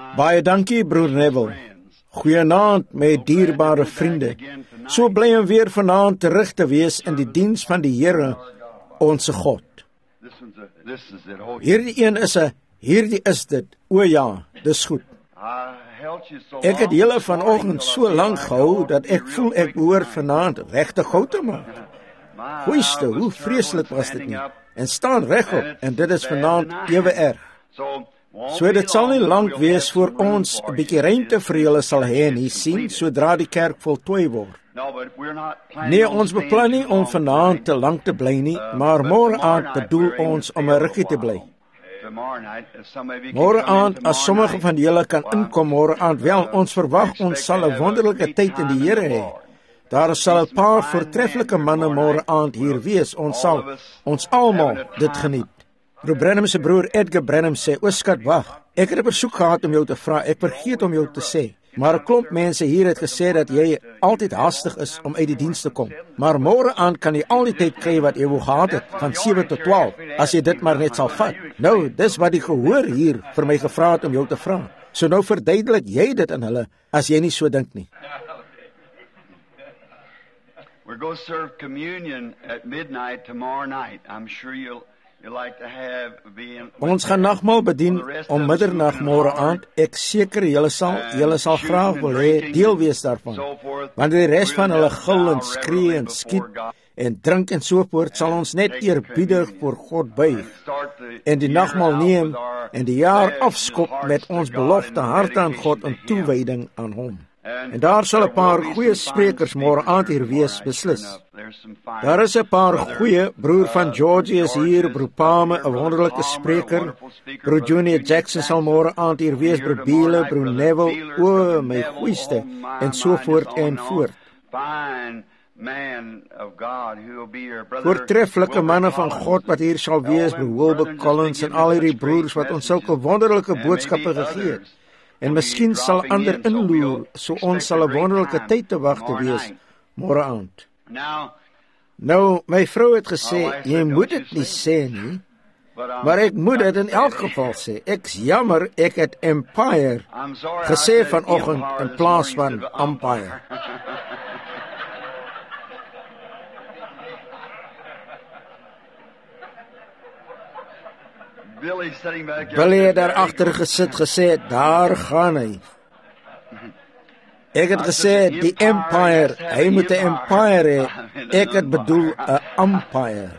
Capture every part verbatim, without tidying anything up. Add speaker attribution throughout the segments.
Speaker 1: Baie dankie, broer Neville. Goeienaand, my dierbare vriende. So bly om weer vanaand terug te wees in die diens van die Here, onse God. Hierdie een is 'n, hierdie is dit. O ja, dis goed. Ek het julle vanoggend so lank gehou, dat ek voel ek behoort vanaand regtig gou te maak. Goeiste, hoe vreeslik was dit nie? En staan regop, en dit is vanaand ewe erg. So dit sal nie lank wees voor ons 'n bietjie ruimte vir julle sal hê nie, sien, sodra die kerk voltooi word. Nee, ons beplan nie om vanaand te lank te bly nie, maar môre aand bedoel ons om 'n rukkie te bly. Môre aand, as sommige van julle kan inkom môre aand, wel, ons verwag ons sal 'n wonderlike tyd in die Here hê. Daar sal 'n paar voortreffelike manne môre aand hier wees. Ons sal ons almal dit geniet. Broer Branham se broer Edgar Branham sê, "O skat, wag. Ek het 'n besoek gehad om jou te vra. Ek vergeet om jou te sê. Maar 'n klomp mense hier het gesê dat jy altyd haastig is om uit die diens te kom. Maar môre aand kan jy al die tyd kry wat jy wou gehad het, van sewe tot twaalf, as jy dit maar net sal vat." Nou, dis wat die gehoor hier vir my gevra het om jou te vra. So nou verduidelik jy dit aan hulle, as jy nie so dink nie.
Speaker 2: We're going to serve communion at midnight tomorrow night. I'm sure you'll you like to have being
Speaker 1: Ons gaan nagmaal bedien om middernag môre aand. Ek seker julle sal julle sal graag wil hê deel wees daarvan. Want die res van hulle gil en skree en skiet en drink en so voort sal ons net eerbiedig voor God buig en die nagmaal neem en die jaar afskop met ons belofte harte aan God en toewyding aan hom. En daar sal 'n paar goeie sprekers môre aand hier wees, beslis. Daar is 'n paar goeie, broer van Georgie is hier, broer Palme, 'n wonderlike spreker. Broer Junior Jackson sal môre aand hier wees, broer Biele, broer Neville, o my goeieste, en so voort en voort. Voortreffelike manne van God wat hier sal wees, broer Wilbur Collins en al hierdie broers wat ons sulke wonderlike boodskappe gegee het. En miskien sal ander inloer, so ons sal 'n wonderlike tyd te wag te wees môre aand. Nou, my vrou het gesê, jy moet dit nie sê nie, maar ek moet dit in elk geval sê. Ek's jammer, ek het Empire gesê vanoggend in plaas van Umpire. Billy het daar agter gesit gesê, daar gaan hy. Ek het gesê, die Empire, hy moet 'n Empire hê. Ek het bedoel 'n umpire.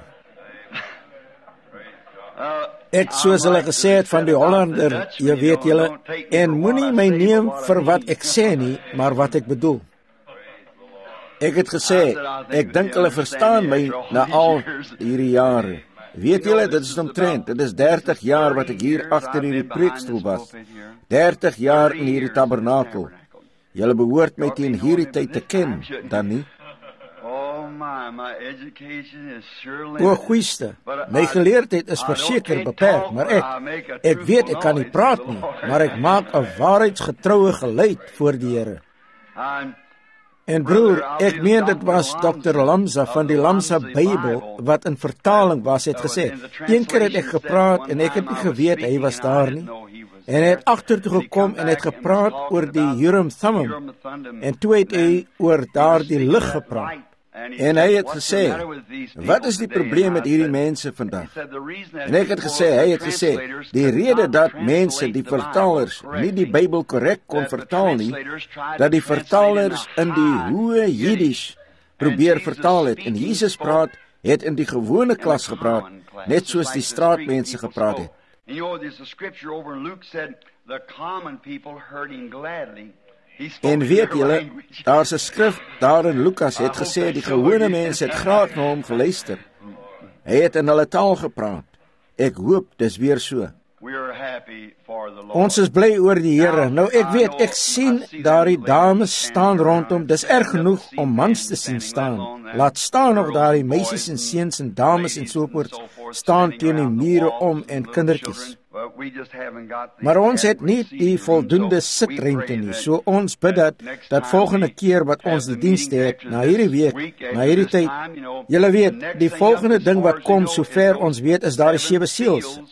Speaker 1: Ek soos hulle gesê het van die Hollander, jy weet julle, en moenie my neem vir wat ek sê nie, maar wat ek bedoel. Ek het gesê, ek dink hulle verstaan my na al hierdie jare. Weet julle, dit is omtrent, dit is dertig jaar wat ek hier agter hierdie preekstoel was. dertig jaar in hierdie tabernakel. Julle behoort my teen hierdie tyd te ken, dan nie? O goeieste, my geleerdheid is verseker beperk, maar ek, ek weet ek kan nie praat nie, maar ek maak 'n waarheidsgetroue geluid voor die Here. En broer, ek meen dit was dokter Lamsa van die Lamsa Bybel wat in vertaling was, het gesê, een keer het ek gepraat en ek het nie geweet hy was daar nie. En hy het agtertoe gekom en het gepraat oor die Urim Thummim. En toe het hy oor daardie lig gepraat. En hy het gesê, wat is die probleem met hierdie mense vandag? En ek het gesê, hy het gesê, die rede dat mense, die vertalers, nie die Bybel korrek kon vertaal nie, dat die vertalers in die hoë Jiddisch probeer vertaal het. En Jesus praat, het in die gewone klas gepraat, net soos die straatmense gepraat het.
Speaker 2: And you know, there's a scripture over in Luke said, the common people heard him gladly.
Speaker 1: En weet julle, daar's 'n skrif daar in Lukas het gesê die gewone mense het graag na hom geluister. Hy het in hulle taal gepraat. Ek hoop dis weer so. Ons is bly oor die Here. Nou ek weet, ek sien daardie dames staan rondom. Dis erg genoeg om mans te sien staan. Laat staan nog daardie meisies en seuns en dames en so voort staan teen die mure om en kindertjies. Maar ons het nie die voldoende sitruimte nie. So ons bid dat dat volgende keer wat ons die dienste het, na hierdie week, na hierdie tyd, julle weet, die volgende ding wat kom sover ons weet is daar die sewe seels.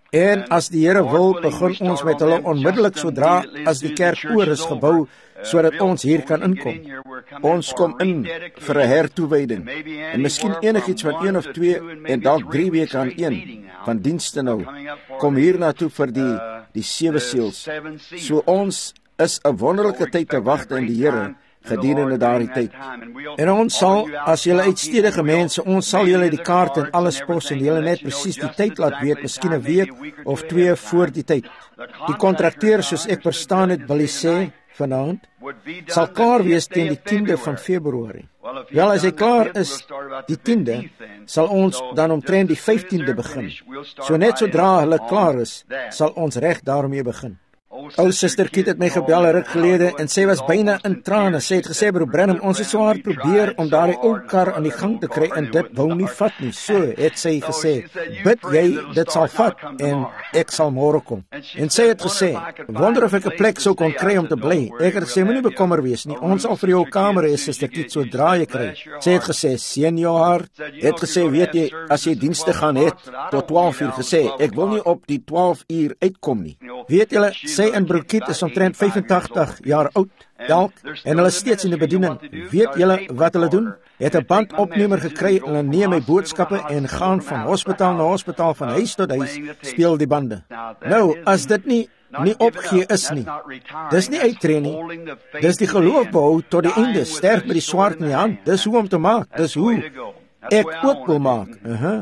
Speaker 1: En as die Here wil, begin ons met hulle onmiddellik sodra as die kerk oor is gebou, sodat ons hier kan inkom. Ons kom in vir 'n hertoewyding. En miskien enigiets van een of twee en dalk drie weke aan een van dienste nou. Kom hier na toe vir die die sewe seels. So ons is 'n wonderlike tyd te wag in die Here gedurende daardie tyd. En ons sal, as julle uitstedige mense, ons sal julle die kaart en alles pos en julle net presies die tyd laat weet, miskien 'n week of twee voor die tyd. Die kontrakteur, soos ek verstaan het, wil sê vanaand, sal klaar wees teen die tiende van Februarie. Wel, as hy klaar is die tiende, sal ons dan omtrent die vyftiende begin. So net sodra hulle klaar is, sal ons reg daarmee begin. Ou Suster Kiet het my gebel 'n ruk gelede en sy was byna in trane. Sy het gesê, broer Branham, ons het so hard probeer om daardie ou kar aan die gang te kry en dit wou nie vat nie. So het sy gesê, bid jy, dit sal vat en ek sal môre kom. En sy het gesê, wonder of ek 'n plek sou kon kry om te bly. Ek het gesê, moenie bekommer wees nie, ons sal vir jou 'n kamer hê, Suster Kiet, sodra jy kry. Sy het gesê, seën jou hart. Het gesê, weet jy, as jy dienste gaan het tot twaalf uur, gesê, ek wil nie op die twaalf uur uitkom nie. Weet julle, sy en broer Kiet is omtrent vyfentagtig jaar oud, dalk, en hulle steeds in die bediening. Weet julle wat hulle doen? Het 'n bandopnemer gekry, hulle neem my boodskappe en gaan van hospitaal na hospitaal, van huis tot huis, speel die bande. Nou, as dit nie nie opgee is nie, dis nie uittreë nie, dis die geloof behou tot die einde, sterk met die swaard in die hand, dis hoe om te maak, dis hoe ek ook wil maak. Uh-huh.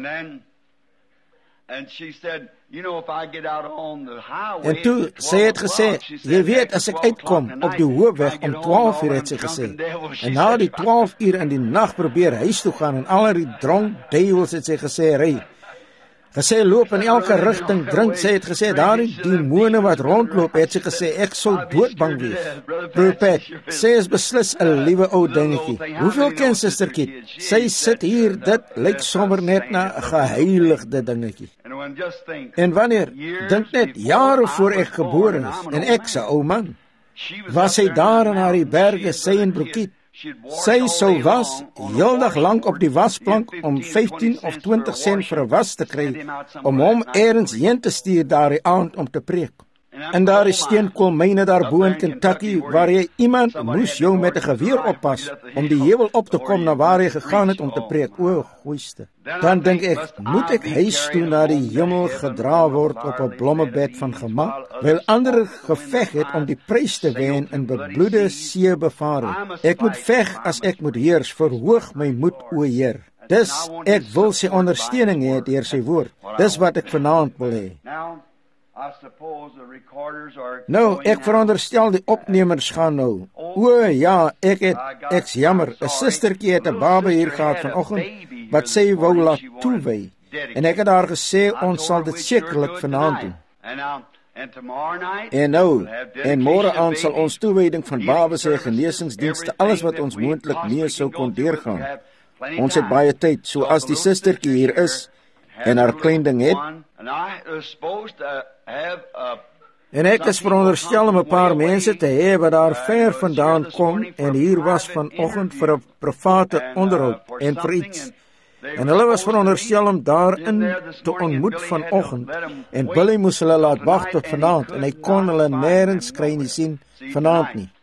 Speaker 1: En toe, sy het gesê, jy weet, as ek uitkom op die hoofweg om twaalf uur, het sy gesê, en na die twaalf uur in die nag probeer huis toe gaan, en al die dronk duivels, het sy gesê, ry, gesê, loop in elke rigting, drink, sy het gesê, daar die demone wat rondloop, het sy gesê, ek sou doodbang wees. Broer Pat, sy is beslis 'n liewe ou dingetjie. Hoeveel ken Suster Kiet? Sy sit hier, dit lyk sommer net na 'n geheiligde dingetjie. En wanneer, dink net, jare voor ek gebore is, en ek se ou man, was sy daar in haar berge, sy en broer Kiet. Sy sou was, heeldag lank op die wasplank, om vyftien of twintig sent vir 'n was te kry, om hom ergens heen te stuur daardie aand om te preek. En daar is steenkoolmyne daarbo in Kentucky, waar jy iemand moes jou met 'n geweer oppas, om die heuwel op te kom na waar jy gegaan het om te preek. O, goeiste. Dan dink ek, moet ek huis toe na die hemel gedra word op 'n blommebed van gemak, wyl ander geveg het om die prys te wen in bebloede see bevaring. Ek moet veg as ek moet heers, verhoog my moed, o Heer. Dis, ek wil sy ondersteuning hê deur sy woord. Dis wat ek vanaand wil hê. Nou, ek veronderstel die opnemers gaan nou. O ja, ek het, ek's jammer, 'n sustertjie het 'n baba hier gehad vanoggend, wat sy wou laat toewy. En ek het haar gesê, ons sal dit sekerlik vanaand doen. En nou, en môre aand sal ons toewyding van babas en genesingsdienste, alles wat ons moontlik mee sou kon deurgaan. Ons het baie tyd, so as die sustertjie hier is, en haar klein ding het, en ek is veronderstel om 'n paar mense te hê wat daar ver vandaan kom en hier was vanoggend vir 'n private onderhoud en vir iets. En hulle was veronderstel om daarin te ontmoet vanoggend, en Billy moes hulle laat wag tot vanaand, en hy kon hulle nêrens kry nie sien vanaand nie.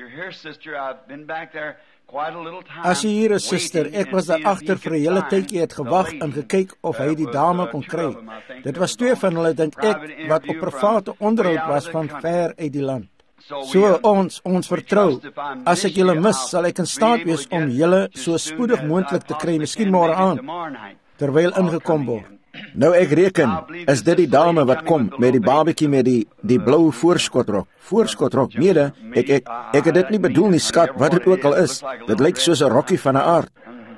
Speaker 1: As jy hier is, suster, ek was daar agter vir 'n hele tydjie, het gewag en gekyk of hy die dame kon kry. Dit was twee van hulle, dink ek, wat op private onderhoud was van ver uit die land. So ons, ons vertrou, as ek julle mis, sal ek in staat wees om julle so spoedig moontlik te kry, miskien môre aand, terwyl ingekom word. Nou ek reken, is dit die dame wat kom, met die babatjie met die, die blou voorskotrok. Voorskotrok, mede, ek, ek, ek het dit nie bedoel nie, skat, wat het ook al is. Dit lyk soos 'n rokkie van 'n aard.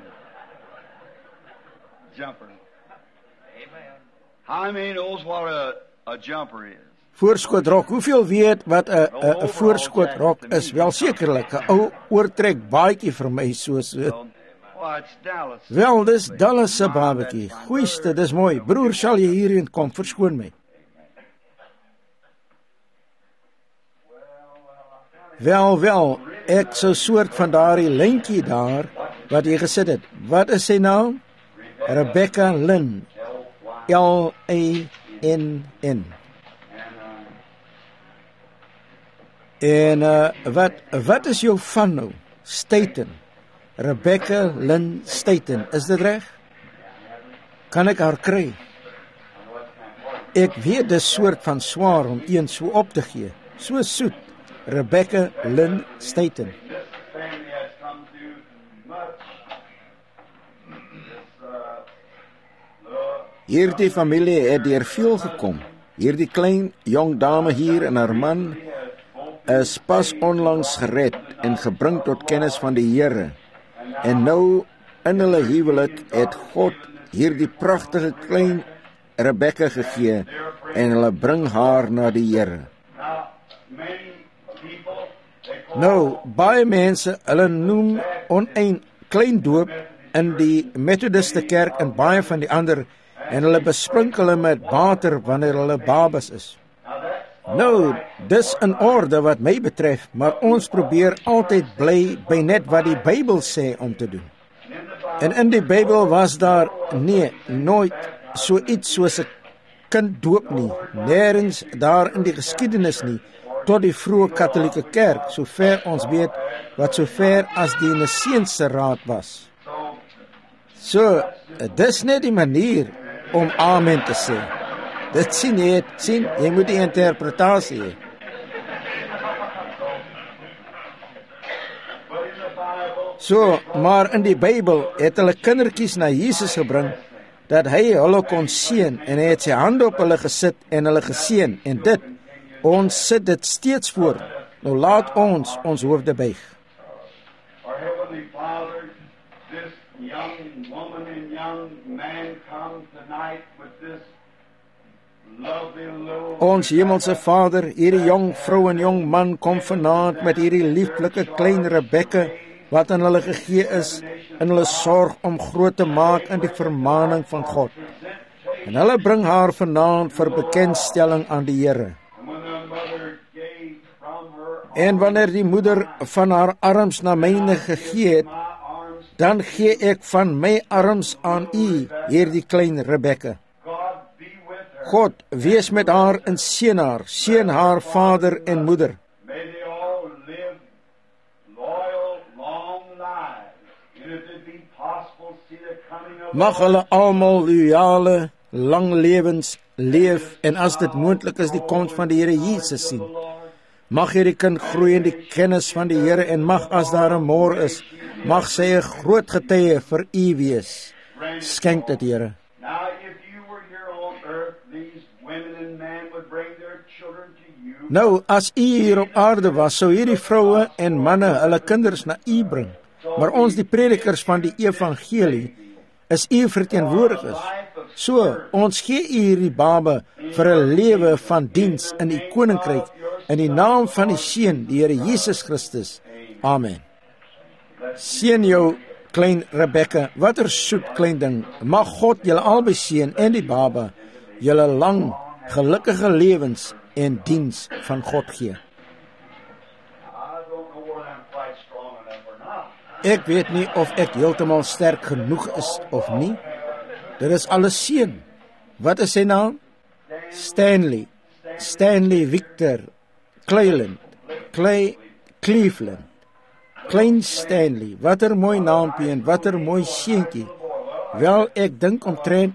Speaker 1: Voorskotrok, hoeveel weet wat 'n 'n voorskotrok is? Wel sekerlik, 'n ou oortrek baadjie vir my soos Wel, dis Dallas se babatjie. Goeiste, dis mooi. Broer, sal jy hierheen kom? Verskoon my. Wel, wel, ek sou soort van daardie lintjie daar, wat jy gesit het. Wat is sy naam? Rebecca Lynn. L A en, en. En uh, wat, wat is jou van nou? Staten. Rebecca Lynn Staten, is dit reg? Kan ek haar kry? Ek weet dis soort van swaar om een so op te gee. So soet. Rebecca Lynn Staten. Hierdie familie het deur veel gekom. Hierdie klein jong dame hier en haar man is pas onlangs gered en gebring tot kennis van die Here. En nou in hulle huwelik het God hierdie pragtige klein Rebecca gegee en hulle bring haar na die Here. Nou, baie mense, hulle noem oneind klein doop in die Methodiste kerk en baie van die ander en hulle besprinkel hulle met water wanneer hulle babas is. Nou, dis in orde wat my betref, maar ons probeer altyd bly by net wat die Bybel sê om te doen. En in die Bybel was daar nee, nooit so iets soos 'n kind doop nie, nêrens daar in die geskiedenis nie, tot die vroeë Katolieke kerk, sover ons weet, wat sover as die Niceense raad was. So, dis net die manier om amen te sê. Dit sien jy, sien, jy moet die interpretasie hê. So, maar in die Bybel het hulle kindertjies na Jesus gebring, dat hy hulle kon seën, en hy het sy hande op hulle gesit en hulle geseën, en dit, ons sit dit steeds voor. Nou laat ons ons hoofde buig.
Speaker 2: Our Heavenly Father, this young woman and young man come tonight with this lovely little...
Speaker 1: Ons hemelse Vader, hierdie jong vrou en jong man kom vanaand met hierdie lieflike klein Rebecca, wat aan hulle gegee is, in hulle sorg om groot te maak in die vermaning van God. En hulle bring haar vanaand vir bekendstelling aan die Here. En wanneer die moeder van haar arms na myne gegee het, dan gee ek van my arms aan u, hierdie klein Rebecca. God, wees met haar en seën haar, seën haar vader en moeder. Mag hulle almal loyale, lang lewens leef, en as dit moontlik is, die koms van die Here Jesus sien. Mag hierdie kind groei in die kennis van die Here, en mag as daar 'n môre is, mag sy 'n groot getuie vir u wees. Skenk dit, Here. Nou, as u hier op aarde was, sou hierdie vroue en manne hulle kinders na u bring. Maar ons, die predikers van die evangelie, is u verteenwoordigers. So, ons gee u hierdie baba vir 'n lewe van diens in u koninkryk, in die naam van die Seun, die Here Jesus Christus. Amen. Seën jou, klein Rebecca, wat 'n soet klein ding. Mag God julle albei seën en die baba, julle lang, gelukkige lewens en diens van God gee. Ek weet nie of ek heeltemal sterk genoeg is of nie. Dit is alles seën. Wat is sy naam? Stanley. Stanley Victor Cleveland. Clay Cleveland. Klein Stanley. Wat 'n mooi naampie en wat 'n mooi seentjie. Wel, ek dink omtrent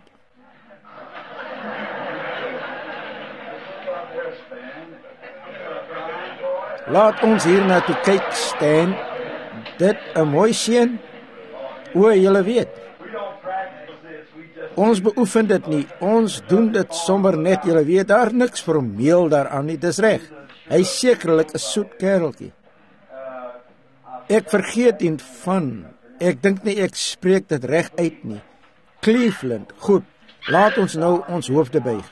Speaker 1: laat ons hier na toe kyk, Stan. Dit 'n mooi seun. O, julle weet. Ons beoefen dit nie. Ons doen dit sommer net, julle weet, daar niks formeel daaraan nie. Dis reg. Hy sekerlik 'n soet kereltjie. Ek vergeet dit van. Ek dink nie ek spreek dit reg uit nie. Cleveland. Goed. Laat ons nou ons hoofde buig.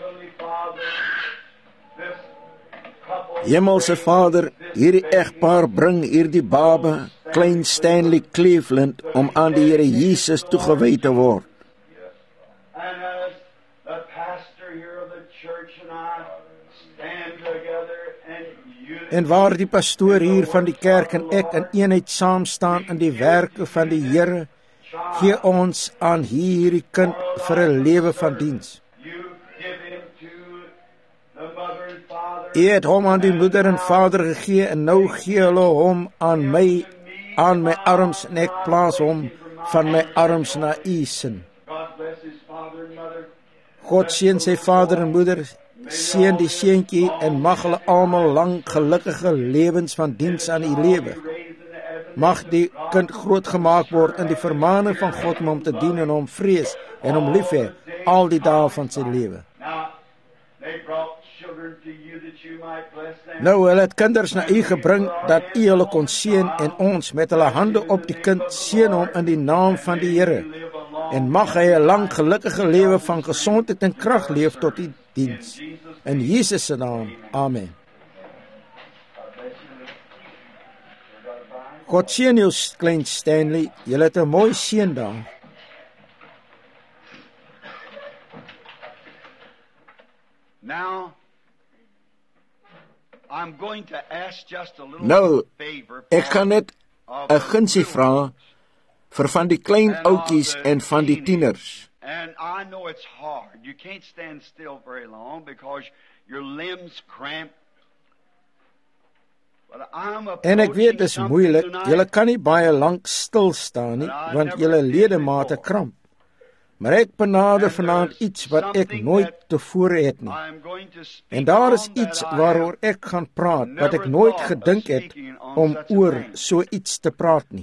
Speaker 1: Hemelse Vader, hierdie egpaar bring hierdie baba, klein Stanley Cleveland, om aan die Here Jesus toegewy te word. En waar die pastoor hier van die kerk en ek in eenheid saam staan in die werke van die Here, gee ons aan hierdie kind vir 'n lewe van diens. U het hom aan die moeder en vader gegee, en nou gee hulle hom aan my, aan my arms, en ek plaas hom van my arms na u sin. God seën sy vader en moeder, seën die seentjie, en mag hulle almal lang gelukkige lewens van diens aan u lewe. Mag die kind groot gemaak word in die vermaaning van God om hom te dien en hom vrees en hom lief hê al die dae van sy lewe. Nou, hulle het kinders na u gebring, dat u hulle kon seën, en ons met hulle hande op die kind seën hom in die naam van die Here. En mag hy 'n lang gelukkige lewe van gesondheid en krag leef tot u diens. In Jesus se naam. Amen. God seën jou, klein Stanley. Jy het 'n mooi seën daar.
Speaker 2: Now, I'm going to ask just a little
Speaker 1: Nou,
Speaker 2: favor.
Speaker 1: ek kan net 'n gunsie vra vir van die klein oudjies en van die tieners.
Speaker 2: And I know it's hard. You can't stand still very long because your limbs cramp.
Speaker 1: En ek weet dis moeilik, julle kan nie baie lank stil staan nie, want julle ledemate kramp. Maar ek benader vanaand iets wat ek nooit tevore het nie. En daar is iets waaroor ek gaan praat, wat ek nooit gedink het om oor so iets te praat nie.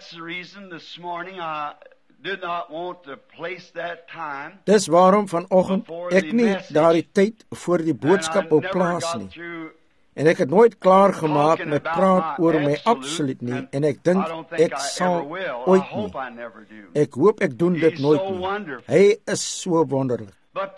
Speaker 1: Dis waarom vanoggend ek nie daardie tyd voor die boodskap op plaas nie. En ek het nooit klaar gemaak met praat oor my absoluut nie, en ek dink ek sal ooit nie. Ek hoop ek doen dit nooit nie. Hy is so wonderlik.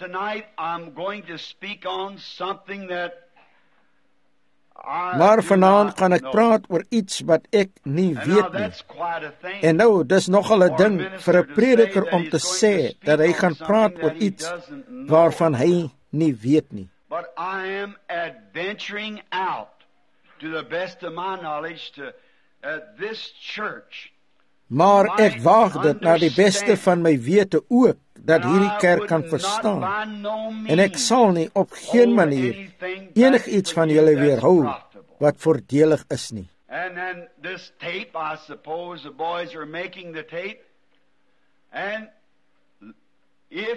Speaker 1: Maar vanaand gaan ek praat oor iets wat ek nie weet nie. En nou, dis nogal 'n ding vir 'n prediker om te sê dat hy gaan praat oor iets waarvan hy nie weet nie.
Speaker 2: But I am adventuring out to the best of my knowledge to uh, this church.
Speaker 1: Maar ek waag dit na die beste van my wete ook, dat hierdie kerk kan verstaan. En ek sal nie op geen manier enigiets van julle weerhou wat voordelig is nie.
Speaker 2: And then this tape, I suppose the boys are making the tape. And if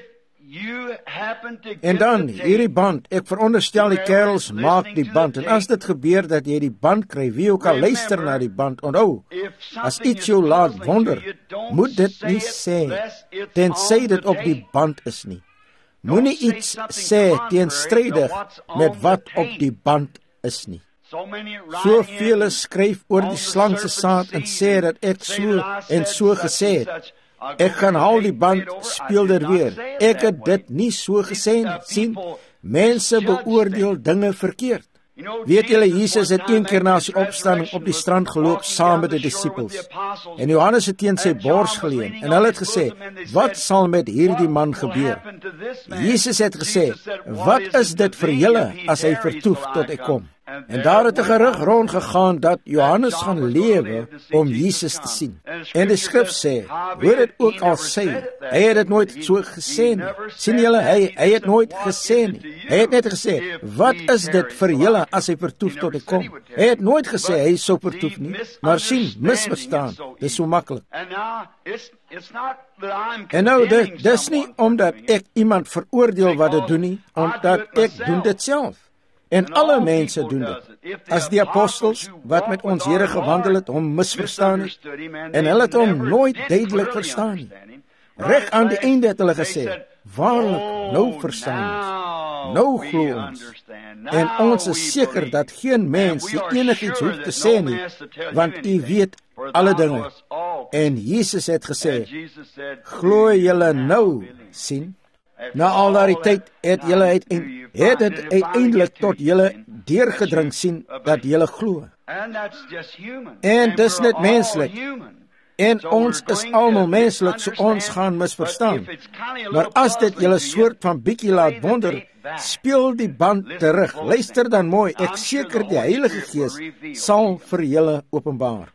Speaker 1: En dan, hierdie band, ek veronderstel die kerels maak die band, en as dit gebeur dat jy die band kry, wie ook al luister na die band, onthou, as iets jou laat wonder, moet dit nie sê, tensy dit op die band is nie. Moenie iets sê teenstrydig met wat op die band is nie. Soveel skryf oor die slang se saad en sê dat ek so en so gesê het. Ek kan haal die band, speel dit weer. Ek het dit nie so gesê nie. Sien, mense beoordeel dinge verkeerd. Weet julle, Jesus het een keer na sy opstanding op die strand geloop saam met die disippels. En Johannes het teen sy bors geleun en hulle het gesê, wat sal met hierdie man gebeur? Jesus het gesê, wat is dit vir julle as hy vertoef tot ek kom? En daar het 'n gerug rondgegaan dat Johannes gaan lewe om Jesus te sien. En die skrif sê, hoor dit ook al sê, hy het dit nooit so gesê nie. Sien julle, hy, hy het nooit gesê nie. Hy het net gesê, wat is dit vir julle as hy vertoef tot ek kom? Hy het nooit gesê hy sou vertoef nie, maar sien, misverstaan, dit is so maklik. En nou, dit, dit is nie omdat ek iemand veroordeel wat dit doen nie, omdat ek doen dit self. En alle mense doen dit. As die apostels, wat met ons Here gewandel het, hom misverstaan het, en hulle het hom nooit duidelik verstaan nie. Reg aan die einde het hulle gesê, waarlik, nou verstaan ons, nou glo ons. En ons is seker dat geen mens enigiets hoef te sê nie, want U weet alle dinge. En Jesus het gesê, glo julle nou, sien? Na al daardie tyd het julle het, het het uiteindelik tot julle deurgedring sien dat julle glo. En dis net menslik. En ons is almal menslik, so ons gaan misverstaan. Maar as dit julle soort van bietjie laat wonder, speel die band terug. Luister dan mooi, ek seker die Heilige Gees sal vir julle openbaar.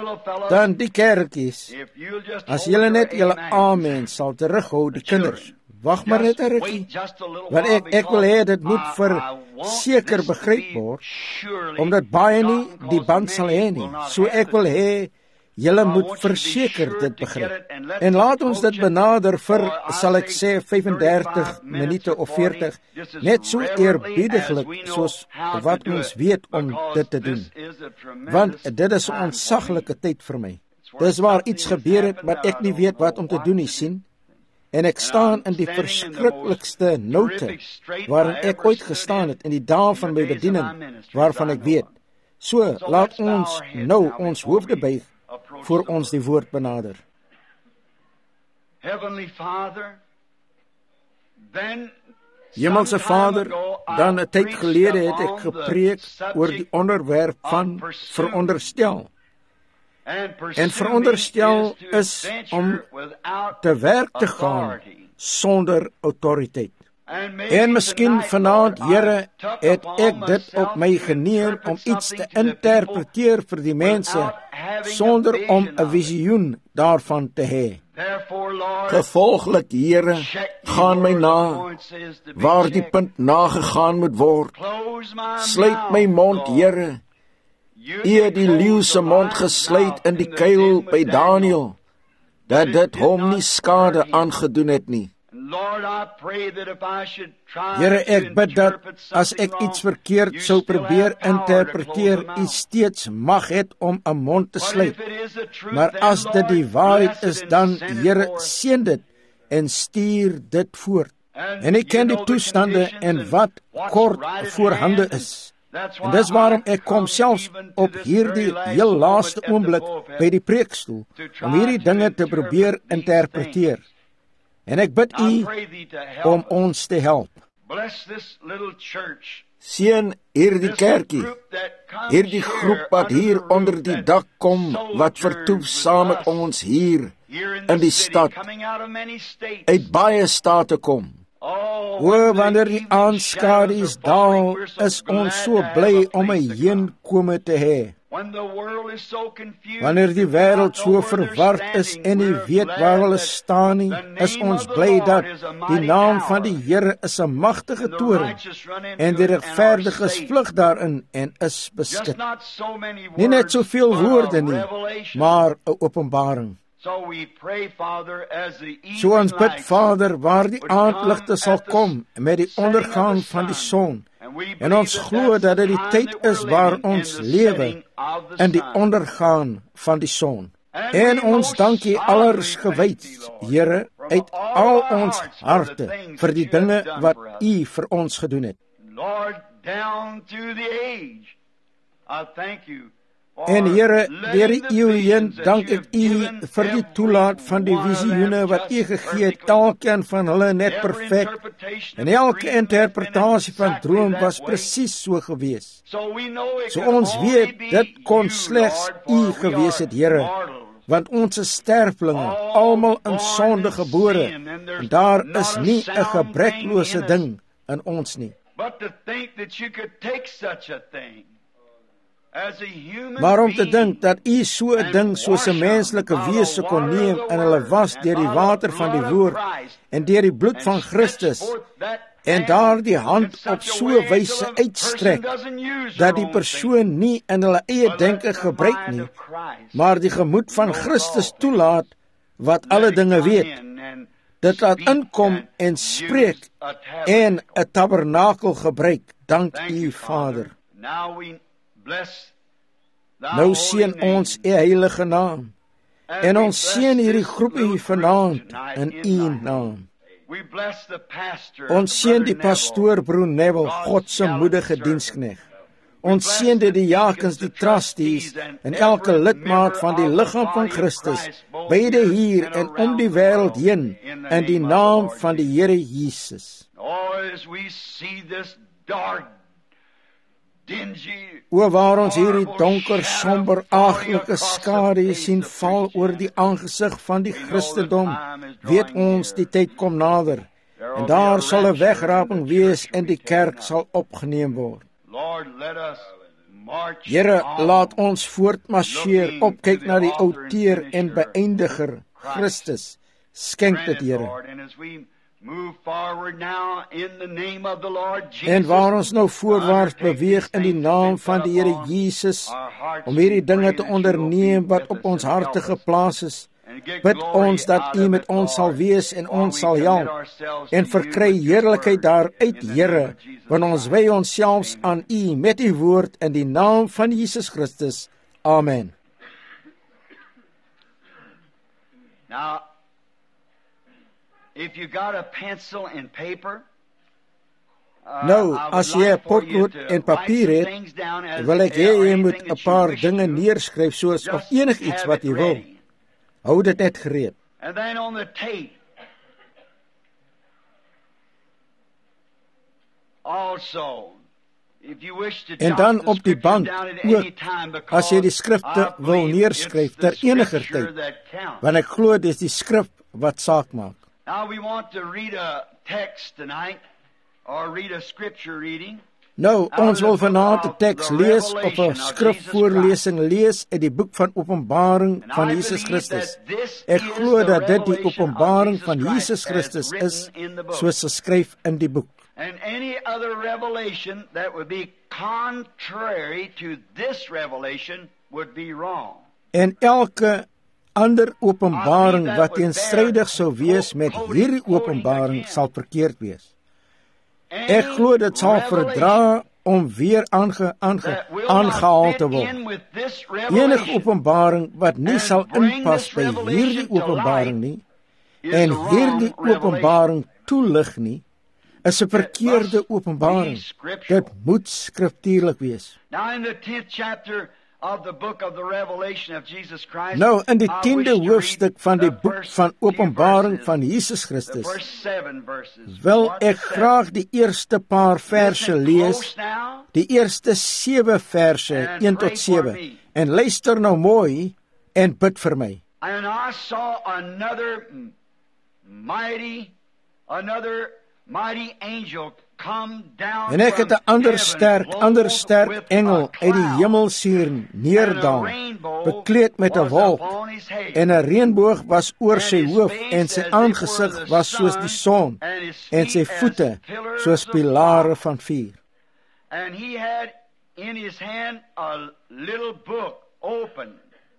Speaker 1: Dan die kerkies, as julle net julle amen sal terughou, die kinders, Wag maar net 'n rukkie, want ek, ek wil hê dit moet vir seker begryp word, omdat baie nie die band sal hê nie, so ek wil hê, julle moet verseker dit begryp. En laat ons dit benader vir, sal ek sê, vyf-en-dertig minute of veertig, net so eerbiediglik soos wat ons weet om dit te doen. Want dit is 'n ontsaglike tyd vir my. Dis waar iets gebeur het, maar ek nie weet wat om te doen nie, sien. En ek staan in die verskriklikste noute waarin ek ooit gestaan het in die dae van my bediening, waarvan ek weet. So, laat ons nou ons hoofde buig voor ons die woord benader. Hemelse Vader, dan 'n tyd gelede het ek gepreek oor die onderwerp van veronderstel. En veronderstel is om te werk te gaan sonder autoriteit. En miskien vanaand, Here, het ek dit op my geneem om iets te interpreteer vir die mense sonder om 'n visioen daarvan te hê. Gevolglik, Here, gaan my na waar die punt nagegaan moet word. Sluit my mond, Here. U het die leeu se mond gesluit in die kuil by Daniël, dat dit hom nie skade aangedoen het nie. Here, ek bid dat as ek iets verkeerd sou probeer interpreteer, U steeds mag het om 'n mond te sluit. Maar as dit die waarheid is, dan, Here, seën dit en stuur dit voort. En ek ken die toestande en wat kort voorhande is. En dis waarom ek kom selfs op hierdie heel laaste oomblik by die preekstoel, om hierdie dinge te probeer interpreteer. En ek bid U om ons te help. Seën hierdie kerkie, hierdie groep wat hier onder die dak kom, wat vertoef saam met ons hier in die stad, uit baie state kom. O, wanneer die aanskadu's daal, is ons so bly om 'n heenkome te hê. Wanneer die wêreld so verward is en nie weet waar hulle staan nie, is ons bly dat die naam van die Here is 'n magtige toring en die regverdiges vlug daarin en is beskik. Nie net soveel woorde nie, maar 'n openbaring. So ons bid, Vader, waar die aandligte sal kom met die ondergang van die son, en ons glo dat dit die tyd is waar ons lewe in die ondergaan van die son. En ons dank U allers gewyd, Here, uit al ons harte vir die dinge wat U vir ons gedoen het. En Here, deur die eeue heen dank ek U vir die toelaat van die visioene wat U gegee het, elkeen van hulle net perfek, en elke interpretasie van droom was presies so gewees. So ons weet, dit kon slegs U gewees het, Here, want ons is sterflinge, almal in sonde gebore, en daar is nie 'n gebreklose ding in ons nie. Maar om te dink dat U so 'n ding soos 'n menslike wese kon neem en hulle was deur die water van die woord en deur die bloed van Christus en daar die hand op so 'n wyse uitstrek dat die persoon nie in hulle eie denke gebruik nie, maar die gemoed van Christus toelaat wat alle dinge weet, dit laat inkom en spreek en 'n tabernakel gebruik. Dank U, Vader. Nou seën ons U heilige naam, en ons seën hierdie groepie vanaand in U naam. Ons seën die pastoor broer Neville, God se moedige diensknegt. Ons seën die diakens, die trustees en elke lidmaat van die liggaam van Christus, beide hier en om die wêreld heen, in die naam van die Here Jesus. O, waar ons hierdie donker, somber, aaklige skadu sien val oor die aangesig van die Christendom, weet ons die tyd kom nader, en daar sal 'n wegraping wees en die kerk sal opgeneem word. Here, laat ons voortmarcheer, opkyk na die outeur en beëindiger, Christus. Skenk dit, Here.
Speaker 2: move forward now in the name of the Lord Jesus.
Speaker 1: En waar ons nou voorwaarts beweeg in die naam van die Here Jesus, om hierdie dinge te onderneem wat op ons harte geplaas is, bid ons dat U met ons sal wees en ons sal help, en verkry heerlikheid daaruit, Here, want ons wy onsselfs aan U met U woord in die naam van Jesus Christus. Amen.
Speaker 2: Now, if you got a pencil and paper, uh,
Speaker 1: nou, as jy 'n potlood en papier het, wil ek hê jy moet 'n paar dinge neerskryf, soos of enigiets wat jy wil. Hou dit net gereed.
Speaker 2: And then on the tape, also, if you wish to
Speaker 1: en dan op die band ook, as jy die skrifte wil neerskryf ter eniger tyd, want ek glo dit is die skrif wat saak maak.
Speaker 2: Now we want to read a text tonight, or read a scripture reading.
Speaker 1: Nou, ons wil vanaand 'n teks lees of 'n skrifvoorlesing lees uit die boek van Openbaring van Jesus Christus. Ek glo dat dit die Openbaring van Jesus Christus is, soos geskryf in die boek.
Speaker 2: And any other revelation that would be contrary to this revelation would be wrong.
Speaker 1: En elke ander openbaring wat teenstrydig sou wees met hierdie openbaring sal verkeerd wees. Ek glo dit sal verdra om weer aange, aange, aangehaal te word. Enige openbaring wat nie sal inpas by hierdie openbaring nie, en hierdie openbaring toelig nie, is 'n verkeerde openbaring. Dit moet skriftuurlik wees.
Speaker 2: Now in the tenth chapter of the book of the Revelation of Jesus Christ,
Speaker 1: nou in die tiende hoofstuk van die boek van Openbaring van Jesus Christus, wil ek graag die eerste paar verse lees, die eerste sewe verse, een tot sewe, en luister nou mooi en bid vir my.
Speaker 2: And I saw another mighty, another mighty angel come down.
Speaker 1: En ek het 'n ander sterk, ander sterk engel uit die hemel sien neerdaal, bekleed met 'n wolk, en 'n reënboog was oor sy hoof, en sy aangesig was soos die son, en sy voete soos pilare van vuur.
Speaker 2: And he had in his hand a little book open.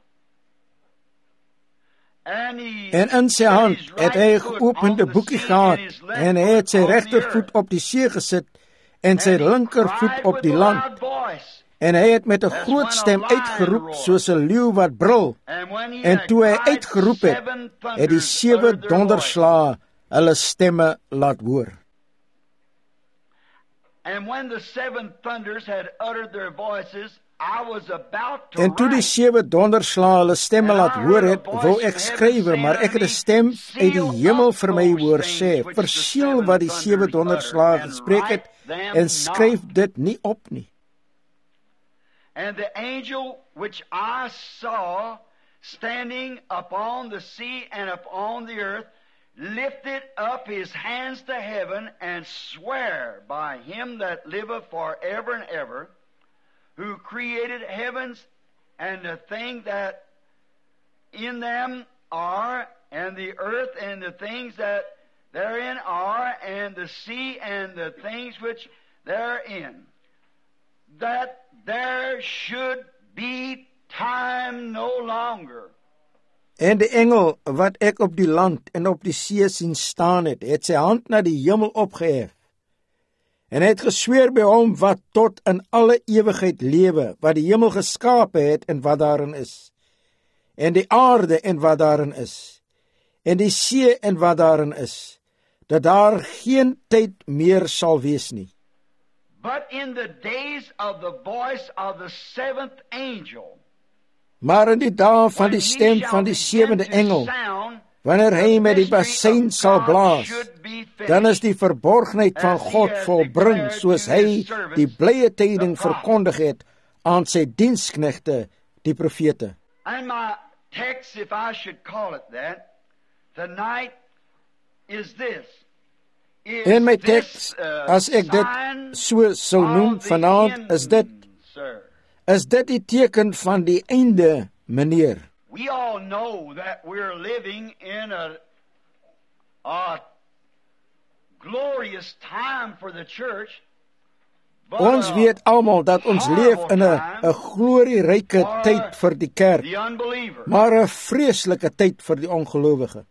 Speaker 1: En in sy hand het hy 'n geopende boekie gehad, en hy het sy regtervoet op die see gesit en sy linkervoet op die land. En hy het met 'n groot stem uitgeroep soos 'n leeu wat brul. En toe hy uitgeroep het, het die sewe donderslae hulle stemme laat hoor.
Speaker 2: And when the seven thunders had uttered their voices, I was about to
Speaker 1: En toe die sewe donderslae hulle stemme laat hoor het, wou ek skrywe, maar ek het 'n stem uit die hemel vir my hoor sê, verseël wat die sewe donderslae gespreek het, en skryf dit nie op nie.
Speaker 2: And the angel which I saw standing upon the sea and upon the earth lifted up his hands to heaven and sware by him that liveth forever and ever, who created heavens and the thing that in them are, and the earth and the things that therein are, and the sea and the things which therein, that there should be time no longer.
Speaker 1: En die engel wat ek op die land en op die see sien staan het, het sy hand na die hemel opgehef. En hy het gesweer by hom wat tot in alle ewigheid lewe, wat die hemel geskape het en wat daarin is, en die aarde en wat daarin is, en die see en wat daarin is, dat daar geen tyd meer sal wees nie.
Speaker 2: But in the days of the voice of the seventh angel,
Speaker 1: maar in die dae van die stem van die sewende engel, wanneer hy met die bassein sal blaas, dan is die verborgenheid van God volbring, soos hy die blye tyding verkondig het aan sy diensknegte, die profete.
Speaker 2: And my text, if I should call it that, tonight is this.
Speaker 1: En my teks, as ek dit so sou noem vanaand, is dit, is dit die teken van die einde, meneer.
Speaker 2: We all know that we're living in a, a glorious time for the church.
Speaker 1: Ons weet almal dat ons leef in 'n 'n glorieryke tyd vir die kerk, maar 'n vreeslike tyd vir die ongelowige.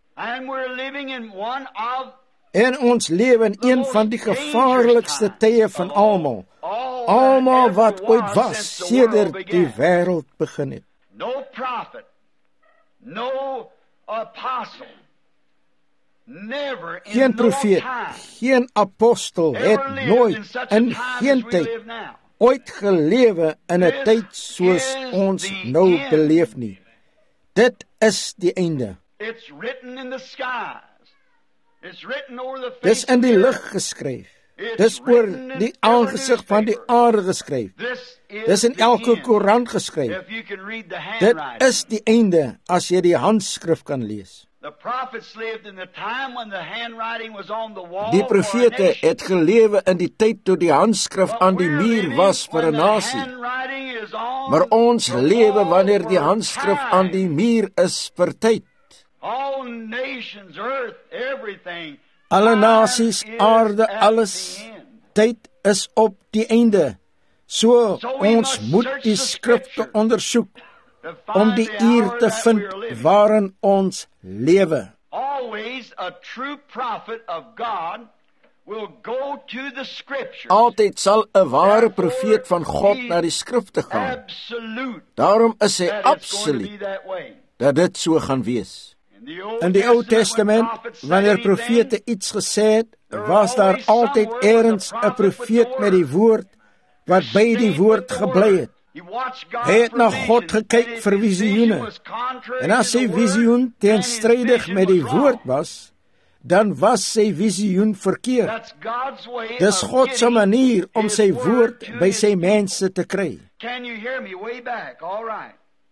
Speaker 1: En ons lewe in een van die gevaarlikste tye van almal, almal wat ooit was sedert die wêreld begin het.
Speaker 2: No prophet, no apostle, never in
Speaker 1: Geen
Speaker 2: no
Speaker 1: profeet,
Speaker 2: time
Speaker 1: geen apostel het
Speaker 2: ever lived
Speaker 1: nooit
Speaker 2: in such a
Speaker 1: in
Speaker 2: time
Speaker 1: geen
Speaker 2: as we
Speaker 1: tyd
Speaker 2: live now.
Speaker 1: ooit gelewe in 'n
Speaker 2: This
Speaker 1: tyd soos
Speaker 2: is
Speaker 1: ons
Speaker 2: the
Speaker 1: nou
Speaker 2: end.
Speaker 1: beleef nie. Dit is die einde.
Speaker 2: It's written in the skies. It's written over the
Speaker 1: Dis
Speaker 2: face
Speaker 1: in
Speaker 2: of
Speaker 1: die
Speaker 2: the
Speaker 1: lug
Speaker 2: earth.
Speaker 1: geskryf.
Speaker 2: It's
Speaker 1: Dis oor
Speaker 2: written in
Speaker 1: die
Speaker 2: every
Speaker 1: aangesig van die
Speaker 2: newspaper.
Speaker 1: aarde geskryf.
Speaker 2: This is
Speaker 1: Dis in
Speaker 2: the
Speaker 1: elke
Speaker 2: end.
Speaker 1: koerant geskryf.
Speaker 2: If you can read the
Speaker 1: Dit
Speaker 2: handwriting.
Speaker 1: is die einde as jy die handskrif kan lees.
Speaker 2: The prophets lived in the time when the handwriting was on the wall.
Speaker 1: Die
Speaker 2: for a
Speaker 1: profete
Speaker 2: nation.
Speaker 1: het gelewe in die tyd toe die handskrif
Speaker 2: But
Speaker 1: aan die
Speaker 2: we're
Speaker 1: muur
Speaker 2: living
Speaker 1: was vir
Speaker 2: when
Speaker 1: 'n
Speaker 2: the
Speaker 1: nasie.
Speaker 2: handwriting is on
Speaker 1: Maar ons
Speaker 2: the
Speaker 1: lewe
Speaker 2: wall
Speaker 1: wanneer die
Speaker 2: for
Speaker 1: handskrif
Speaker 2: time.
Speaker 1: aan die muur is vir tyd.
Speaker 2: All nations, earth, everything.
Speaker 1: Alle
Speaker 2: Time
Speaker 1: nasies,
Speaker 2: is
Speaker 1: aarde,
Speaker 2: at
Speaker 1: alles.
Speaker 2: the end.
Speaker 1: Tyd is op die einde. So
Speaker 2: So we
Speaker 1: ons
Speaker 2: must
Speaker 1: moet
Speaker 2: search
Speaker 1: die
Speaker 2: the
Speaker 1: skrifte
Speaker 2: scripture
Speaker 1: ondersoek
Speaker 2: To
Speaker 1: om
Speaker 2: find
Speaker 1: die
Speaker 2: the
Speaker 1: uur
Speaker 2: hour
Speaker 1: te
Speaker 2: that
Speaker 1: vind
Speaker 2: we are living.
Speaker 1: waarin ons lewe.
Speaker 2: Always a true prophet of God will go to the scriptures.
Speaker 1: Altyd sal 'n ware profeet van God na die skrifte gaan.
Speaker 2: Absolute
Speaker 1: Daarom is hy
Speaker 2: that it's going to
Speaker 1: absoluut
Speaker 2: be that way.
Speaker 1: dat dit so gaan wees.
Speaker 2: In the Old
Speaker 1: In die Ou
Speaker 2: Testament, when
Speaker 1: Testament,
Speaker 2: prophets said
Speaker 1: wanneer
Speaker 2: anything,
Speaker 1: profete iets gesê het,
Speaker 2: there
Speaker 1: was daar
Speaker 2: always
Speaker 1: altyd
Speaker 2: somewhere with
Speaker 1: ergens
Speaker 2: the
Speaker 1: 'n
Speaker 2: prophet with
Speaker 1: profeet
Speaker 2: the
Speaker 1: met die woord wat by die
Speaker 2: stayed
Speaker 1: woord
Speaker 2: with the
Speaker 1: gebly
Speaker 2: word.
Speaker 1: het.
Speaker 2: He watched God
Speaker 1: Hy het
Speaker 2: for
Speaker 1: na
Speaker 2: visions,
Speaker 1: God gekyk
Speaker 2: and if
Speaker 1: vir
Speaker 2: his vision
Speaker 1: visioene.
Speaker 2: was contrary
Speaker 1: En as
Speaker 2: to
Speaker 1: sy
Speaker 2: the
Speaker 1: visioen
Speaker 2: word, then his
Speaker 1: teenstrydig
Speaker 2: vision
Speaker 1: met die
Speaker 2: was
Speaker 1: woord
Speaker 2: wrong.
Speaker 1: was, dan was sy visioen verkeerd.
Speaker 2: That's God's way
Speaker 1: Dis
Speaker 2: of
Speaker 1: God se
Speaker 2: getting
Speaker 1: manier om
Speaker 2: his
Speaker 1: sy
Speaker 2: word
Speaker 1: woord
Speaker 2: to
Speaker 1: by
Speaker 2: his
Speaker 1: sy
Speaker 2: people.
Speaker 1: mense te kry.
Speaker 2: Can you hear me way back? All right.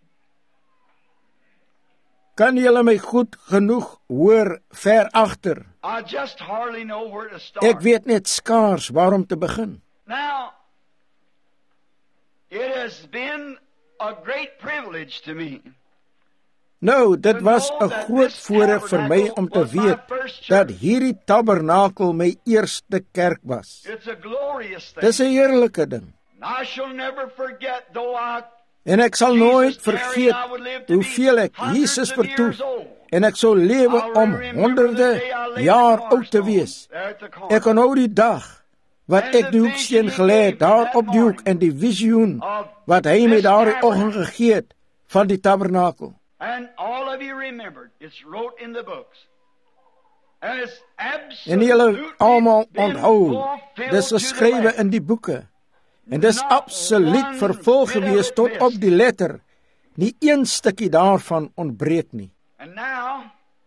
Speaker 1: Kan julle my goed genoeg hoor ver agter?
Speaker 2: I just hardly know where to start.
Speaker 1: Ek weet net skaars waar om te begin.
Speaker 2: Now, it has been a great privilege to me.
Speaker 1: Nou, dit was 'n groot voorreg vir my om te weet dat hierdie tabernakel my eerste kerk was.
Speaker 2: It's a glorious thing.
Speaker 1: Dis 'n heerlike ding.
Speaker 2: I shall never forget, though I
Speaker 1: En ek sal nooit vergeet hoeveel ek Jesus vertoef en ek sou lewe om honderde jaar oud te wees. Ek onthou die dag wat ek die hoeksteen gelê het daar op die hoek en die visioen wat hy my daardie oggend gegee het van die tabernakel.
Speaker 2: And all of you remembered, it's wrote in the books. And it's
Speaker 1: En julle
Speaker 2: absolutely
Speaker 1: almal
Speaker 2: been
Speaker 1: onthou,
Speaker 2: fulfilled
Speaker 1: dis
Speaker 2: to the
Speaker 1: geskrywe
Speaker 2: letter.
Speaker 1: in die boeke. En dis absoluut vervul gewees tot op die letter. Nie een stukkie daarvan ontbreek nie.
Speaker 2: And now,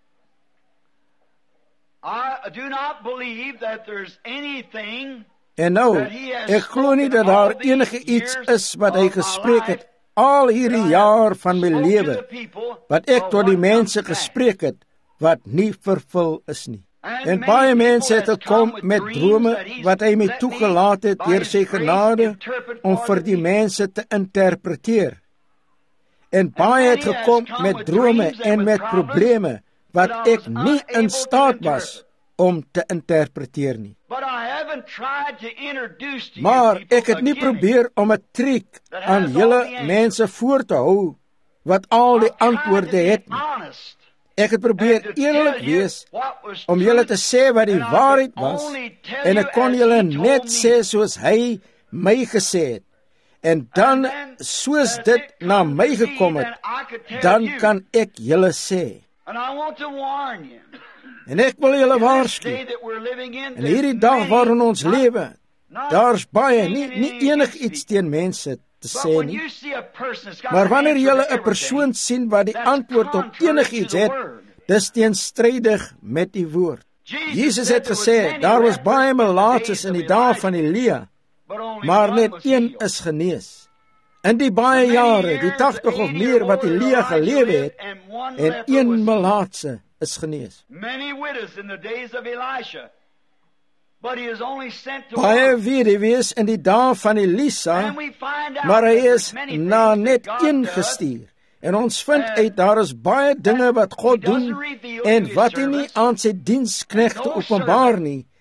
Speaker 2: I do not believe that there's anything
Speaker 1: En nou, ek glo nie dat daar enige iets is wat hy gespreek het al hierdie jaar van my lewe, wat ek tot die mense gespreek het, wat nie vervul is nie. En baie mense het gekom met drome wat hy my toegelaat het deur sy genade om vir die mense te interpreteer. En baie het gekom met drome en met probleme wat ek nie in staat was om te interpreteer nie. Maar ek het nie probeer om 'n triek aan julle mense voor te hou wat al die antwoorde het nie. Ek het probeer eerlik wees om julle te sê wat die waarheid was en ek kon julle net sê soos hy my gesê het. En dan, soos dit na my gekom het, dan kan ek julle sê. En ek wil julle waarsku, in hierdie dag waarin ons lewe, daar's baie, nie, nie enig iets teen mense te sê nie. Maar wanneer julle 'n persoon sien wat die antwoord op enigiets het, dis teenstrydig met die woord. Jesus het gesê, daar was baie melaatses in die dae van Elia, maar net een is genees. In die baie jare, die tagtig of meer wat Elia gelewe het, en een melaatse is genees. Baie weduwees in die dae van Elisa, maar hy is na net een gestuur. En ons vind uit, daar is baie dinge wat God doen, en wat hy nie aan sy diensknegte openbaar nie,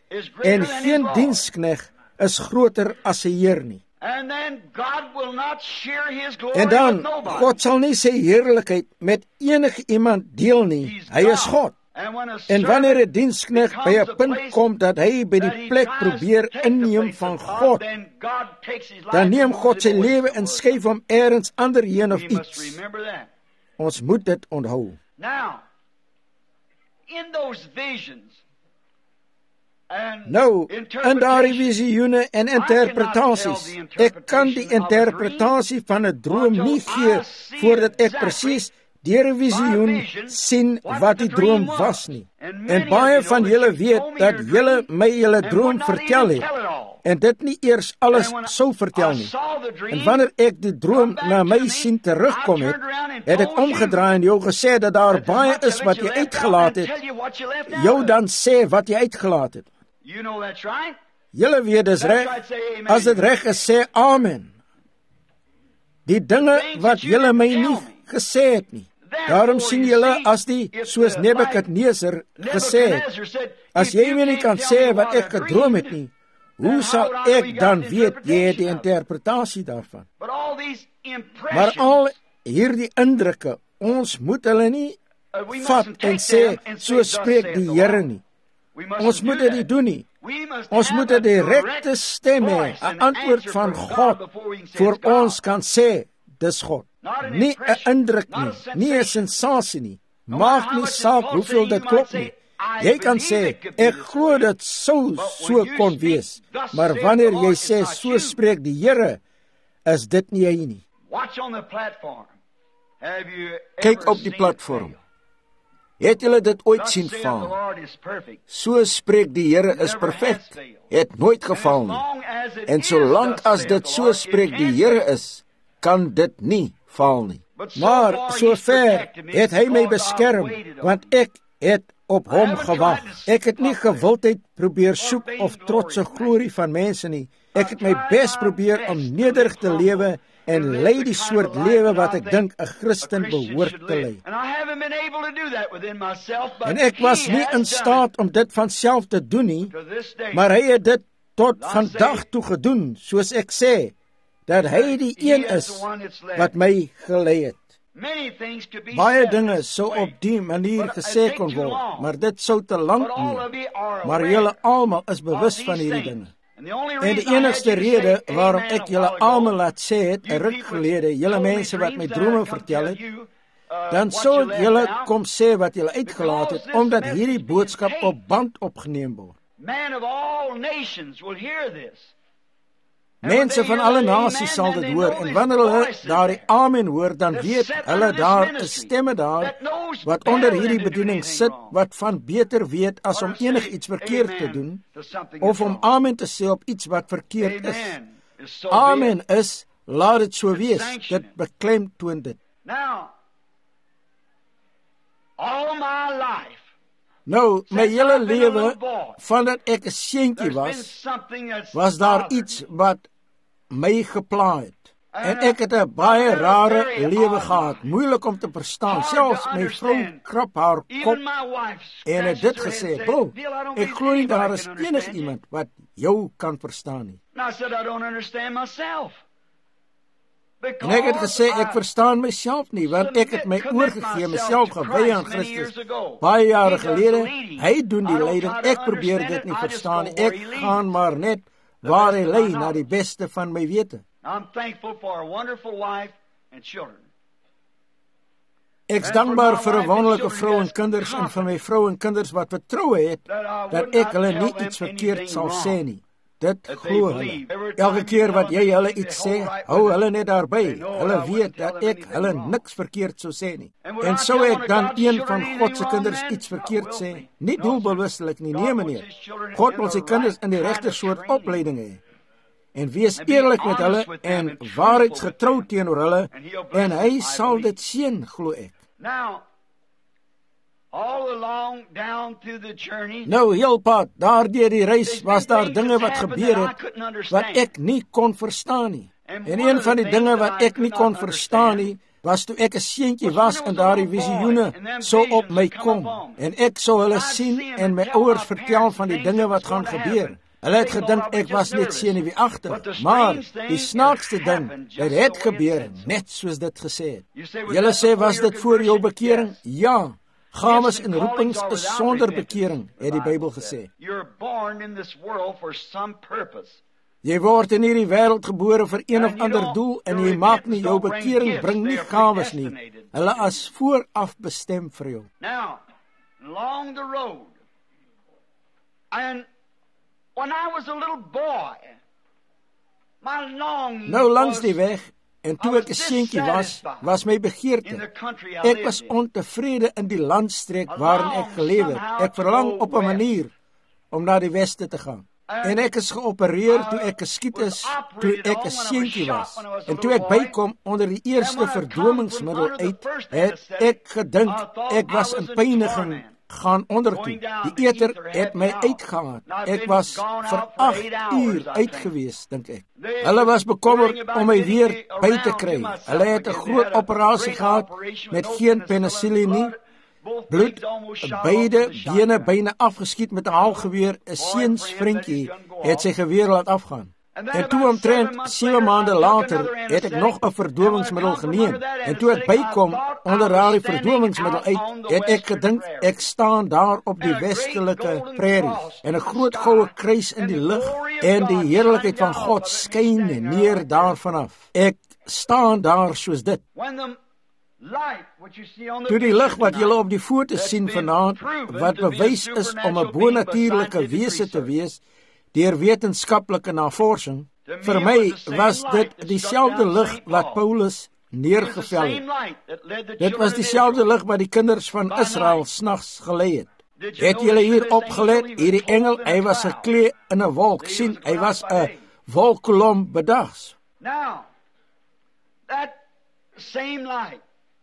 Speaker 1: en geen dienskneg is groter as sy Heer nie.
Speaker 2: And then God will not share his glory
Speaker 1: En dan,
Speaker 2: with nobody.
Speaker 1: God sal nie sy heerlikheid met enige iemand deel nie. Hy is God.
Speaker 2: And when a
Speaker 1: En wanneer 'n
Speaker 2: servant
Speaker 1: dienskneg by 'n
Speaker 2: becomes a
Speaker 1: punt
Speaker 2: place
Speaker 1: kom dat hy by
Speaker 2: that
Speaker 1: die
Speaker 2: he
Speaker 1: plek
Speaker 2: tries
Speaker 1: probeer
Speaker 2: to take the
Speaker 1: inneem
Speaker 2: place
Speaker 1: van
Speaker 2: of God,
Speaker 1: God,
Speaker 2: then God takes his life
Speaker 1: dan neem
Speaker 2: and
Speaker 1: God
Speaker 2: moves
Speaker 1: sy
Speaker 2: it away
Speaker 1: lewe
Speaker 2: from
Speaker 1: en
Speaker 2: the
Speaker 1: skuif hom elders ander heen of
Speaker 2: We must
Speaker 1: iets.
Speaker 2: remember that.
Speaker 1: Ons moet dit onthou.
Speaker 2: Now, in those visions and
Speaker 1: Nou, in daardie visioene en interpretasies, ek kan die interpretasie van 'n droom nie gee voordat ek presies deur 'n visioen sien wat die droom was nie. En baie van julle weet dat julle my julle droom vertel het en dit nie eers alles sou vertel nie. En wanneer ek die droom na my sien terugkom het, het ek omgedraai en jou gesê dat daar baie is wat jy uitgelaat het, jou dan sê wat jy uitgelaat het.
Speaker 2: You know that's right.
Speaker 1: Julle weet dis reg. As dit reg is, sê amen. Die dinge wat julle my nie gesê het nie. Daarom sien julle as die, soos Nebukadneser gesê het, as jy my nie kan sê wat ek gedroom het nie, hoe sal ek dan weet jy het die interpretasie daarvan? Maar al hierdie indrukke, ons moet hulle nie vat en sê, so spreek die Here nie. Ons moet dit nie doen nie. Ons moet 'n direkte stem hê, 'n antwoord van God voor ons kan sê, dis God. Nie 'n indruk nie, nie 'n sensasie nie. Maak nie saak hoeveel dit klop nie. Jy kan sê, ek glo dit sou so kon wees, maar wanneer jy sê, so spreek die Here, is dit nie hy nie. Kyk op die platform. Het julle dit ooit sien val? So spreek die Here is perfek, het nooit geval nie. En solank as dit so spreek die Here is, kan dit nie val nie. Maar sover het hy my beskerm, want ek het op hom gewag. Ek het nie gewildheid probeer soek of trotse glorie van mense nie. Ek het my bes probeer om nederig te lewe en lei die soort lewe wat ek dink 'n Christen behoort te lei. En ek was nie in staat om dit van self te doen nie, maar hy het dit tot vandag toe gedoen, soos ek sê, dat hy die een is wat my gelei het. Baie dinge sou op die manier gesê kon word, maar dit sou te lank neem. Maar julle almal is bewus van hierdie dinge. En die enigste rede waarom ek julle almal laat sê het, 'n ruk gelede, julle mense wat my drome vertel het, dan sou ek julle kom sê wat julle uitgelaat het, omdat hierdie boodskap op band opgeneem word. Mense van alle nasies sal dit hoor, en wanneer hulle daardie amen hoor, dan weet hulle daar is stemme daar, wat onder hierdie bediening sit, wat van beter weet as om enig iets verkeerd te doen, of om amen te sê op iets wat verkeerd is. Amen is, laat dit so wees, dit beklemtoon dit. Nou, my hele lewe, vandat ek 'n seentjie was, was daar iets wat my gepla het. En ek het 'n baie rare lewe gehad, moeilik om te verstaan. Selfs my vrou krap haar kop en het dit gesê, "Bro, ek glo nie daar is enig iemand wat jou kan verstaan nie." En ek het gesê, ek verstaan myself nie, want ek het my oorgegee, myself gewy aan Christus, baie jare gelede. Hy doen die leiding, ek probeer dit nie verstaan nie, ek gaan maar net waar hy lei, na die beste van my wete. Ek is dankbaar vir 'n wonderlike vrou en kinders, en vir my vrou en kinders wat vertroue het, dat ek hulle nie iets verkeerd sal sê nie. Dit glo hulle. Elke keer wat jy hulle iets sê, hou hulle net daarby. Hulle weet dat ek hulle niks verkeerd sou sê nie. En sou ek dan een van God se kinders iets verkeerd sê? Nie doelbewustelik nie, nee meneer. God wil sy kinders in die regte soort opleiding hê. En wees eerlik met hulle en waarheidsgetrou teenoor hulle, en hy sal dit seën, glo ek. Nou, heel pad, daar deur die reis was daar dinge wat gebeur het, wat ek nie kon verstaan nie. En een van die dinge wat ek nie kon verstaan nie, was toe ek 'n seentjie was en daardie visioene sou op my kom en ek sou hulle sien en my ouers vertel van die dinge wat gaan gebeur. Hulle het gedink ek was net senuweeagtig, maar die snaakste ding, dit het gebeur net soos dit gesê het. Julle sê, was dit voor jou bekering? Ja. Gawes en roepings is sonder bekering, het die Bybel gesê. Jy word in hierdie wêreld gebore vir een of ander doel en jy maak nie jou bekering, bring nie gawes nie. Hulle is vooraf bestem vir jou.
Speaker 2: Now, along the road, and when I was a little boy, my long
Speaker 1: nou langs die weg, en toe ek 'n seentjie was, was my begeerte. Ek was ontevrede in die landstreek waarin ek geleef het. Ek verlang op 'n manier om na die weste te gaan. En ek is geopereer toe ek geskiet is, toe ek 'n seentjie was. En toe ek bykom onder die eerste verdomingsmiddel uit, het ek gedink ek was in pyniging gaan ondertoe. Die eter het my uitgehaal. Ek was vir agt uur uit gewees, dink ek. Hulle was bekommerd om my weer by te kry. Hulle het 'n groot operasie gehad met geen penicillin nie. Bloed, beide bene byna afgeskiet met 'n haalgeweer. 'n Seunsvriendjie het sy geweer laat afgaan. En toe omtrent sewe maande later het ek nog 'n verdowingsmiddel geneem. En toe ek bykom onder daardie verdowingsmiddel uit, het ek gedink ek staan daar op die westelike prairies en 'n groot goue kruis in die lug en die heerlikheid van God skyn neer daarvan af. Ek staan daar soos dit. Toe die lig wat julle op die foto sien vanaand, wat bewys is om 'n bonatuurlike wese te wees, deur wetenskaplike navorsing, vir my was dit dieselfde lig wat Paulus neergevel het. Dit was dieselfde lig wat die kinders van Israel snags gelei het. Het julle hier opgelet, hierdie engel, hy was geklee in 'n wolk, sien, hy was 'n wolkkolom bedags.
Speaker 2: Now, that same light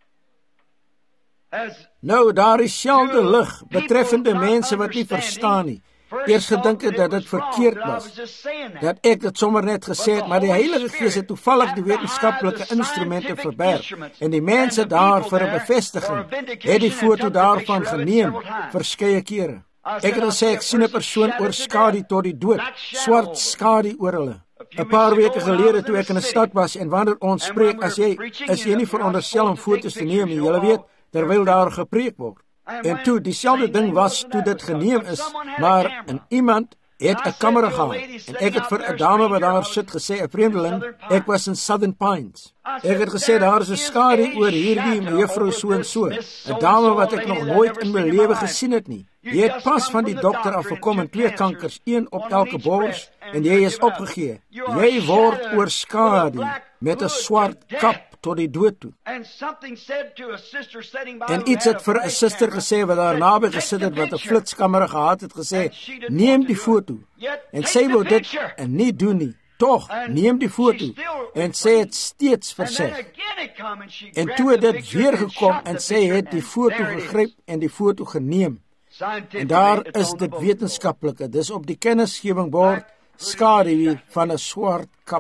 Speaker 2: has
Speaker 1: nou, daar is dieselfde lig betreffende mense wat nie verstaan nie. Eers gedink het dat dit verkeerd was, dat ek dit sommer net gesê het, maar die Heilige Gees het toevallig die wetenskaplike instrumente verberg, en die mense daar vir 'n bevestiging het die foto daarvan geneem, verskeie kere. Ek het gesê, ek sien 'n persoon oor skadu tot die dood, swart skadu oor hulle. 'n Paar weke gelede toe ek in 'n stad was, en wanneer ons spreek, as jy, is jy nie veronderstel om foto's te neem nie, julle weet, terwyl daar gepreek word. En toe, dieselfde ding was toe dit geneem is, maar en iemand het 'n kamera gehad, en ek het vir 'n dame wat daar sit gesê, 'n vreemdeling, ek was in Southern Pines. Ek het gesê, daar is 'n skadu oor hierdie mevrou so en so, 'n dame wat ek nog nooit in my lewe gesien het nie. Jy het pas van die dokter afgekom en twee kankers, een op elke bors, en jy is opgegee. Jy word oorskadu met 'n swart kap tot die dood toe. En iets het vir 'n suster gesê wat daar naby gesit het, wat 'n flitskamera gehad het, gesê, neem die foto. En sy wou dit en nie doen nie. Tog, neem die foto. En sy het steeds verseg. En toe het dit weer gekom en sy het die foto gegryp en die foto geneem. En daar is dit wetenskaplike, dis op die kennisgewing bord, skadu van 'n swart kap.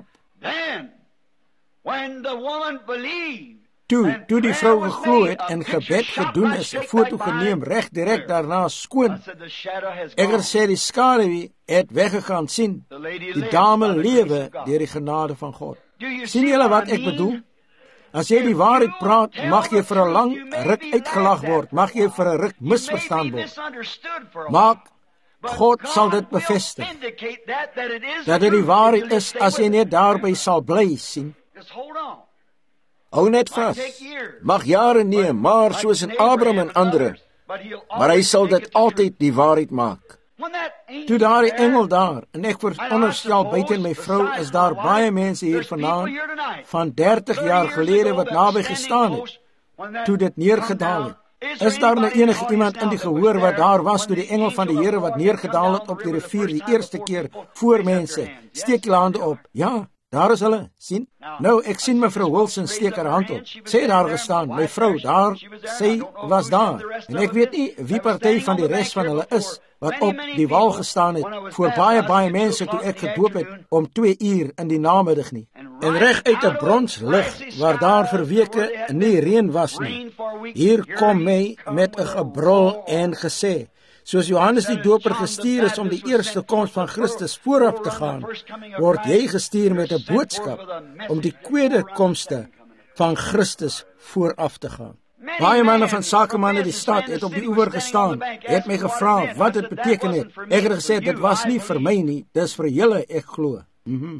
Speaker 1: Toe, toe die vrou geglo het en gebed gedoen is, 'n foto geneem, reg direk daarna skoon. Ek het sê die skadu het weggegaan, sien, die dame lewe deur die genade van God. Sien julle wat ek bedoel? As jy die waarheid praat, mag jy vir 'n lang ruk uitgelag word, mag jy vir 'n ruk misverstaan word. Maar God sal dit bevestig, dat dit die waarheid is as jy net daarby sal bly, sien. Hou net vas, mag jare neem, maar soos in Abraham en ander, maar hy sal dit altyd die waarheid maak. Toe daar die engel daar, en ek veronderstel buite my vrou, is daar baie mense hier vanaand, van dertig jaar gelede wat naby gestaan het, toe dit neergedaal het. Is daar nou enige iemand in die gehoor wat daar was toe die engel van die Here wat neergedaal het op die rivier die eerste keer voor mense? Steek julle hande op. Ja, daar is hulle, sien? Nou, ek sien mevrou Wilson steek haar hand op. Sy het daar gestaan, my vrou daar, sy was daar. En ek weet nie wie party van die res van hulle is, wat op die wal gestaan het, voor baie, baie mense toe ek gedoop het, om twee uur in die namiddag nie. En reg uit 'n bronslig, waar daar vir weke nie reën was nie, hier kom hy met 'n gebrul en gesê, soos Johannes die Doper gestuur is om die eerste koms van Christus vooraf te gaan, word jy gestuur met 'n boodskap om die tweede komste van Christus vooraf te gaan. Baie manne van sakemanne die stad het op die oewer gestaan, het my gevra wat dit beteken het. Ek het gesê, dit was nie vir my nie, dis vir julle, ek glo. Mm-hmm.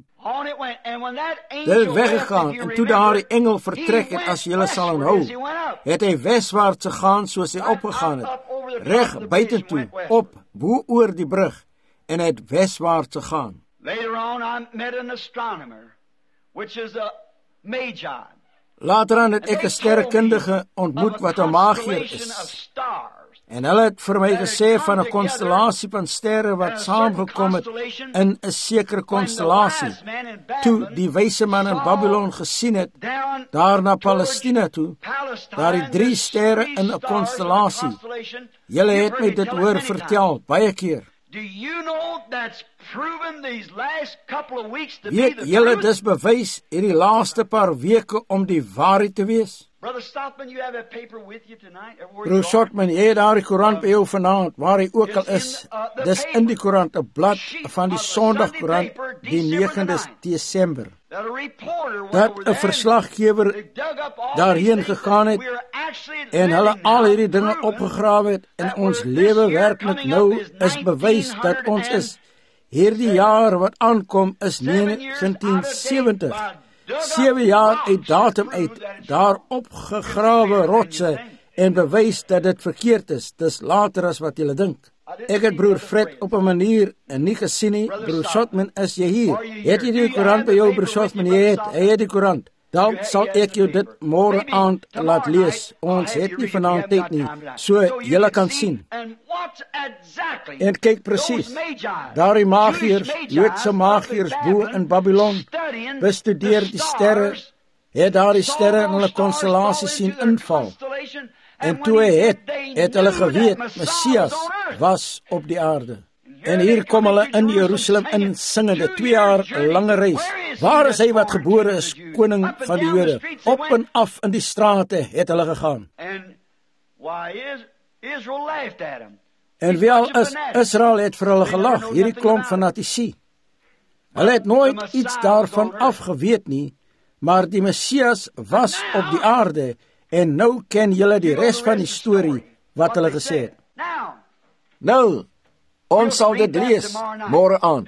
Speaker 1: Dit het weggegaan, en toe daar die engel vertrek het, as julle sal onthou, het hy weswaarts gegaan soos hy opgegaan het, reg buitentoe, op, bo oor die brug, en hy het weswaarts gegaan.
Speaker 2: Later on, I met an astronomer, which is a magi.
Speaker 1: Later aan het ek 'n sterrekundige ontmoet wat 'n magier is. En hulle het vir my gesê van 'n konstellasie van sterre wat saamgekom het in 'n sekere konstellasie. Toe die wyse man in Babylon gesien het, daar na Palestina toe, daar die drie sterre in 'n konstellasie. Julle het my dit hoor vertel, baie keer.
Speaker 2: Do you know that's proven these last couple of weeks to be
Speaker 1: Weet
Speaker 2: the
Speaker 1: julle
Speaker 2: truth?
Speaker 1: dis bewys hierdie laaste paar weke om die waarheid te wees?
Speaker 2: Brother Stockman, you have a paper with you tonight? Everywhere
Speaker 1: Broer
Speaker 2: you are?
Speaker 1: Shotman, jy het daar die koerant by jou vanaand, waar hy ook al is. Dis in die koerant, 'n blad van die Sondagkoerant, die negende Desember.
Speaker 2: That a reporter went
Speaker 1: Dat
Speaker 2: over
Speaker 1: 'n
Speaker 2: there,
Speaker 1: verslaggewer
Speaker 2: they dug up all
Speaker 1: daarheen
Speaker 2: these things
Speaker 1: gegaan het,
Speaker 2: that we're actually
Speaker 1: en hulle
Speaker 2: living
Speaker 1: al
Speaker 2: now,
Speaker 1: hierdie dinge
Speaker 2: proven
Speaker 1: opgegrawe het, en
Speaker 2: that
Speaker 1: ons
Speaker 2: we're
Speaker 1: lewe
Speaker 2: this year
Speaker 1: werklik
Speaker 2: coming
Speaker 1: nou
Speaker 2: up is
Speaker 1: is bewys dat ons is. Hierdie jaar wat aankom is negentien sewentig. Sewe jaar uit datum uit, daar opgegrawe rotse, en bewys dat dit verkeerd is. Dis later as wat julle dink. Ek het broer Fred op 'n manier en nie gesien nie. Broer Shotman, is jy hier? Het jy die koerant by jou, broer Shotman? Jy het, hy het die koerant. Dan sal ek jou dit môre aand laat lees. Ons het nie vanaand tyd nie, so julle kan sien. En kyk presies, daar die magiërs, Joodse magiërs bo in Babylon, bestudeer die sterre, het daar die sterre in hulle konstellasie sien inval. En toe hy het, het hulle geweet, Messias was op die aarde. En hier kom hulle in Jerusalem in singende, twee jaar lange reis. Waar is hy wat gebore is, koning van die Jode? Op en af in die strate het hulle gegaan. En wel is Israel het vir hulle gelag, hierdie klomp fanatici. Hulle het nooit iets daarvan afgeweet nie, maar die Messias was op die aarde, en nou ken julle die res van die storie wat hulle gesê het. Nou, ons sal dit lees môre aand.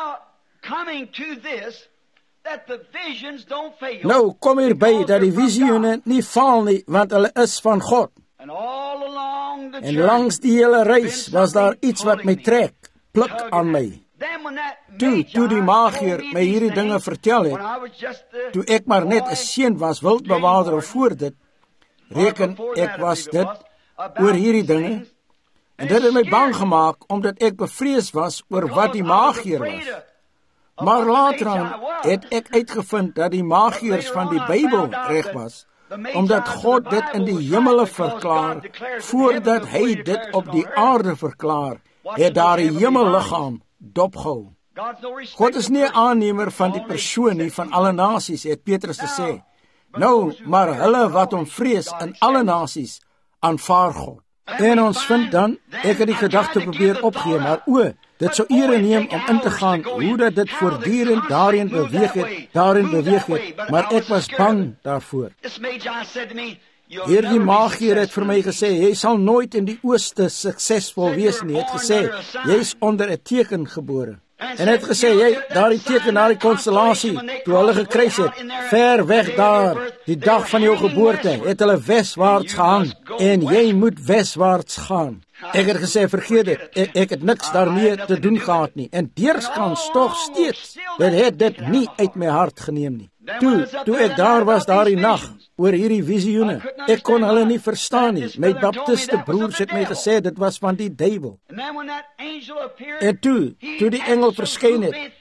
Speaker 1: Nou kom hierby dat die visioene nie faal nie, want hulle is van God. En langs die hele reis was daar iets wat my trek, pluk aan my. Toe, toe die magier my hierdie dinge vertel het, toe ek maar net 'n seun was, wildbewaarder of voor dit, reken ek was dit oor hierdie dinge, en dit het my bang gemaak, omdat ek bevrees was oor wat die magier was. Maar later aan het ek uitgevind dat die magiërs van die Bybel reg was, omdat God dit in die hemele verklaar, voordat hy dit op die aarde verklaar, het daar die hemelliggaam dopgehou. God is nie 'n aannemer van die persoon nie van alle nasies, het Petrus gesê. Nou, maar hulle wat hom vrees in alle nasies, aanvaar God. En ons vind dan, ek het die gedagte probeer opgee, maar o, dit sou ure neem om in te gaan, hoe dat dit voortdurend daarin beweeg het, daarin beweeg het, maar ek was bang daarvoor. Hierdie magier het vir my gesê, jy sal nooit in die ooste suksesvol wees nie, het gesê, jy is onder 'n teken gebore. En het gesê, jy, daar die teken, daar die konstellasie, toe hulle gekruis het, ver weg daar, die dag van jou geboorte, het hulle weswaarts gehang, en jy moet weswaarts gaan. Ek het gesê, vergeet dit, ek, ek het niks daarmee te doen gehad nie, en deurskans toch steeds, dit het dit nie uit my hart geneem nie. Toe, toe ek daar was daar die nacht, oor hierdie visioene, ek kon hulle nie verstaan nie, my baptiste broers het my gesê, dit was van die duivel. En toe, toe die engel verskyn het,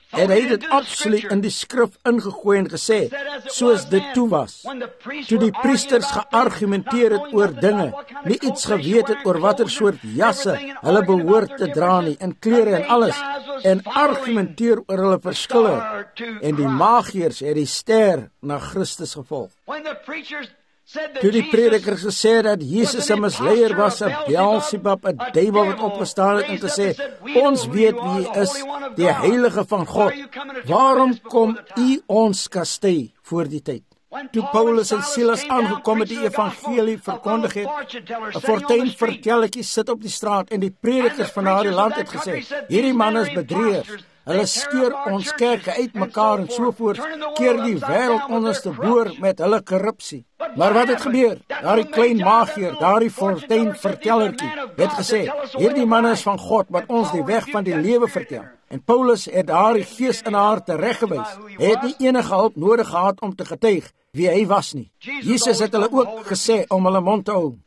Speaker 1: En hy het dit absoluut in die skrif ingegooi en gesê, soos dit toe was. Toe die priesters geargumenteer het oor dinge, nie iets geweet het oor watter soort jasse hulle behoort te dra nie, en klere en alles, en argumenteer oor hulle verskille, en die magiërs het die ster na Christus gevolg. Toe die predikers gesê dat Jesus 'n misleier was, 'n Beelzebub, 'n duiwel wat opgestaan het en gesê, ons weet wie hy is, die heilige van God, waarom kom u ons kastei voor die tyd? Toe Paulus en Silas aangekom het die evangelie verkondig het, 'n fortuinvertelletjie sit op die straat en die predikers van daardie land het gesê, hierdie man is bedrieërs, hulle skeur ons kerke uitmekaar en sovoorts, keer die wêreld onderste boor met hulle korrupsie. Maar wat het gebeur? Daardie klein magier, daardie fortuinvertellertjie, het gesê, hierdie man is van God wat ons die weg van die lewe vertel. En Paulus het daardie gees in haar tereggewys. Hy het nie enige hulp nodig gehad om te getuig wie hy was nie. Jesus het hulle ook gesê om hulle mond te hou.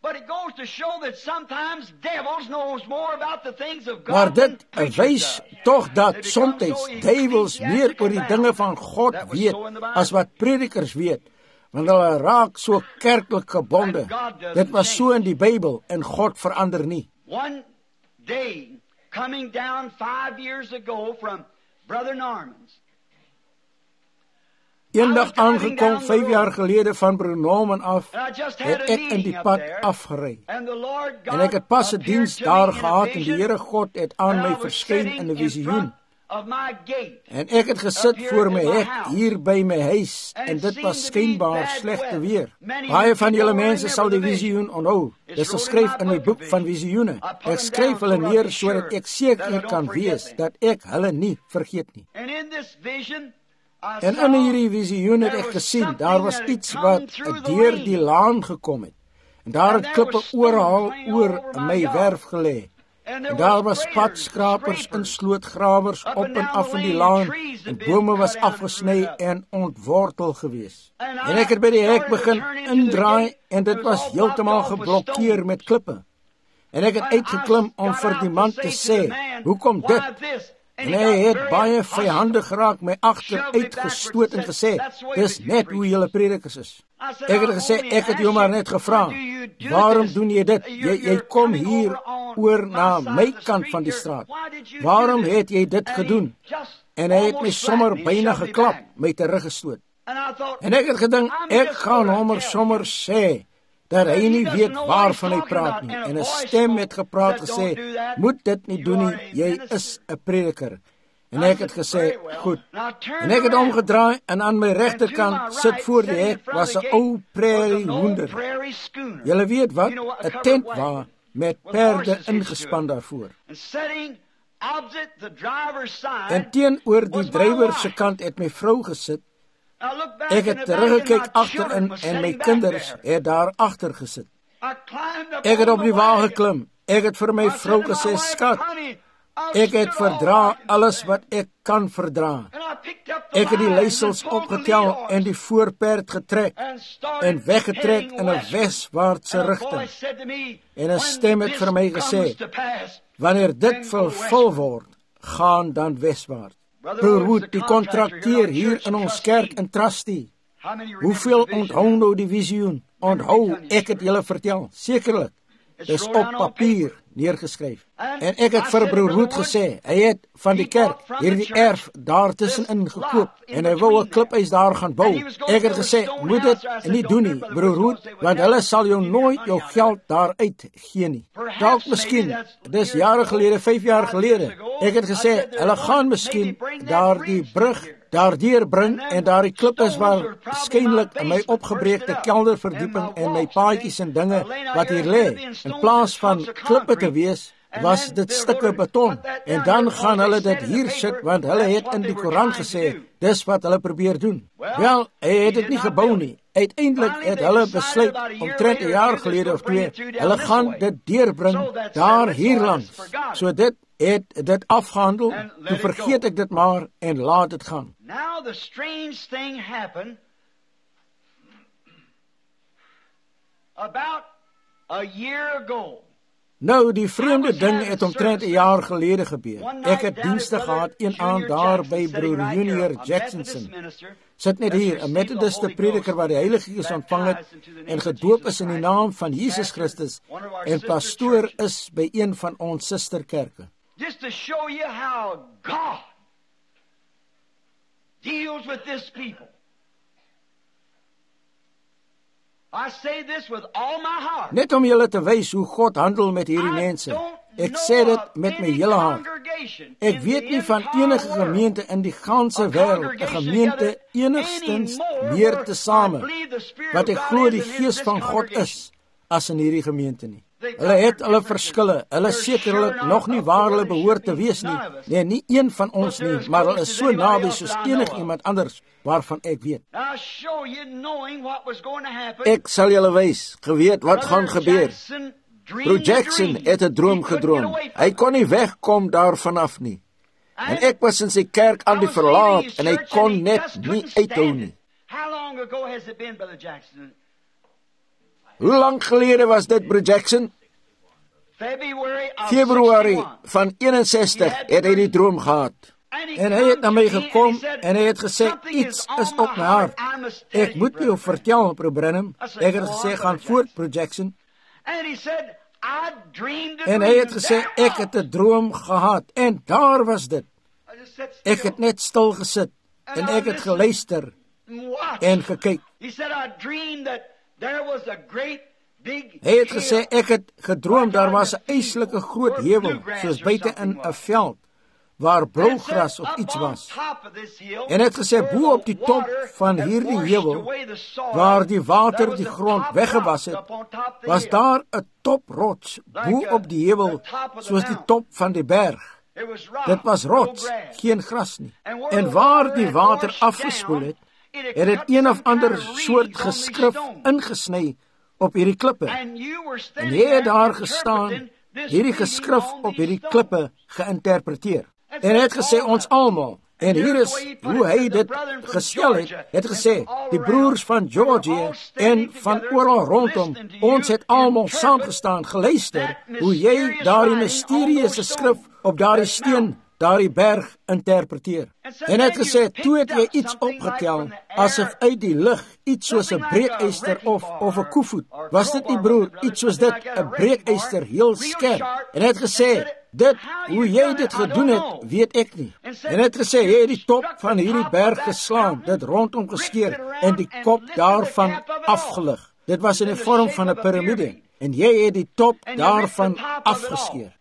Speaker 1: Maar dit wys tog dat soms duiwels meer oor die dinge van God weet as wat predikers weet, want hulle raak so kerklik gebonde. Dit was so in die Bybel en God verander nie.
Speaker 2: One day coming down five years ago from Brother Norman's.
Speaker 1: Eendag aangekom vyf jaar gelede van Broer Norman af, het ek in die pad afgery. En ek het pas 'n diens daar gehad en die Here God het aan my verskyn in 'n visioen. En ek het gesit voor my hek hier by my huis en dit was skynbaar slegte weer. Baie van julle mense sal die visioen onthou. Dit is geskryf in my boek van visioene. Ek skryf hulle neer sodat ek seker kan wees dat ek hulle nie vergeet nie. En in hierdie visioen het ek gesien, daar was iets wat deur die laan gekom het. En daar het klippe oorhaal oor my werf gelê. En daar was padskrapers en slootgrawers op en af in die laan, en bome was afgesny en ontwortel gewees. En ek het by die hek begin indraai, en dit was heeltemal geblokkeer met klippe. En ek het uitgeklim om vir die man te sê, hoekom dit? En hy het baie vyandig geraak, my agter uitgestoot en gesê, dis net hoe julle predikers is. Ek het gesê, ek het jou maar net gevra, waarom doen jy dit? Jy, jy kom hier oor na my kant van die straat. Waarom het jy dit gedoen? En hy het my sommer byna geklap, my teruggestoot. En ek het gedink, ek gaan hom sommer sê, dat hy nie weet waarvan hy praat nie. En 'n stem het gepraat gesê, moet dit nie doen nie, jy is 'n prediker. En ek het gesê, goed. En ek het omgedraai en aan my regterkant sit voor die hek was 'n ou prairie hoender. Julle weet wat, 'n tent waar met perde ingespan daarvoor. En teenoor die drywer se kant het my vrou gesit. Ek het teruggekyk agterin en my kinders het daar agter gesit. Ek het op die wa geklim. Ek het vir my vrou gesê, skat, ek het verdra alles wat ek kan verdra. Ek het die leisels opgetel en die voorperd getrek en weggetrek in 'n weswaartse rigting. En 'n stem het vir my gesê, wanneer dit vervul word, gaan dan weswaarts. Broer Wood, die kontrakteur hier in ons kerk in Trusty. Hoeveel onthou nou die visioen? Onthou, ek het julle vertel, sekerlik. Dis op papier neergeskryf. En ek het vir broer Wood gesê, hy het van die kerk hierdie erf daar tussenin gekoop en hy wou 'n kliphuis daar gaan bou. Ek het gesê, moet dit nie doen nie, broer Wood, want hulle sal jou nooit jou geld daar uit gee nie. Dalk miskien, dis jare gelede, vyf jaar gelede. Ek het gesê, hulle gaan miskien daar die brug daardeur bring en daar die klip is waar skynlik in my opgebreekte kelderverdieping en my paadjies en dinge wat hier lê. In plaas van klippe te wees, was dit stukke beton. En dan gaan hulle dit hier sit, want hulle het in die Koran gesê, dis wat hulle probeer doen. Wel, hy het dit nie gebou nie. Uiteindelik het hulle besluit, omtrent 'n jaar gelede of twee, hulle gaan dit deurbring daar hierlangs. So dit het dit afgehandel, toe vergeet ek dit maar en laat dit gaan.
Speaker 2: Now the strange thing happened about a year ago.
Speaker 1: Nou, die vreemde ding het omtrent 'n jaar gelede gebeur. Ek het dienste gehad een aand daar by broer Junior Jackson. Sit net hier, 'n Methodiste prediker wat die Heilige Gees ontvang het en gedoop is in die naam van Jesus Christus en pastoor is by een van ons susterkerke.
Speaker 2: Just to show you how God deals with this people. I say this with all my heart.
Speaker 1: Net om julle te wys hoe God handel met hierdie mense. Ek sê dit met my hele hart. Ek weet nie van enige gemeente in die ganse wêreld, 'n gemeente enigstens meer tesame, wat ek glo die Gees van God is, as in hierdie gemeente nie. Hulle het hulle verskille, hulle sekerlik nog nie waar hulle behoort te wees nie, nee, nie een van ons nie, maar hulle is so naby soos enig iemand anders, waarvan ek weet. Ek sal julle wys, geweet wat gaan gebeur. Broer Jackson het 'n droom gedroom. Hy kon nie wegkom daarvan af nie. En ek was in sy kerk aan die verlaat en hy kon net nie uithou nie. Hoe lang gelede was dit, Broer Jackson? Februarie van eenenzestig het hy die droom gehad. En hy het na my gekom en hy het gesê, iets is op my hart. Ek moet jou vertel, Broer Branham. Ek het gesê, gaan voort, Broer Jackson. En hy het gesê, ek het 'n droom gehad. En daar was dit. Ek het net stil gesit en ek het geluister en gekyk. Hy het gesê, ek het gedroom, daar was 'n yslike groot heuwel, soos buite in 'n veld, waar blouгras of iets was. En hy het gesê, bo op die top van hierdie heuwel, waar die water die grond weggewas het, was daar 'n toprots, bo op die heuwel, soos die top van die berg. Dit was rots, geen gras nie. En waar die water afgespoel het, het het een of ander soort geskrif ingesny op hierdie klippe. En jy het daar gestaan, hierdie geskrif op hierdie klippe geïnterpreteer. En hy het gesê, ons almal, en hier is hoe hy dit gestel het, het gesê, die broers van Georgia en van oral rondom, ons het almal saamgestaan, geluister, hoe jy daardie mysterieuze skrif op daardie steen, daardie berg interpreteer. En hy het gesê, toe het jy iets opgetel, asof uit die lug, iets soos 'n breekeyster of, of 'n koevoet. Was dit nie, broer, iets soos dit, 'n breekeyster, heel skerp. En hy het gesê, dit, hoe jy dit gedoen het, weet ek nie. En hy het gesê, jy het die top van hierdie berg geslaan, dit rondom geskeer, en die kop daarvan afgelig. Dit was in die vorm van 'n piramide. En jy het die top daarvan afgeskeer.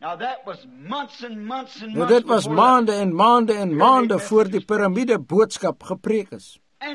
Speaker 1: Nou, dit was maande en maande en maande voor die piramide boodskap gepreek is.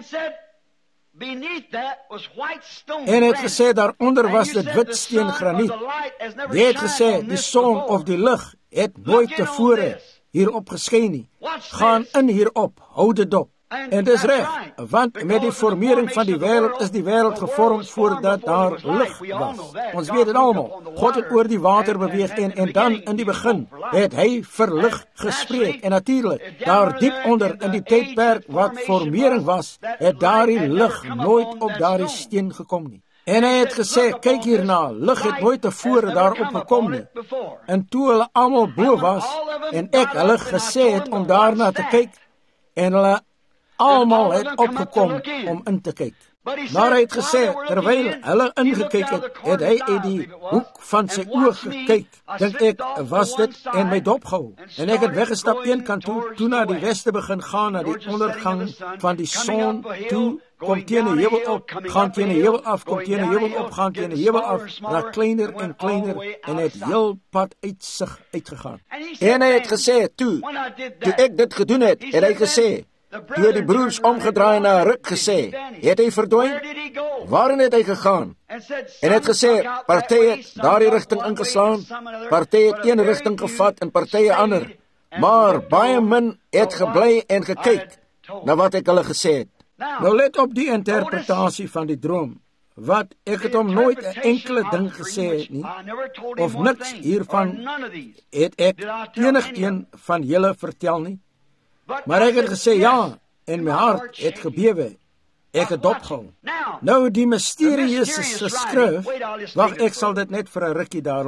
Speaker 1: En het gesê, daaronder was dit wit steen graniet. Jy het gesê, die son of die lig het nooit tevore hierop geskyn nie. Gaan in hierop, hou dit op. En dis reg, want met die formering van die wêreld is die wêreld gevorm voordat daar lig was. Ons weet dit almal. God het oor die water beweeg en, en dan in die begin het hy vir lig gespreek. En natuurlik, daar diep onder in die tydperk wat formering was, het daardie lig nooit op daardie steen gekom nie. En hy het gesê, kyk hierna, lig het nooit tevore daarop gekom nie. En toe hulle almal bo was, en ek hulle gesê het om daarna te kyk, en hulle almal het opgekom om in te kyk. Maar hy het gesê, terwyl hulle ingekyk het, het hy uit die hoek van sy oog gekyk. Dink ek, was dit en my dop gehou. En ek het weggestap een kant toe, toe na die weste begin gaan, na die ondergang van die son toe, kom teen die heuwel op, gaan teen die heuwel af, kom teen die heuwel op, gaan teen die heuwel af, raak kleiner en kleiner, en het heel pad uitsig uitgegaan. En hy het gesê, toe, toe ek dit gedoen het, het hy gesê, toe die broers omgedraai na 'n ruk gesê, het hy verdwyn? Waarin het hy gegaan? En het gesê, party het daardie rigting ingeslaan, party het een rigting gevat en party 'n ander. Maar baie min het gebly en gekyk na wat ek hulle gesê het. Nou let op die interpretasie van die droom, wat ek het hom nooit 'n enkele ding gesê het nie, of niks hiervan het ek enigeen van julle vertel nie. Maar ek het gesê, ja, en my hart het gebewe, ek het opgehou. Nou, die mysterieuze skrif, wacht, ek sal dit net vir 'n rukkie daar laat.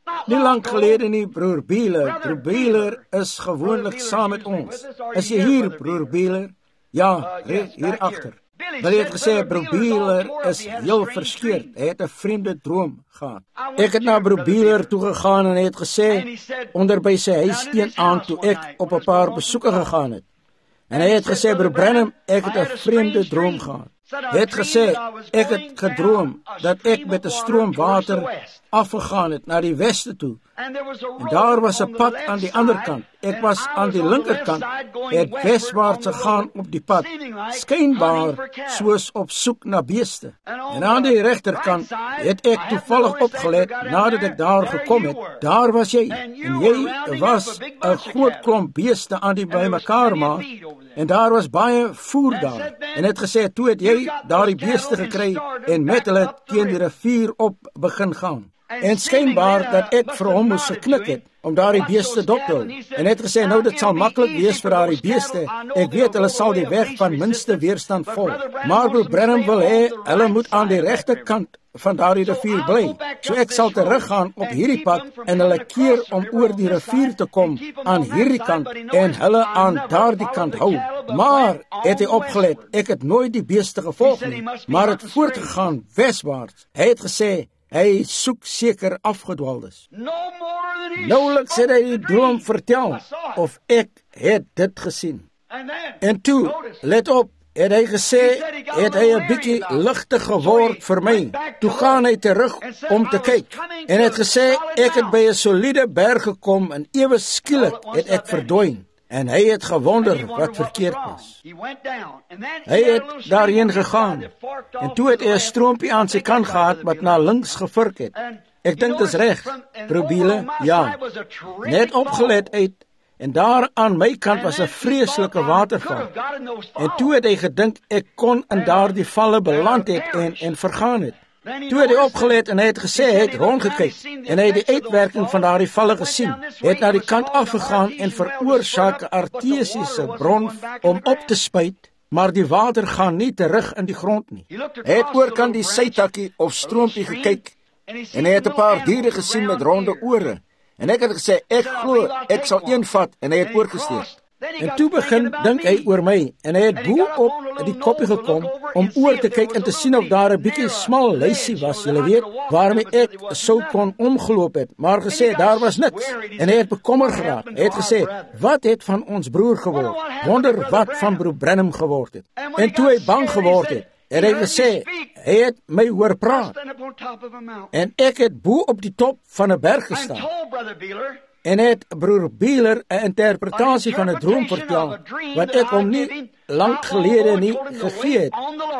Speaker 1: Nie lang gelede nie, broer Beeler. Broer Beeler is gewoonlik saam met ons. Is jy hier, broer Beeler? Ja, hier agter. Hulle het gesê, broer Beeler is heel verskeurd. Hy het 'n vreemde droom gehad. Ek het na broer Beeler toe gegaan en hy het gesê, onder by sy huis een aand toe ek op 'n paar besoeke gegaan het. En hy het gesê, broer Branham, ek het 'n vreemde droom gehad. Hy het gesê, ek het gedroom dat ek met 'n stroom water afgegaan het na die weste toe. En daar was 'n pad aan die ander kant. Ek was aan die linkerkant, het weswaarts gegaan op die pad, skynbaar soos op soek na beeste. En aan die regterkant het ek toevallig opgelet, nadat ek daar gekom het, daar was jy, en jy was 'n groot klomp beeste aan die bymekaar maak, en daar was baie voer daar. En het gesê, toe het jy daardie beeste gekry, en met hulle teen die rivier op begin gaan. En skynbaar dat ek vir hom moes geknik het, om daardie beeste dop te hou. En het gesê, nou dit sal maklik wees vir daardie beeste, ek weet hulle sal die weg van minste weerstand volg. Maar broer Branham wil hê, hulle moet aan die regterkant van daardie rivier bly. So ek sal teruggaan op hierdie pad, en hulle keer om oor die rivier te kom, aan hierdie kant, en hulle aan daardie kant hou. Maar, het hy opgelet, ek het nooit die beeste gevolg nie, maar het voortgegaan weswaarts. Hy het gesê, hy soek seker afgedwaaldes. Nauweliks het hy die droom vertel, of ek het dit gesien. En toe, let op, het hy gesê, het hy 'n bietjie ligter geword vir my. Toe gaan hy terug om te kyk, en het gesê, ek het by 'n soliede berg gekom, en ewe skielik het ek verdwyn. En hy het gewonder wat verkeerd was. Hy het daarheen gegaan, en toe het hy 'n stroompie aan sy kant gehad, wat na links gevurk het. Ek dink dit is reg, broer Beeler, ja. Net opgelet uit, en daar aan my kant was 'n vreeslike waterval. En toe het hy gedink, ek kon in daardie valle beland het, en, en vergaan het. Toe het hy opgelet en hy het gesê, hy het rondgekyk, en hy het die uitwerking van daardie valle gesien. Hy het na die kant afgegaan en veroorsaak 'n artesiese bron om op te spuit, maar die water gaan nie terug in die grond nie. Hy het oorkant die sytakkie of stroompie gekyk, en hy het 'n paar diere gesien met ronde ore. En ek het gesê, ek glo, ek sal een vat, en hy het oorgesteek. En toe begin dink hy oor my, en hy het bo op die koppie gekom, om oor te kyk en te sien of daar 'n bietjie smal lysie was, julle weet, waarmee ek sou kon omgeloop het, maar gesê, daar was niks, en hy het bekommer geraak. Hy het gesê, wat het van ons broer geword? Wonder wat van broer Branham geword het. En toe hy bang geword het, het hy gesê, hy het my hoor praat, en ek het bo op die top van 'n berg gestaan. En het broer Beeler 'n interpretasie van 'n droom vertel, wat ek hom nie lank gelede nie gegee het.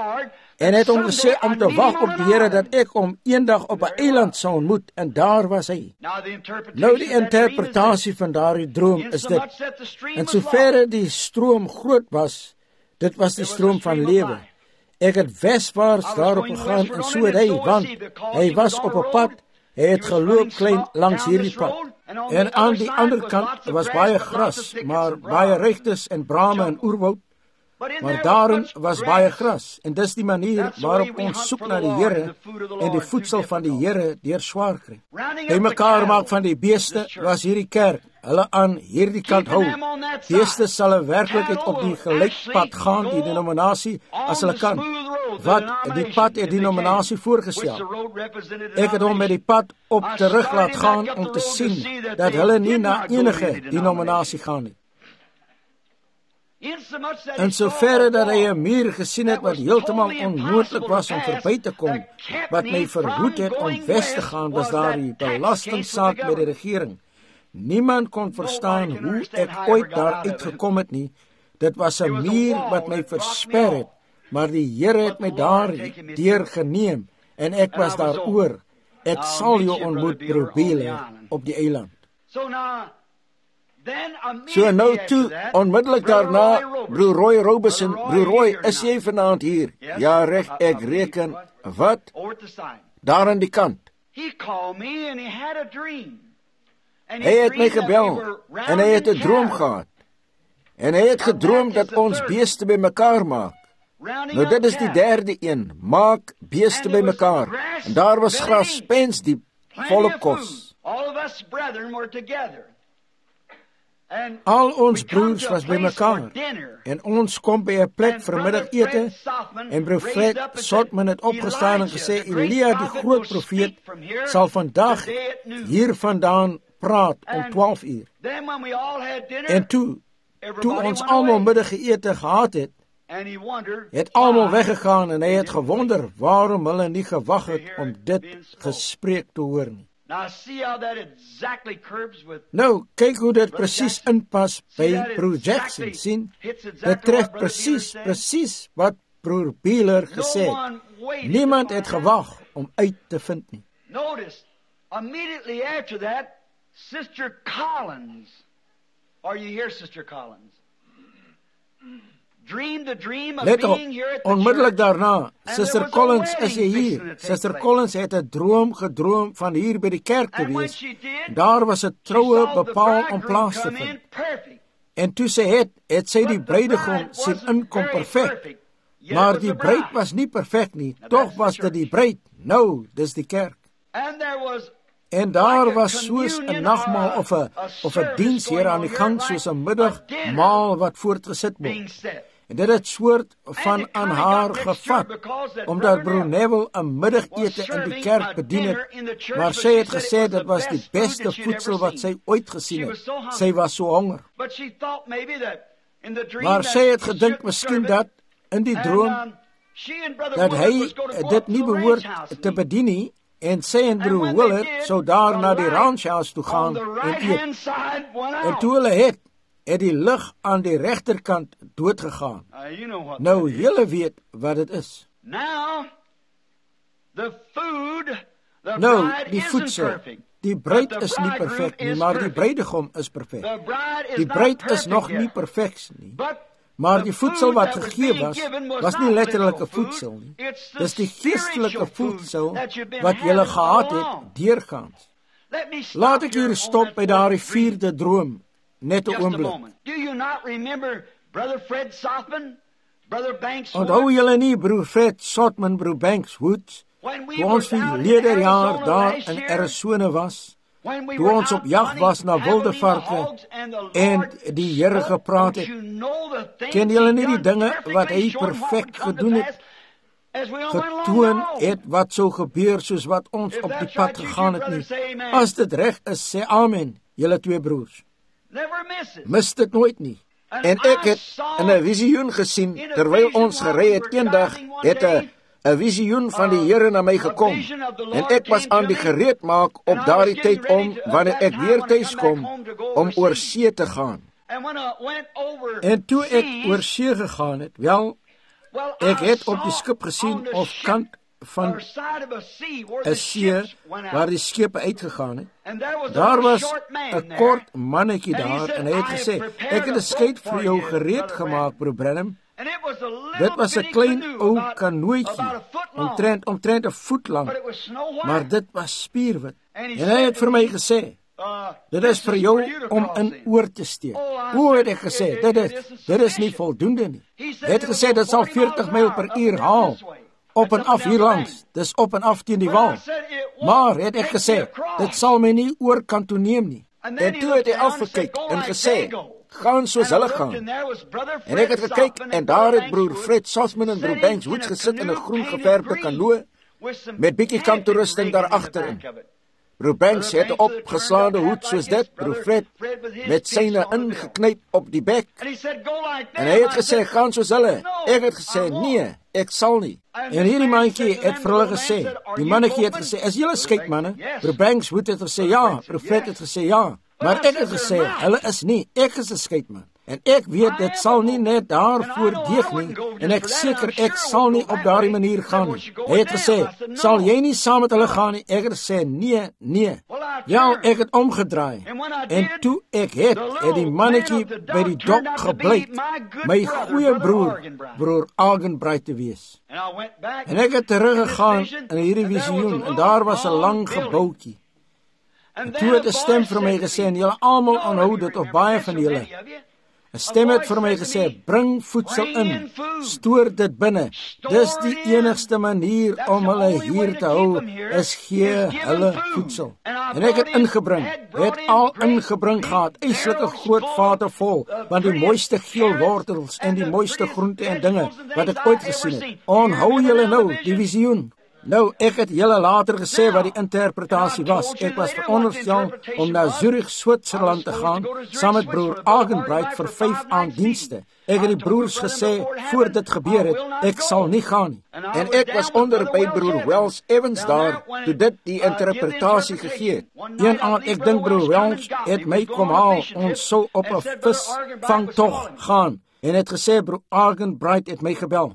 Speaker 1: En het hom gesê om te wag op die Here dat ek hom eendag op 'n eiland sou ontmoet, en daar was hy. Nou die interpretasie van daardie droom is dit, en soverre die stroom groot was, dit was die stroom van lewe. Ek het weswaarts daarop gegaan, en so het hy, want hy was op 'n pad, hy het geloop klein langs hierdie pad. En aan die ander kant was baie gras, maar baie regtes en brame en oerwoud, maar daarin was baie gras, en dis die manier waarop ons soek na die Here, en die voedsel van die Here deur swaar kry. By mekaar maak van die beeste was hierdie kerk, hulle aan hierdie kant hou. Beeste sal in werklikheid op die gelykpad gaan, die denominasie, as hulle kan. Wat die pad het die denominasie voorgestel. Ek het hom met die pad op terug laat gaan, om te sien, dat hulle nie na enige denominasie gaan nie. En soverre dat hy 'n muur gesien het, wat heeltemal onmoontlik was om verby te kom, wat my verhoed het om wes te gaan, was daar die belastingsaak met die regering. Niemand kon verstaan hoe ek ooit daar uitgekom het nie. Dit was 'n muur wat my versper het, maar die Here het my daar deur geneem, en ek was daaroor. Ek sal jou ontmoet, broer Beeler, op die eiland. So nou toe, onmiddellik daarna, broer Roy Robeson, broer Roy, is jy vanaand hier? Ja, reg, ek reken, wat? Daar aan die kant. Hy het my gebel, en hy het 'n droom gehad. En hy het gedroom dat ons beeste by mekaar maak. Nou dit is die derde een, maak beeste by mekaar. En daar was gras spensdiep, vol op kos.
Speaker 2: All of us brethren were together. And
Speaker 1: Al ons
Speaker 2: we come
Speaker 1: broers
Speaker 2: to a
Speaker 1: was
Speaker 2: place
Speaker 1: bymekaar
Speaker 2: for dinner.
Speaker 1: en ons kom by 'n plek
Speaker 2: And
Speaker 1: vir
Speaker 2: Brother
Speaker 1: middagete
Speaker 2: Fred Sothman
Speaker 1: en broer
Speaker 2: raised
Speaker 1: Fred
Speaker 2: up and
Speaker 1: Sothman het
Speaker 2: said,
Speaker 1: opgestaan en
Speaker 2: Elijah,
Speaker 1: gesê
Speaker 2: the great
Speaker 1: Elia die
Speaker 2: prophet,
Speaker 1: groot
Speaker 2: will
Speaker 1: profeet
Speaker 2: speak from here
Speaker 1: sal vandag
Speaker 2: today at noon.
Speaker 1: hiervandaan praat om
Speaker 2: And
Speaker 1: twaalf uur.
Speaker 2: Then when we all had dinner,
Speaker 1: En toe toe
Speaker 2: everybody
Speaker 1: ons
Speaker 2: went
Speaker 1: almal
Speaker 2: away.
Speaker 1: middagete gehad het,
Speaker 2: And he wondered
Speaker 1: het almal
Speaker 2: why
Speaker 1: weggegaan en hy
Speaker 2: they
Speaker 1: het
Speaker 2: didn't
Speaker 1: gewonder
Speaker 2: wait.
Speaker 1: waarom hulle nie gewag het
Speaker 2: To hear
Speaker 1: om
Speaker 2: it
Speaker 1: dit
Speaker 2: being spoken.
Speaker 1: gespreek te hoor nie.
Speaker 2: Now see how that exactly curbs with
Speaker 1: Nou, kyk hoe dit
Speaker 2: Brother
Speaker 1: presies
Speaker 2: Jackson.
Speaker 1: inpas by
Speaker 2: See that
Speaker 1: broer
Speaker 2: exactly
Speaker 1: Jackson, sien?
Speaker 2: hits exactly
Speaker 1: Dit
Speaker 2: what
Speaker 1: tref
Speaker 2: Brother
Speaker 1: presies,
Speaker 2: Beeler said.
Speaker 1: presies wat broer Beeler gesê
Speaker 2: No
Speaker 1: het.
Speaker 2: one waited
Speaker 1: Niemand
Speaker 2: to
Speaker 1: het
Speaker 2: find
Speaker 1: gewag om uit te vind nie.
Speaker 2: Notice, immediately after that, Sister Collins, are you here, Sister Collins? Dreamed the dream of
Speaker 1: Let op,
Speaker 2: being here at the
Speaker 1: onmiddellik
Speaker 2: church.
Speaker 1: daarna,
Speaker 2: And
Speaker 1: Sister
Speaker 2: there was a
Speaker 1: Collins, is
Speaker 2: wedding
Speaker 1: jy
Speaker 2: fixing
Speaker 1: hier?
Speaker 2: to take
Speaker 1: Sister
Speaker 2: place.
Speaker 1: Collins het 'n droom gedroom van hier by die kerk te
Speaker 2: And when
Speaker 1: wees.
Speaker 2: she did,
Speaker 1: Daar was 'n
Speaker 2: she
Speaker 1: troue
Speaker 2: saw the
Speaker 1: bepaal om
Speaker 2: bridegroom
Speaker 1: plaas te
Speaker 2: come
Speaker 1: vind.
Speaker 2: in perfect.
Speaker 1: En toe sy het, het sy die
Speaker 2: But the
Speaker 1: bruidegom
Speaker 2: bride
Speaker 1: sien
Speaker 2: wasn't
Speaker 1: inkom
Speaker 2: very
Speaker 1: perfek.
Speaker 2: perfect, yet
Speaker 1: Maar
Speaker 2: it was
Speaker 1: die
Speaker 2: the
Speaker 1: bruid
Speaker 2: bride.
Speaker 1: was nie perfek nie.
Speaker 2: Now
Speaker 1: Tog
Speaker 2: that's the
Speaker 1: was dit die
Speaker 2: church.
Speaker 1: bruid. Nou, dis die kerk.
Speaker 2: And there was
Speaker 1: En daar
Speaker 2: like a
Speaker 1: was soos
Speaker 2: communion
Speaker 1: 'n nagmaal
Speaker 2: or a-
Speaker 1: of 'n
Speaker 2: a
Speaker 1: of 'n
Speaker 2: service
Speaker 1: diens hier
Speaker 2: going
Speaker 1: aan
Speaker 2: on
Speaker 1: die
Speaker 2: here,
Speaker 1: gang
Speaker 2: like
Speaker 1: soos 'n
Speaker 2: a
Speaker 1: middagmaal wat voortgesit
Speaker 2: being
Speaker 1: word.
Speaker 2: set.
Speaker 1: En dit het soort van
Speaker 2: it
Speaker 1: aan
Speaker 2: kinda
Speaker 1: haar
Speaker 2: got mixed
Speaker 1: gevat,
Speaker 2: up because that
Speaker 1: omdat
Speaker 2: Brother
Speaker 1: broer Neville 'n middagete
Speaker 2: was
Speaker 1: in die
Speaker 2: serving
Speaker 1: kerk
Speaker 2: a
Speaker 1: bedien
Speaker 2: dinner
Speaker 1: het,
Speaker 2: in the church,
Speaker 1: maar
Speaker 2: but
Speaker 1: sy
Speaker 2: she
Speaker 1: het
Speaker 2: said it
Speaker 1: gesê
Speaker 2: was
Speaker 1: dit
Speaker 2: the
Speaker 1: was die
Speaker 2: best food
Speaker 1: beste
Speaker 2: that she'd
Speaker 1: voedsel
Speaker 2: ever
Speaker 1: wat sy
Speaker 2: seen.
Speaker 1: ooit
Speaker 2: She
Speaker 1: gesien
Speaker 2: was
Speaker 1: het.
Speaker 2: so hungry.
Speaker 1: Sy was so honger.
Speaker 2: But she thought maybe that in the dream
Speaker 1: Maar
Speaker 2: that
Speaker 1: sy het
Speaker 2: she
Speaker 1: gedink
Speaker 2: shouldn't
Speaker 1: miskien
Speaker 2: serve it.
Speaker 1: dat in die
Speaker 2: And,
Speaker 1: droom
Speaker 2: um, she and Brother
Speaker 1: dat
Speaker 2: Willard
Speaker 1: hy
Speaker 2: was going to go
Speaker 1: dit
Speaker 2: up to
Speaker 1: nie
Speaker 2: the
Speaker 1: behoort
Speaker 2: ranch house and
Speaker 1: te
Speaker 2: eat.
Speaker 1: bedien nie, en sy en
Speaker 2: And
Speaker 1: broer
Speaker 2: when they
Speaker 1: Willard
Speaker 2: did,
Speaker 1: sou daar
Speaker 2: the
Speaker 1: na die
Speaker 2: light
Speaker 1: ranchhuis toe
Speaker 2: on
Speaker 1: gaan
Speaker 2: the
Speaker 1: en
Speaker 2: right-hand
Speaker 1: eet.
Speaker 2: side went
Speaker 1: En
Speaker 2: out.
Speaker 1: toe hulle het, het die lig aan die regterkant doodgegaan.
Speaker 2: Uh, you know what
Speaker 1: Nou,
Speaker 2: that is.
Speaker 1: julle weet wat dit is.
Speaker 2: Now, the food, the
Speaker 1: Nou,
Speaker 2: bride
Speaker 1: die
Speaker 2: isn't
Speaker 1: voedsel.
Speaker 2: perfect.
Speaker 1: Die bruid
Speaker 2: But the
Speaker 1: is nie
Speaker 2: bridegroom
Speaker 1: perfek nie,
Speaker 2: is
Speaker 1: maar die
Speaker 2: perfect.
Speaker 1: bruidegom is perfek.
Speaker 2: The bride is
Speaker 1: Die
Speaker 2: not
Speaker 1: bruid is
Speaker 2: perfect
Speaker 1: nog
Speaker 2: yet.
Speaker 1: nie perfek nie.
Speaker 2: But
Speaker 1: Maar
Speaker 2: the
Speaker 1: die voedsel
Speaker 2: food
Speaker 1: wat
Speaker 2: that was
Speaker 1: gegee
Speaker 2: being
Speaker 1: was,
Speaker 2: given was
Speaker 1: was nie
Speaker 2: not
Speaker 1: letterlike
Speaker 2: literal food.
Speaker 1: voedsel nie.
Speaker 2: It's the
Speaker 1: Dis die geestelike
Speaker 2: spiritual food
Speaker 1: voedsel
Speaker 2: that you've been
Speaker 1: wat julle
Speaker 2: having
Speaker 1: gehad
Speaker 2: all
Speaker 1: het
Speaker 2: along.
Speaker 1: deurgaans.
Speaker 2: Let me stop
Speaker 1: Laat ek
Speaker 2: here
Speaker 1: hier
Speaker 2: on
Speaker 1: stop
Speaker 2: that
Speaker 1: by daardie
Speaker 2: fourth dream.
Speaker 1: vierde droom, net 'n
Speaker 2: Just a
Speaker 1: oomblik.
Speaker 2: moment. Do you not remember Brother Fred Sothman, Brother Banks
Speaker 1: Onthou
Speaker 2: Wood?
Speaker 1: julle nie broer Fred Sothman, broer Banks Woods,
Speaker 2: When we
Speaker 1: toe ons
Speaker 2: was out in
Speaker 1: verlede jaar
Speaker 2: Arizona
Speaker 1: daar
Speaker 2: last
Speaker 1: in
Speaker 2: year,
Speaker 1: Arizona was,
Speaker 2: when we
Speaker 1: toe
Speaker 2: were
Speaker 1: ons
Speaker 2: out
Speaker 1: op jag
Speaker 2: hunting
Speaker 1: was na wilde
Speaker 2: javelina
Speaker 1: varke
Speaker 2: hogs and the
Speaker 1: en
Speaker 2: Lord
Speaker 1: die Here
Speaker 2: spoke,
Speaker 1: gepraat
Speaker 2: don't
Speaker 1: het.
Speaker 2: you know the things
Speaker 1: Ken julle
Speaker 2: he
Speaker 1: nie die
Speaker 2: done
Speaker 1: dinge
Speaker 2: perfectly,
Speaker 1: wat hy
Speaker 2: showing what
Speaker 1: perfek
Speaker 2: would come to
Speaker 1: gedoen het,
Speaker 2: pass as we all went along
Speaker 1: getoon
Speaker 2: now?
Speaker 1: het wat sou gebeur soos wat ons
Speaker 2: If
Speaker 1: op die
Speaker 2: that's
Speaker 1: pad
Speaker 2: right, you
Speaker 1: gegaan
Speaker 2: two
Speaker 1: het nie.
Speaker 2: brothers say amen.
Speaker 1: As dit reg is, sê amen, julle twee broers.
Speaker 2: Never miss it.
Speaker 1: Mis dit nooit nie.
Speaker 2: And
Speaker 1: En ek
Speaker 2: I
Speaker 1: het
Speaker 2: saw
Speaker 1: in 'n visioen gesien,
Speaker 2: in a
Speaker 1: terwyl
Speaker 2: vision
Speaker 1: ons
Speaker 2: while
Speaker 1: gery
Speaker 2: we
Speaker 1: het
Speaker 2: were
Speaker 1: eendag,
Speaker 2: driving one
Speaker 1: het 'n
Speaker 2: day,
Speaker 1: 'n visioen van die
Speaker 2: uh,
Speaker 1: Here na my
Speaker 2: a
Speaker 1: gekom.
Speaker 2: vision of the
Speaker 1: En
Speaker 2: Lord
Speaker 1: ek was
Speaker 2: came
Speaker 1: aan
Speaker 2: to
Speaker 1: die
Speaker 2: me,
Speaker 1: gereed maak
Speaker 2: and
Speaker 1: op
Speaker 2: I
Speaker 1: daardie
Speaker 2: was getting
Speaker 1: tyd om,
Speaker 2: ready to-
Speaker 1: wanneer
Speaker 2: at
Speaker 1: ek
Speaker 2: that time
Speaker 1: weer
Speaker 2: when I
Speaker 1: tuis
Speaker 2: come back
Speaker 1: kom,
Speaker 2: home to go
Speaker 1: om oor
Speaker 2: overseas.
Speaker 1: see te gaan.
Speaker 2: And when I went over
Speaker 1: En toe ek
Speaker 2: seas,
Speaker 1: oor see gegaan het, wel,
Speaker 2: well,
Speaker 1: ek
Speaker 2: I
Speaker 1: het op
Speaker 2: saw
Speaker 1: die skip
Speaker 2: on
Speaker 1: gesien
Speaker 2: the
Speaker 1: of
Speaker 2: ship,
Speaker 1: kant van
Speaker 2: or side of a sea where
Speaker 1: 'n
Speaker 2: the
Speaker 1: see
Speaker 2: ships went out.
Speaker 1: waar die skepe uitgegaan het.
Speaker 2: And there was a
Speaker 1: Daar
Speaker 2: little
Speaker 1: was
Speaker 2: short man
Speaker 1: 'n
Speaker 2: there.
Speaker 1: kort mannetjie
Speaker 2: And he
Speaker 1: daar
Speaker 2: said,
Speaker 1: en hy het
Speaker 2: "I have
Speaker 1: gesê,
Speaker 2: prepared
Speaker 1: ek het
Speaker 2: a
Speaker 1: 'n skeid
Speaker 2: boat for
Speaker 1: vir jou
Speaker 2: you,
Speaker 1: gereed
Speaker 2: Brother
Speaker 1: gemaak, broer Branham.
Speaker 2: And it was a little
Speaker 1: Dit was 'n
Speaker 2: bitty
Speaker 1: klein
Speaker 2: canoe,
Speaker 1: ou
Speaker 2: about-
Speaker 1: kanootjie,
Speaker 2: about a foot long.
Speaker 1: omtrent omtrent 'n voet lank,
Speaker 2: But it was snow white.
Speaker 1: maar dit was spierwit.
Speaker 2: And he
Speaker 1: En hy
Speaker 2: said
Speaker 1: het
Speaker 2: to
Speaker 1: vir my
Speaker 2: me,
Speaker 1: gesê,
Speaker 2: Uh,
Speaker 1: dit
Speaker 2: this
Speaker 1: is vir
Speaker 2: is
Speaker 1: jou
Speaker 2: for you to
Speaker 1: om
Speaker 2: cross
Speaker 1: in
Speaker 2: in.
Speaker 1: oor te steek.
Speaker 2: Oh, I
Speaker 1: Hoe het
Speaker 2: said,
Speaker 1: ek gesê,
Speaker 2: it-
Speaker 1: dit
Speaker 2: it
Speaker 1: is,
Speaker 2: isn't
Speaker 1: dit is nie
Speaker 2: sufficient.
Speaker 1: voldoende nie.
Speaker 2: He
Speaker 1: Hy
Speaker 2: said
Speaker 1: het
Speaker 2: it will
Speaker 1: gesê,
Speaker 2: go
Speaker 1: dit sal
Speaker 2: forty
Speaker 1: veertig
Speaker 2: miles
Speaker 1: myl
Speaker 2: an
Speaker 1: per
Speaker 2: hour,
Speaker 1: uur
Speaker 2: up and
Speaker 1: haal,
Speaker 2: down this way.
Speaker 1: op
Speaker 2: That's
Speaker 1: en af
Speaker 2: up and
Speaker 1: hier
Speaker 2: down the
Speaker 1: langs,
Speaker 2: bank.
Speaker 1: dis op en af teen die
Speaker 2: But I
Speaker 1: wal.
Speaker 2: said, it won't
Speaker 1: Maar het ek
Speaker 2: take
Speaker 1: gesê,
Speaker 2: me across.
Speaker 1: dit sal my nie oor kan toe neem nie.
Speaker 2: And then
Speaker 1: En
Speaker 2: he
Speaker 1: toe het hy
Speaker 2: looked down and
Speaker 1: afgekyk
Speaker 2: said, "Go
Speaker 1: en
Speaker 2: like
Speaker 1: gesê,
Speaker 2: they go."
Speaker 1: gaan soos
Speaker 2: And I
Speaker 1: hulle
Speaker 2: looked
Speaker 1: gaan.
Speaker 2: and there was Brother
Speaker 1: En ek het
Speaker 2: Fred
Speaker 1: gekyk
Speaker 2: Sothman
Speaker 1: en
Speaker 2: and
Speaker 1: daar
Speaker 2: Brother
Speaker 1: het broer
Speaker 2: Banks
Speaker 1: Fred Sothman en broer
Speaker 2: sitting
Speaker 1: Banks
Speaker 2: in
Speaker 1: Woods
Speaker 2: a
Speaker 1: gesit in 'n
Speaker 2: canoe
Speaker 1: groen
Speaker 2: painted
Speaker 1: geverfde
Speaker 2: green
Speaker 1: kanoe
Speaker 2: with some
Speaker 1: met bietjie
Speaker 2: camping
Speaker 1: kantoerusting
Speaker 2: rigging in the
Speaker 1: daarachter.
Speaker 2: back of it.
Speaker 1: Broer Banks het 'n
Speaker 2: Brother Banks
Speaker 1: opgeslaande
Speaker 2: with a
Speaker 1: hoed
Speaker 2: turned-up
Speaker 1: soos
Speaker 2: hat like
Speaker 1: dit,
Speaker 2: this,
Speaker 1: broer
Speaker 2: Brother
Speaker 1: Fred,
Speaker 2: Fred with his
Speaker 1: met syne
Speaker 2: piece on the bill.
Speaker 1: ingeknyp op die bek.
Speaker 2: And he said, "Go like
Speaker 1: En
Speaker 2: them."
Speaker 1: hy het
Speaker 2: I
Speaker 1: gesê,
Speaker 2: said,
Speaker 1: gaan soos hulle.
Speaker 2: "No,
Speaker 1: Ek het gesê,
Speaker 2: I won't."
Speaker 1: nee, ek sal nie.
Speaker 2: And
Speaker 1: En
Speaker 2: this
Speaker 1: hierdie
Speaker 2: man
Speaker 1: mandjie
Speaker 2: said to
Speaker 1: het
Speaker 2: them,
Speaker 1: vir hulle
Speaker 2: the man
Speaker 1: gesê,
Speaker 2: said, "Are
Speaker 1: die
Speaker 2: you
Speaker 1: mannetjie het
Speaker 2: boatmen?"
Speaker 1: gesê, is julle skeipmanne?
Speaker 2: Yes.
Speaker 1: Broer Banks Wood het gesê, ja.
Speaker 2: Banks
Speaker 1: Broer
Speaker 2: said,
Speaker 1: Fred
Speaker 2: yes.
Speaker 1: het gesê, ja.
Speaker 2: But
Speaker 1: Maar
Speaker 2: I
Speaker 1: ek
Speaker 2: said,
Speaker 1: het
Speaker 2: "They're
Speaker 1: gesê,
Speaker 2: not."
Speaker 1: hulle is nie, ek is 'n skeipman. En ek weet,
Speaker 2: I
Speaker 1: dit
Speaker 2: am
Speaker 1: sal
Speaker 2: a
Speaker 1: nie
Speaker 2: boatman.
Speaker 1: net daarvoor
Speaker 2: And I know I
Speaker 1: deeg nie.
Speaker 2: wouldn't go
Speaker 1: En
Speaker 2: just
Speaker 1: ek
Speaker 2: for that,
Speaker 1: seker,
Speaker 2: and I'm
Speaker 1: ek
Speaker 2: sure
Speaker 1: sal
Speaker 2: it
Speaker 1: nie
Speaker 2: would go
Speaker 1: op
Speaker 2: that
Speaker 1: daardie
Speaker 2: way.
Speaker 1: manier
Speaker 2: Said,
Speaker 1: gaan
Speaker 2: "Well,
Speaker 1: nie.
Speaker 2: you go
Speaker 1: Hy het
Speaker 2: with
Speaker 1: gesê,
Speaker 2: them." I said, "No."
Speaker 1: sal jy nie saam met hulle gaan nie? Ek het gesê, nee, nee.
Speaker 2: Well, I
Speaker 1: Ja,
Speaker 2: turned.
Speaker 1: ek het omgedraai.
Speaker 2: And when I
Speaker 1: En
Speaker 2: did,
Speaker 1: toe ek het,
Speaker 2: the
Speaker 1: het die
Speaker 2: little
Speaker 1: mannetjie
Speaker 2: man of the
Speaker 1: by die
Speaker 2: dock
Speaker 1: dok
Speaker 2: turned out to be
Speaker 1: gebleik,
Speaker 2: my good
Speaker 1: my
Speaker 2: brother,
Speaker 1: goeie
Speaker 2: Brother
Speaker 1: broer,
Speaker 2: Argenbright.
Speaker 1: broer Argenbright te wees.
Speaker 2: And I went back
Speaker 1: En ek het teruggegaan
Speaker 2: in this vision,
Speaker 1: in hierdie
Speaker 2: and there was a
Speaker 1: visioen,
Speaker 2: little
Speaker 1: en daar was 'n
Speaker 2: long
Speaker 1: lang
Speaker 2: building.
Speaker 1: gebouetjie.
Speaker 2: And
Speaker 1: En
Speaker 2: then
Speaker 1: toe het
Speaker 2: a
Speaker 1: 'n stem
Speaker 2: voice
Speaker 1: vir my
Speaker 2: said to
Speaker 1: gesê,
Speaker 2: me,
Speaker 1: en julle almal
Speaker 2: "All of
Speaker 1: onthou
Speaker 2: you
Speaker 1: dit, of
Speaker 2: remember
Speaker 1: baie
Speaker 2: this,
Speaker 1: van
Speaker 2: so
Speaker 1: julle,
Speaker 2: many of you."
Speaker 1: 'n stem het vir my gesê, bring voedsel in, stoor dit binne. Dis die enigste manier om hulle hier te hou, is gee hulle voedsel. En ek het ingebring, het al ingebring gehad, eislike groot vate vol, want die mooiste geel wortels en die mooiste groente en dinge, wat ek ooit gesien het. Onthou julle nou, die visioen. Nou, ek het julle later gesê wat die interpretasie was. Ek was veronderstel om na Zurich, Switserland te gaan, saam met broer Argenbright vir vyf aanddienste. Ek het die broers gesê, voor dit gebeur het, ek sal nie gaan nie. En ek was onder by broer Wells Evans daar, toe dit die interpretasie gegee het. Een aand, ek dink broer Wells het my kom haal, ons sou op 'n visvangtog gaan, en het gesê, broer Argenbright het my gebel.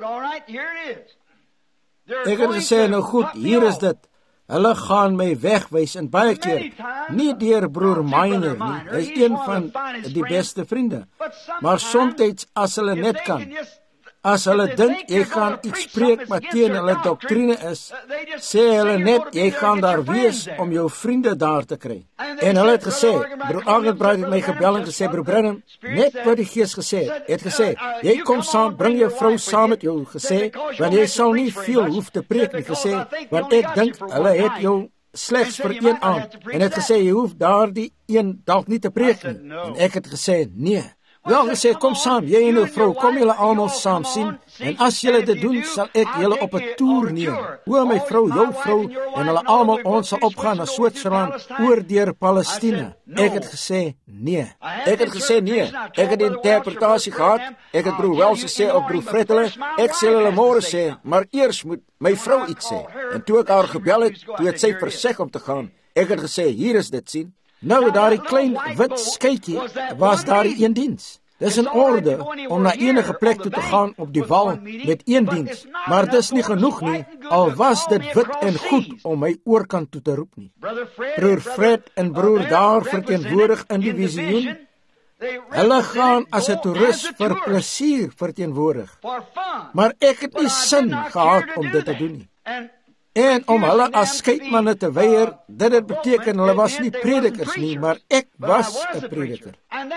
Speaker 1: Ek het gesê, nou goed, hier is dit. Hulle gaan my wegwys en baie keer, nie deur broer Miner nie, hy is een van die beste vriende, maar soms as hulle net kan, as hulle dink, jy gaan iets spreek wat teen hulle doktrine is, sê hulle net, jy gaan daar wees om jou vriende daar te kry. En hulle het gesê, broer Argenbright het my gebel en gesê, broer Branham, net wat die Gees gesê het, het gesê, jy kom saam, bring jou vrou saam met jou, gesê, want jy sal nie veel hoef te preek nie, gesê, want ek dink, hulle het jou slegs vir een aand, en het gesê, jy hoef daar die een dalk nie te preek nie, en ek het gesê, nee. Wel gesê, kom saam, jy en jou vrou, kom julle almal saam sien, en as julle dit doen, sal ek julle op 'n toer neem. O my vrou, jou vrou, en hulle almal, ons sal opgaan na Switserland, oor deur Palestina. Ek het gesê, nee. Ek het gesê, nee. Ek het die interpretasie gehad, ek het broer Wells gesê, op broer Frettele, ek sê hulle môre sê, maar eers moet my vrou iets sê. En toe ek haar gebel het, toe het sy verseg om te gaan, ek het gesê, hier is dit sien. Nou, daar die klein wit skytjie, was daar die een diens. Dis in orde om na enige plek toe te gaan op die wal met een diens, maar dis nie genoeg nie, al was dit wit en goed om my oorkant toe te roep nie. Broer Fred en broer daar verteenwoordig in die visioen, hulle gaan as 'n toerist vir plesier verteenwoordig, maar ek het nie sin gehad om dit te doen nie. En om hulle as skeidmanne te weier, dit het beteken hulle was nie predikers nie, maar ek was 'n prediker.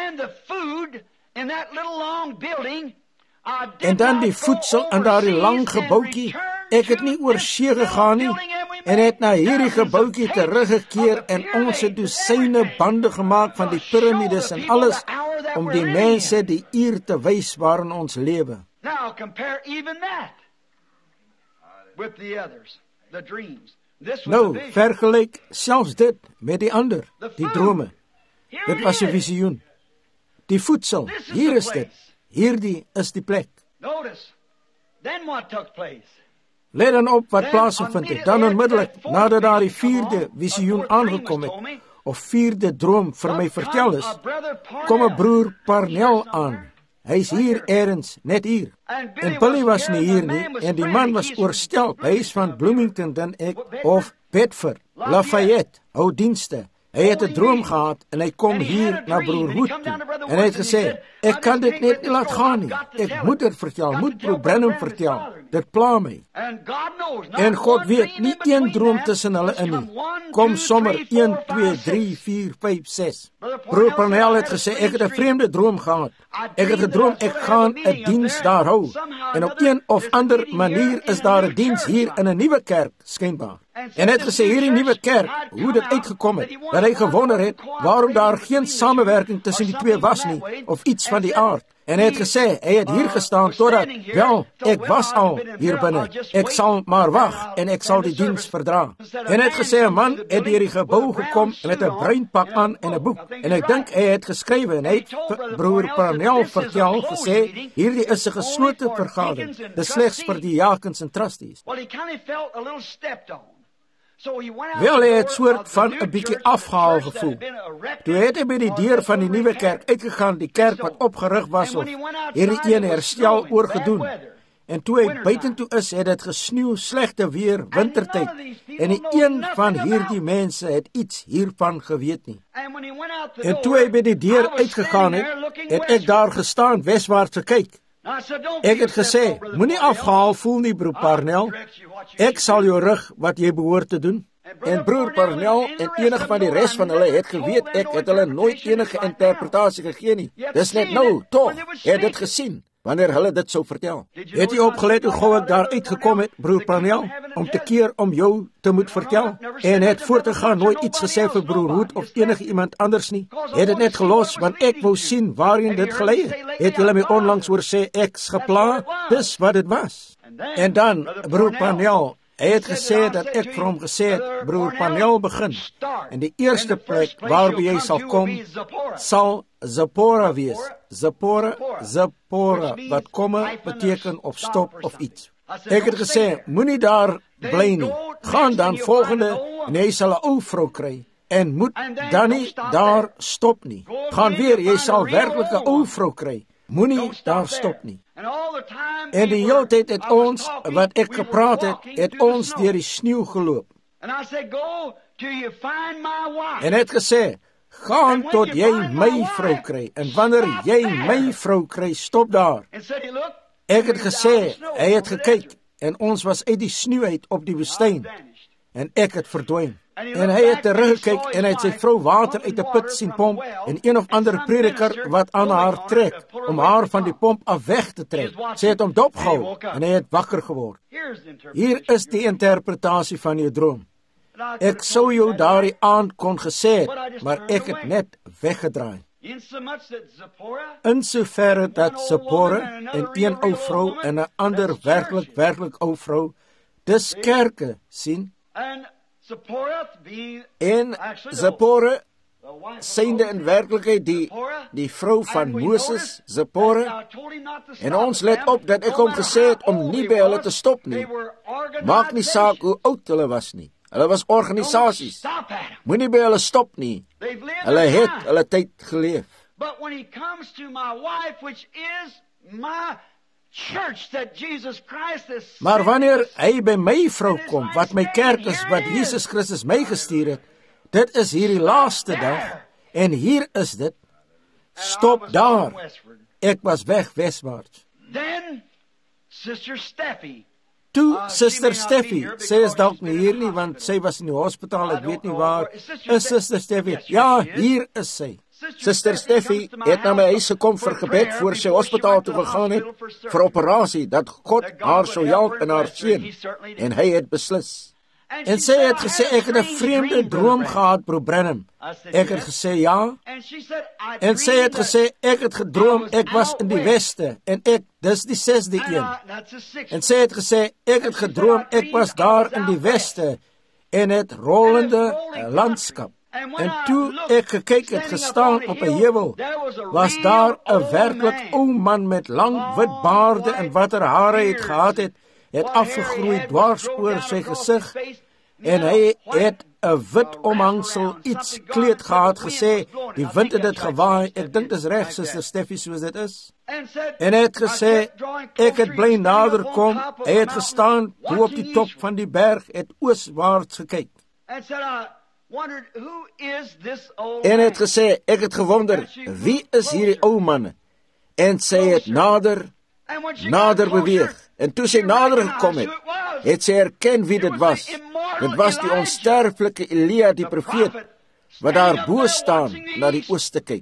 Speaker 1: En dan die voedsel in daardie lang gebouetjie, ek het nie oor see gegaan nie, en het na hierdie gebouetjie teruggekeer, en ons het dosyne bande gemaak van die piramides en alles, om die mense die uur te wys waarin ons lewe.
Speaker 2: Now compare even that with the others. The dreams. This was
Speaker 1: nou, vergelyk selfs dit met die ander, die drome. Dit was 'n visioen. Die voedsel, hier is dit. Hierdie is die plek.
Speaker 2: Notice, then what took place?
Speaker 1: Let dan op wat plaasgevind het. Dan onmiddellik, nadat daar die vierde visioen aangekom het, of vierde droom vir my vertel is, kom 'n broer Parnell aan. Hy is hier ergens, net hier. En Billy was nie hier nie, en die man was oorstel, hy is van Bloomington, dan ek, of Bedford, Lafayette, hou dienste. Hy het 'n droom gehad, en hy kom hier na broer Hood toe, en hy het gesê, ek kan dit net nie laat gaan nie, ek moet dit vertel, moet broer Branham vertel, dit pla my. En God weet, nie een droom tussen hulle in nie, kom sommer een, twee, drie, vier, vyf, ses. Broer Parnell het gesê, ek het 'n vreemde droom gehad, ek het gedroom, ek gaan 'n diens daar hou, en op een of ander manier is daar 'n diens hier in 'n nuwe kerk, skynbaar. En hy het gesê, hierdie nuwe kerk, hoe dit uitgekom het, dat hy gewonder het, waarom daar geen samewerking tussen die twee was nie, of iets van die aard. En hy het gesê, hy het hier gestaan, totdat, wel, ek was al hier binne, ek sal maar wag, en ek sal die diens verdra. En hy het gesê, 'n man het deur die gebou gekom, met 'n bruin pak aan en 'n boek, en ek dink hy het geskrywe, en hy het broer Parnell vertel, gesê, hierdie is 'n geslote vergadering, dis slegs vir die jakens en trustees. Wel, hy het soort van 'n bietjie afgehaal gevoel. Toe het hy by die deur van die nuwe kerk uitgegaan, die kerk wat opgerig was, of hierdie een herstel oorgedoen. En toe hy buitentoe is, het dit gesneeu, slegte weer, wintertyd. En die een van hierdie mense het iets hiervan geweet nie. En toe hy by die deur uitgegaan het, het ek daar gestaan, weswaarts gekyk. Ek het gesê, moenie afgehaal voel nie, broer Parnell. Ek sal jou rig wat jy behoort te doen. En broer Parnell en enig van die res van hulle het geweet, ek het hulle nooit enige interpretasie gegee nie. Dis net nou, toch, het dit gesien, wanneer hulle dit sou vertel. Het jy opgelet hoe gauw ek daar uitgekom het, broer Parnell, om te keer om jou te moet vertel? En het voortgegaan nooit iets gesê vir broer Hoed of enige iemand anders nie? Het het net gelos, want ek wou sien waarin dit gelei het. Het julle my onlangs hoor sê, ek's gepla? Dis wat het was. En dan, broer Parnell, hy het gesê dat ek vir hom gesê het, broer Parnell begin, en die eerste plek waarby jy sal kom, sal Zipporah wees. Zipporah, Zipporah, wat komme beteken of stop of iets. Ek het gesê, moenie daar bly nie, gaan dan volgende, en jy sal 'n ou vrou kry, en moet dan nie daar stop nie. Gaan weer, jy sal werklik 'n ou vrou kry, moenie daar stop nie. En die hele tyd het ons, wat ek gepraat het, het ons deur die sneeu geloop. En het gesê, gaan tot jy my vrou kry, en wanneer jy my vrou kry, stop daar. Ek het gesê, hy het gekyk, en ons was uit die sneeu uit op die woestyn, en ek het verdwyn. En hy het teruggekyk, en hy het sy vrou water uit die put sien pomp, en een of ander prediker wat aan haar trek, om haar van die pomp af weg te trek. Sy het hom dopgehou, en hy het wakker geword. Hier is die interpretasie van jou droom. Ek sou jou daardie aand kon gesê het, maar ek het net weggedraai. In soverre dat Zipporah en een ou vrou en 'n ander werklik, werklik ou vrou, dis kerke, sien? En Zipporah, synde in werklikheid die, die vrou van Moses, Zipporah, en ons let op dat ek hom gesê het om nie by hulle te stop nie. Maak nie saak hoe oud hulle was nie. Hulle was organisasies. Moenie by hulle stop nie. Hulle het hulle tyd geleef. Maar wanneer hy by my vrou kom, wat my kerk is, wat Jesus Christus my gestuur het, dit is hierdie laaste dag, en hier is dit, stop daar. Ek was weg westwaarts.
Speaker 2: Then, Sister Steffi,
Speaker 1: Toe, Sister Steffi, sy is dalk nie hier nie, want sy was in die hospitaal, ek weet nie waar, is Sister Steffi, ja, hier is sy. Sister Steffi het na my huis gekom vir gebed, voor sy hospitaal toe gegaan het, vir operasie, dat God haar sou help in haar seun, en hy het beslis. En sy het gesê, ek het 'n vreemde droom gehad, broer Branham. Ek het gesê, ja. En sy het gesê, ek het gedroom, ek was in die weste, en ek, dis die sesde een. En sy het gesê, ek het gedroom, ek was daar in die weste, en het rollende landskap. En toe ek gekyk het, gestaan op 'n heuwel, was daar 'n werklik ou man met lang wit baarde en watter hare het gehad het, het afgegroei dwars oor sy gesig, en hy het 'n wit omhangsel, iets kleed gehad, gesê, die wind het dit gewaai, ek dink dis reg, Sister Steffi, soos dit is. En hy het gesê, ek het bly nader kom, hy het gestaan, bo op die top van die berg, het ooswaarts gekyk. En hy het gesê, ek het gewonder, wie is hierdie ou man? En sy het nader, nader beweeg. En toe sy nader gekom het, het sy herken wie dit was. Dit was die onsterflike Elia, die profeet, wat daar bo staan, na die ooste kyk.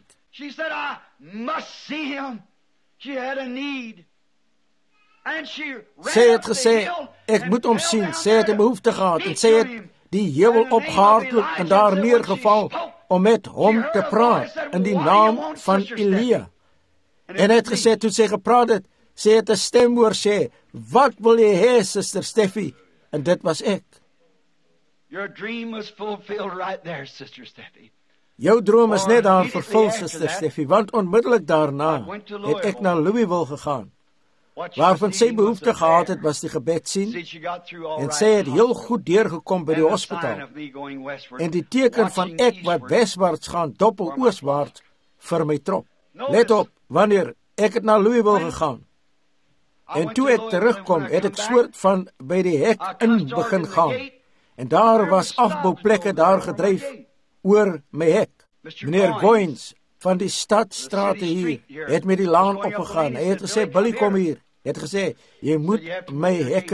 Speaker 1: Sy het gesê, ek moet hom sien, sy het 'n behoefte gehad, en sy het die heuwel opgehardloop en daar neergeval, om met hom te praat, in die naam van Elia. En hy het gesê, toe sy gepraat het, sy het 'n stem hoor sê, wat wil jy hê, Sister Steffi? En dit was ek.
Speaker 2: Your dream was fulfilled right there, Sister Steffi.
Speaker 1: Jou droom is net daar vervul, Sister Steffi, want onmiddellik daarna het ek na Louisville gegaan. Waarvan sy behoefte gehad het, was die gebed sien, en sy het heel goed deurgekom by die hospitaal. En die teken van ek wat westwaarts gaan, doppel ooswaarts, vir my trop. Let op, wanneer ek het na Louisville gegaan, en toe ek terugkom, het ek soort van by die hek in begin gaan, en daar was afbouwplekke daar gedryf oor my hek. Meneer Goins van die stadstrate hier het met die laan opgegaan. Hy het gesê, Billy, kom hier. Hy het gesê, jy moet my hekke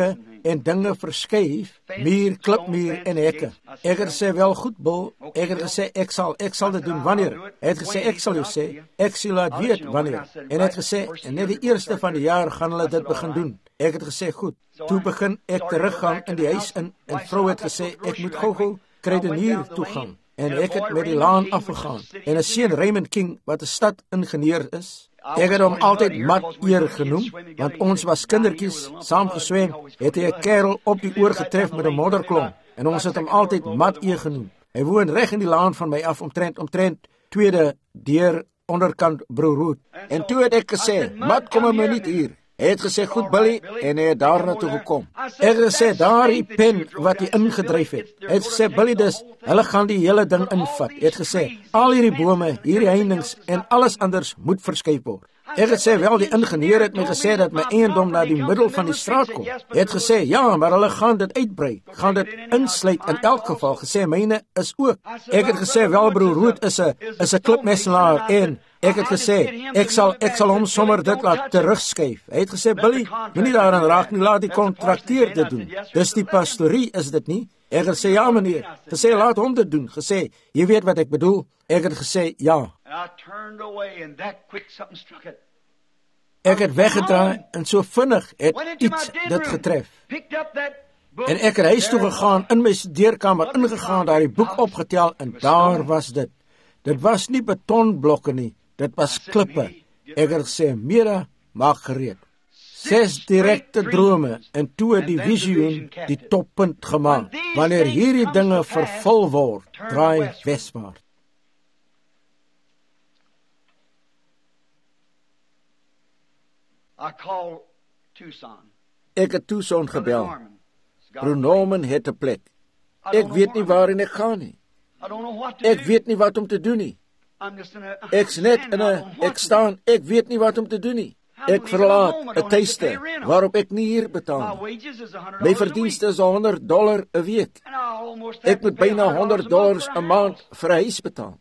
Speaker 1: en dinge verskuif, muur, klipmuur en hekke. Ek het gesê, wel goed, Bill, ek het gesê, ek sal, ek sal dit doen wanneer. Hy het gesê, ek sal jou sê, ek sal laat weet wanneer. En hy het gesê, en net die eerste van die jaar gaan hulle dit begin doen. Ek het gesê, goed, toe begin ek teruggaan in die huis in, en vrou het gesê, ek moet gou-gou kruidenier toe gaan. En ek het met die laan afgegaan. En 'n seun Raymond King, wat 'n stad-ingenieur is, ek het hom altyd Mat Eer genoem, want ons was kindertjies, saam geswem, het hy 'n kerel op die oor getref met 'n modderklomp, en ons het hom altyd Mat Eer genoem. Hy woon reg in die laan van my af, omtrent, omtrent, tweede deur onderkant Broer Root. En toe het ek gesê, Mat, kom 'n minuut hier. Hy het gesê, goed Billy, en hy het daarna toe gekom. Ek het gesê, daar die pen wat hy ingedryf het. Hy het gesê, Billy, dus, hulle gaan die hele ding invat. Hy het gesê, al hierdie bome, hierdie heininge en alles anders moet verskuif word. Ek het gesê, wel, die ingenieur het my gesê dat my eiendom na die middel van die straat kom. Hy het gesê, ja, maar hulle gaan dit uitbrei, gaan dit insluit in elk geval, gesê, myne is ook. Ek het gesê, wel, Broer Root is 'n is 'n klipmeselaar en ek het gesê, ek sal ek sal hom sommer dit laat terugskuif. Hy het gesê, Billy, moenie daaraan raak nie, laat die kontrakteur dit doen. Dis die pastorie, is dit nie? Ek het gesê, ja meneer. Gesê, laat hom dit doen. Gesê, jy weet wat ek bedoel. Ek het gesê, ja. Ek het weggedraai en so vinnig het iets dit getref. En ek het huis toe gegaan, in my studeerkamer ingegaan, daar die boek opgetel en daar was dit. Dit was nie betonblokke nie, dit was klippe. Ek het gesê, Mira, maak gereed. Ses direkte drome en toe die visioen die toppunt gemaak. Wanneer hierdie dinge vervul word, draai westwaarts. Ek het Tucson gebel. Broer Norman het 'n plek. Ek weet nie waarin ek gaan nie. Ek weet nie wat om te doen nie. Ek's net in 'n ek staan, ek weet nie wat om te doen nie. Ek verlaat 'n tuiste waarop ek nie hier betaal. My verdienste is honderd dollar 'n week. Ek moet byna honderd dollars 'n maand vir 'n huis betaal.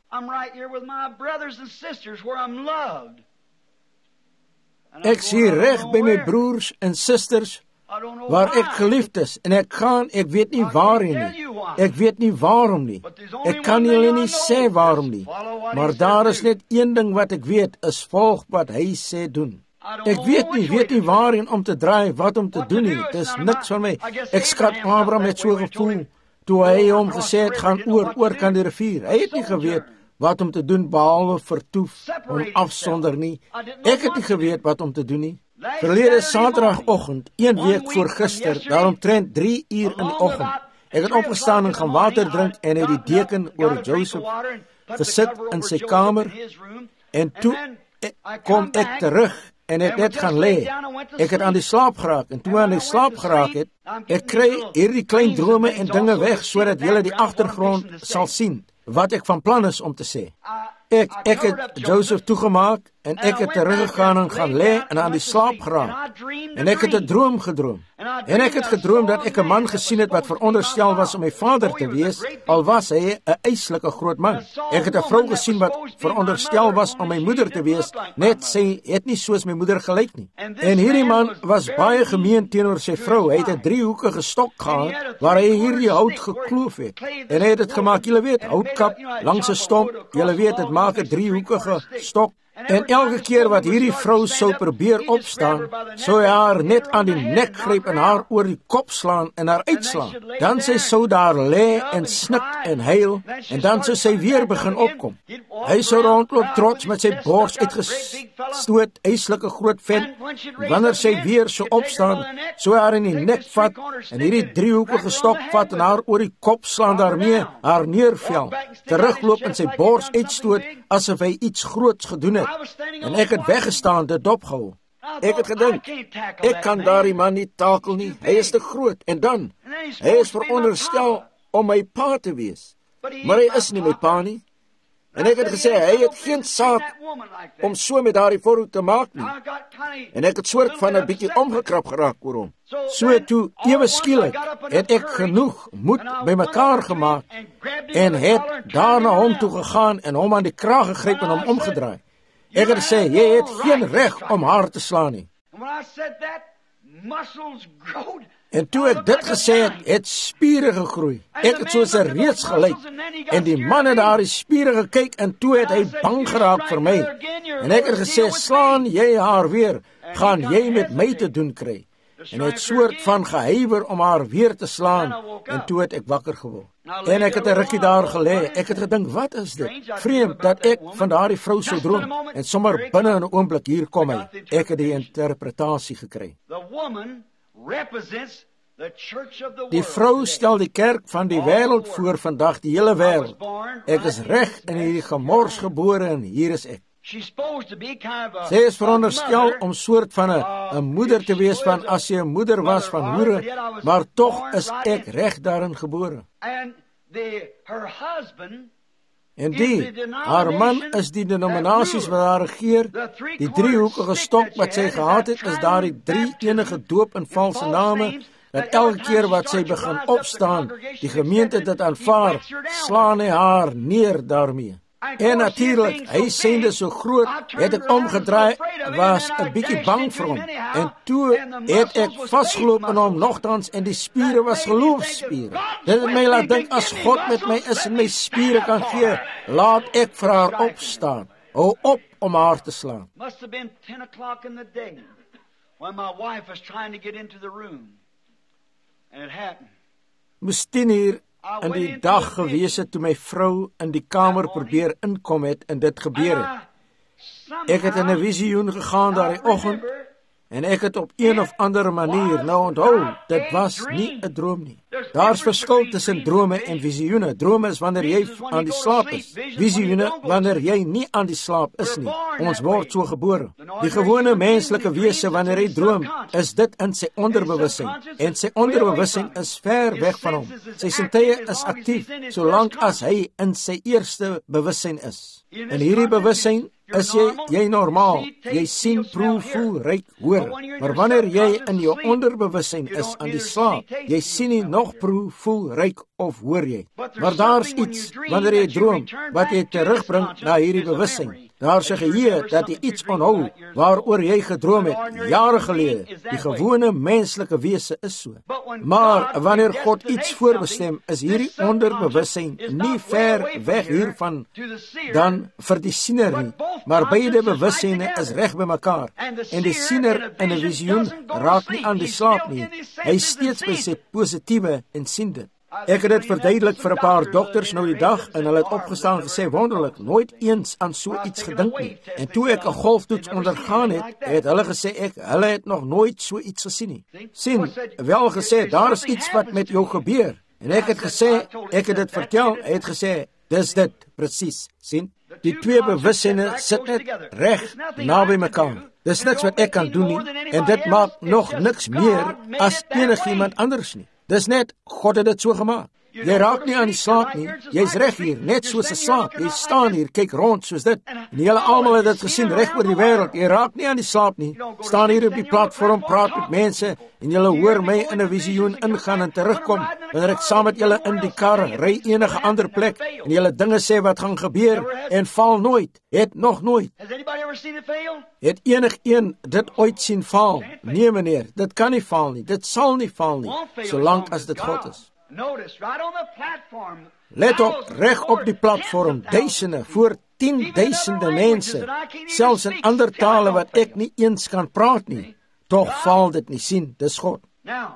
Speaker 1: Ek sien reg by my broers en susters waar ek geliefd is en ek gaan, ek weet nie waarheen nie. Ek weet nie waarom nie. Ek kan julle nie sê waarom nie. Maar daar is net een ding wat ek weet, is volg wat hy sê doen. Ek weet nie, weet nie waarheen om te draai, wat om te doen nie. Dis niks van my. Ek skat Abraham het so gevoel toe hy hom gesê het gaan oor oor kan die rivier. Hy het nie geweet wat om te doen behalwe vertoef en afsonder nie. Ek het nie geweet wat om te doen nie. Verlede Saterdagoggend, een week voor gister, daaromtrent drie uur in die oggend, ek het opgestaan en gaan water drink en het die deken oor Joseph gesit in sy kamer en toe ek, kom ek terug en het net gaan lê. Ek het aan die slaap geraak en toe aan die slaap geraak het, ek kry hierdie klein drome en dinge weg sodat julle die agtergrond sal sien wat ek van plan is om te sê. Ek, ek het Joseph toegemaak en ek het teruggegaan en gaan lê en aan die slaap geraak. En ek het 'n droom gedroom. En ek het gedroom dat ek 'n man gesien het wat veronderstel was om my vader te wees, al was hy 'n eislike groot man. Ek het 'n vrou gesien wat veronderstel was om my moeder te wees, net sy het nie soos my moeder gelyk nie. En hierdie man was baie gemeen teenoor sy vrou. Hy het 'n driehoekige stok gehad waar hy hierdie hout gekloof het. En hy het dit gemaak, julle weet, houtkap langs 'n stomp. Julle weet, dit maak 'n driehoekige stok. En elke keer wat hierdie vrou sou probeer opstaan, sou hy haar net aan die nek gryp en haar oor die kop slaan en haar uitslaan. Dan sy sou daar lê en snik en huil en dan sou sy weer begin opkom. Hy sou rondloop trots met sy bors uitgestoot, eislike groot vent. Wanneer sy weer sou opstaan, sou hy haar in die nek vat en hierdie driehoekige stok vat en haar oor die kop slaan daarmee, haar neervel, terugloop en sy bors uitstoot asof hy iets groots gedoen het. En ek het weggestaan, dit dopgehou. Ek het gedink, ek kan daardie man nie takel nie, hy is te groot. En dan, hy is veronderstel om my pa te wees, maar hy is nie my pa nie. En ek het gesê, hy het geen saak om so met daardie voorhoed te maak nie. En ek het soort van 'n bietjie omgekrap geraak oor hom. So toe, ewe skielik, het ek genoeg moed bymekaar gemaak en het daar na hom toe gegaan en hom aan die kraag gegryp en hom omgedraai. Ek het gesê, jy het geen reg om haar te slaan nie.
Speaker 2: muscles growed.
Speaker 1: En toe ek dit gesê het, het spiere gegroei. Ek het soos 'n reeds gelyk. En die man het daar die spiere gekyk en toe het hy bang geraak vir my. En ek het gesê, slaan jy haar weer, gaan jy met my te doen kry. En het soort van gehuiwer om haar weer te slaan. En toe het ek wakker geword. En ek het 'n rukkie daar gelê. Ek het gedink, wat is dit? Vreemd dat ek van daardie vrou sou droom. En sommer binne 'n oomblik hier kom hy. Ek het die interpretasie gekry. Die vrou stel die kerk van die wêreld voor vandag, die hele wêreld. Ek is reg in hierdie gemors gebore en hier is ek. Sy is veronderstel om soort van 'n 'n moeder te wees van as sy 'n moeder was van hoere, maar tog is ek reg daarin gebore. En die, haar man is die denominasies wat haar regeer, die driehoekige stok wat sy gehad het, is daar die drie enige doop en valse name, dat elke keer wat sy begin opstaan, die gemeente dit aanvaar, slaan hy haar neer daarmee. En natuurlijk, hy sende so groot, het ek omgedraai, was 'n bietjie bang vir hom. En toe het ek vasgeloop in hom nogtans, en die spiere was geloofspiere. Dit het my laat dink, as God met my is en my spiere kan gee, laat ek vir haar opstaan. Hou op om haar te slaan.
Speaker 2: Must have been ten o'clock in the day, when my wife was trying to get into the room. And it happened.
Speaker 1: Moes tien uur in die dag gewees het toe my vrou in die kamer probeer inkom het en dit gebeur het. Ek het in 'n visioen gegaan daardie oggend en ek het op een of ander manier nou onthou, dit was nie 'n droom nie. Daar's verskil tussen drome en visioene. Drome is wanneer jy aan die slaap is. Visioene wanneer jy nie aan die slaap is nie. Ons word so gebore. Die gewone menslike wese wanneer hy droom, is dit in sy onderbewussyn. En sy onderbewussyn is ver weg van hom. Sy sintuie is aktief, solank as hy in sy eerste bewussyn is. In hierdie bewussyn is jy, jy normaal, jy sien, proe, voel, ruik, hoor. Maar wanneer jy in jou onderbewussyn is aan die slaap, jy sien nie nog proe, voel, ruik of hoor jy. Maar daar's iets, wanneer jy droom, wat jy terugbring na hierdie bewussyn. Daar's 'n geheue dat jy iets onthou, waaroor jy gedroom het, jare gelede. Die gewone menslike wese is so. Maar wanneer God iets voorbestem, is hierdie onderbewussyn nie ver weg hiervan dan vir die siener nie. Maar beide bewussyne is reg by mekaar. En die siener in 'n visioen raak nie aan die slaap nie. Hy is steeds by sy positiewe en sien dit. Ek het dit verduidelik vir 'n paar dokters nou die dag en hulle het opgestaan en gesê, wonderlik, nooit eens aan so iets gedink nie. En toe ek 'n golftoets ondergaan het, het hulle gesê ek, hulle het nog nooit so iets gesien nie. Sien, wel gesê, daar is iets wat met jou gebeur. En ek het gesê, ek het dit vertel, hy het gesê, dis dit, presies, sien. Die twee bewussyne sit net reg naby mekaar. Dis niks wat ek kan doen nie, en dit maak nog niks meer as enigiemand anders nie. Dis net, God het dit so gemaak. Jy raak nie aan die slaap nie, jy's reg hier, net soos 'n slaap. Jy staan hier, kyk rond soos dit. En julle almal het dit gesien reg oor die wêreld. Jy raak nie aan die slaap nie. Staan hier op die platform, praat met mense en julle hoor my in 'n visioen ingaan en terugkom. Wanneer ek saam met julle in die kar ry enige ander plek en julle dinge sê wat gaan gebeur en val nooit. Het nog nooit. Het enig een dit ooit sien val? Nee meneer, dit kan nie val nie. Dit sal nie val nie, solank as dit God is. Let op, reg op die platform, duisende, voor tienduisende mense, selfs in ander tale wat ek nie eens kan praat nie, tog val dit nie, sien, dis God. Nou,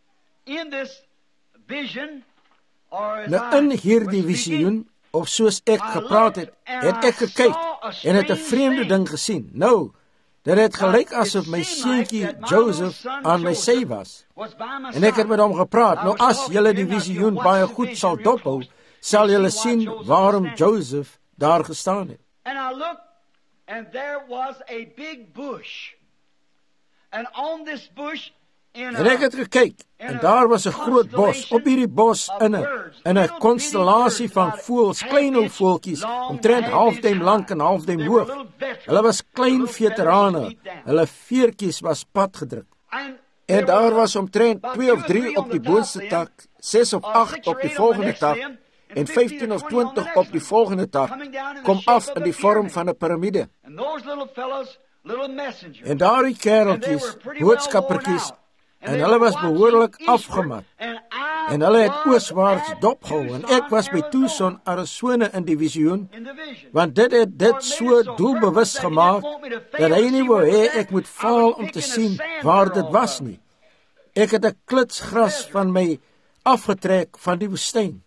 Speaker 1: in hierdie visioen, of soos ek gepraat het, het ek gekyk, en het 'n vreemde ding gesien. Nou, dit het gelyk asof my seentjie Joseph aan my sy was. En ek het met hom gepraat. Nou as julle die visioen baie goed sal dophou, sal julle sien waarom Joseph daar gestaan het. And I looked and there was a big bush. And on this bush En ek het gekyk, en daar was 'n groot bos, op hierdie bos in 'n in 'n konstellasie van voëls, klein voeltjies, omtrent halfduim lank en halfduim hoog. Hulle was klein veterane, hulle veertjies was padgedruk. En daar was omtrent twee of drie op die boonste tak, ses of agt op die volgende tak, en vyftien of twintig op die volgende tak, kom af in die vorm van 'n piramide. En daardie kereltjies, boodskappertjies, en hulle was behoorlik afgemat. En hulle het ooswaarts dopgehou, en ek was by Tucson, Arizona in die visioen, want dit het dit so doelbewus gemaak, dat hy nie wou hê ek moet faal om te sien waar dit was nie. Ek het 'n klitsgras van my afgetrek van die woestyn.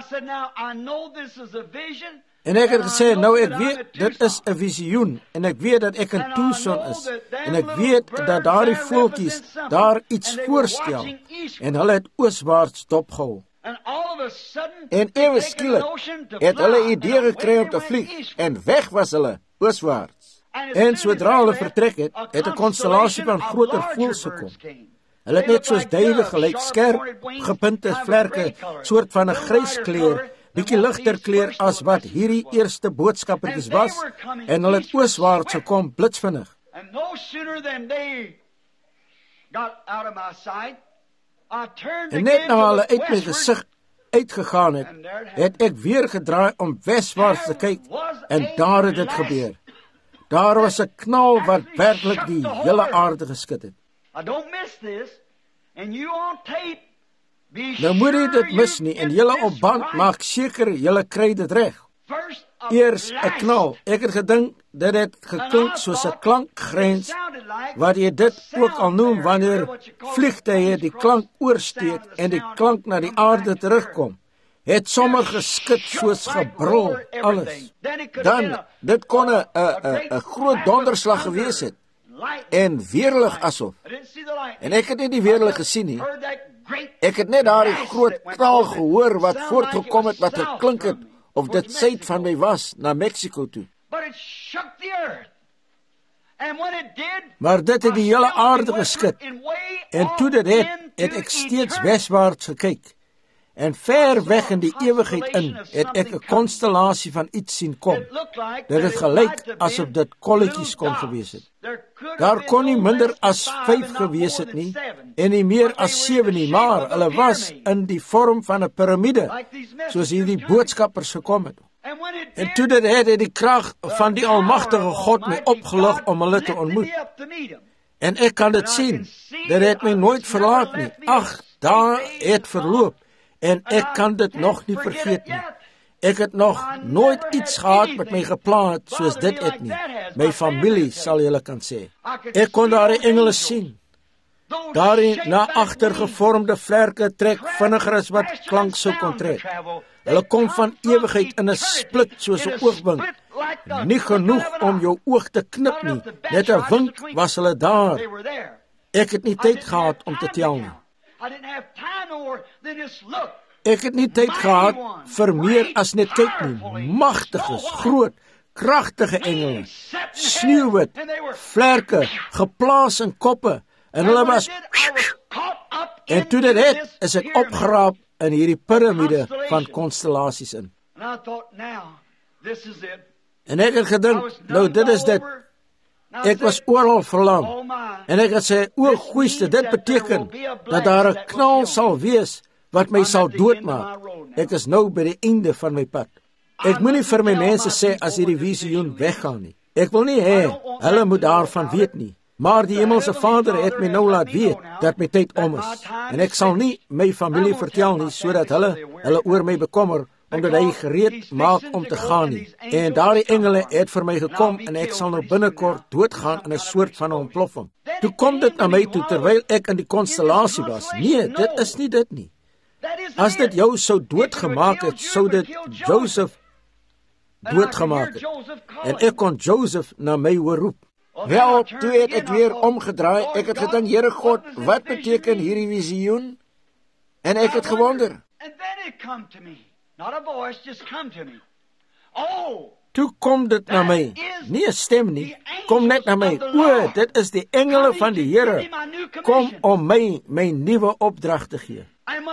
Speaker 1: En ek het gesê, nou ek weet, dit is 'n visioen, en ek weet dat ek in Tucson is, en ek weet dat daardie voeltjies daar iets voorstel, en hulle het ooswaarts dopgehou. En ewe skielik het hulle idee gekry om te vlieg, en weg was hulle, ooswaarts. En sodra hulle vertrek het, het 'n konstellasie van groter voëls gekom. Hulle het net soos duwe gelyk, skerp, gepinte vlerke, soort van 'n grys kleur, bietjie ligter kleur as wat hierdie eerste boodskappertjies was, en hulle het ooswaarts gekom, blitsvinnig. En net na hulle uit my gesig uitgegaan het, het ek weer gedraai om weswaarts te kyk, en daar het dit gebeur. Daar was 'n knal wat werklik die hele aarde geskit het. Nou moet jy dit mis nie, en jylle op band maak seker jylle kry dit reg. Eers 'n knal. Ek het gedink dat dit geklink soos 'n klankgrens, wat jy dit ook al noem wanneer vliegtuie die klank oorsteek en die klank na die aarde terugkom. Het sommer geskit soos gebrul, alles. Dan, dit kon 'n 'n 'n groot donderslag gewees het, en weerlig asof. En ek het nie die weerlig gesien nie. Ek het net daar die groot knal gehoor wat voortgekom het, wat geklink het, of dit suid van my was, na Mexico toe. Maar dit het die hele aarde geskit, en toe dit het, het ek steeds weswaarts gekyk. En ver weg in die ewigheid in, het ek 'n konstellasie van iets sien kom. Dit het gelyk asof dit kolletjies kon gewees het. Daar kon nie minder as vyf gewees het nie, en nie meer as sewe nie, maar hulle was in die vorm van 'n piramide, soos hierdie boodskappers gekom het. En toe dit het, het die krag van die almagtige God my opgelig om hulle te ontmoet. En ek kan dit sien, dit het my nooit verlaat nie. Ag, daar het verloop. En ek kan dit nog nie vergeet nie. Ek het nog nooit iets gehad met my geplaat soos dit het nie. My familie sal julle kan sê. Ek kon daar die engele sien. Daarin na agter gevormde vlerke trek vinniger as wat klank sou kon trek. Hulle kom van ewigheid in 'n split soos 'n oogwink. Nie genoeg om jou oog te knip nie. Net 'n wink was hulle daar. Ek het nie tyd gehad om te tel nie. Ek het nie tyd gehad vir meer as net kyk nie. Magtiges, groot, kragtige engele, sneeuwwit, vlerke, geplaas in koppe, en hulle was, en toe dit het, is ek opgeraap in hierdie piramide van konstellasies in. En ek het gedink, nou dit is dit. Ek was oral verlam, en ek het sê, o goeiste, dit beteken, dat daar 'n knal sal wees, wat my sal doodmaak. Ek is nou by die einde van my pad. Ek moet nie vir my mense sê, as hierdie visioen weggaan nie. Ek wil nie hê, hulle moet daarvan weet nie. Maar die hemelse Vader het my nou laat weet, dat my tyd om is. En ek sal nie my familie vertel nie, sodat hulle, hulle oor my bekommer, omdat hy gereed maak om te gaan nie. En daardie engele het vir my gekom, en ek sal nou binnekort doodgaan in 'n soort van 'n ontploffing. Toe kom dit na my toe, terwyl ek in die konstellasie was. Nee, dit is nie dit nie. As dit jou sou doodgemaak het, sou dit Joseph doodgemaak het. En ek kon Joseph na my hoor roep. Wel, toe het ek weer omgedraai. Ek het gedink, Here God, wat beteken hierdie visioen? En ek het gewonder. Toe kom dit na my. Nie 'n stem nie. Kom net na my. O, dit is die engele van die Here. Kom om my my nuwe opdrag te gee.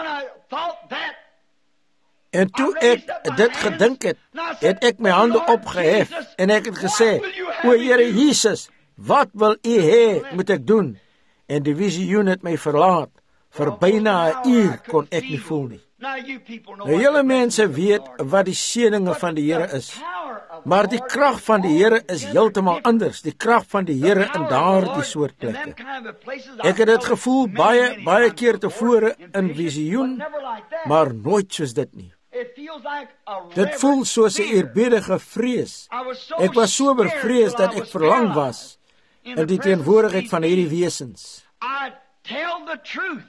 Speaker 1: En toe ek dit gedink het, het ek my hande opgehef en ek het gesê, o Here Jesus, wat wil U hê moet ek doen? En die visioen het my verlaat. Vir byna 'n uur kon ek nie voel nie. Nou julle mense weet wat die seëninge van die Here is. Maar die krag van die Here is heeltemal anders. Die krag van die Here in daardie soort plekke. Ek het dit gevoel baie, baie keer tevore in visioen, maar nooit soos dit nie. Dit voel soos 'n eerbiedige vrees. Ek was so bevrees dat ek verlang was in die teenwoordigheid van hierdie wesens.
Speaker 2: I tell the truth.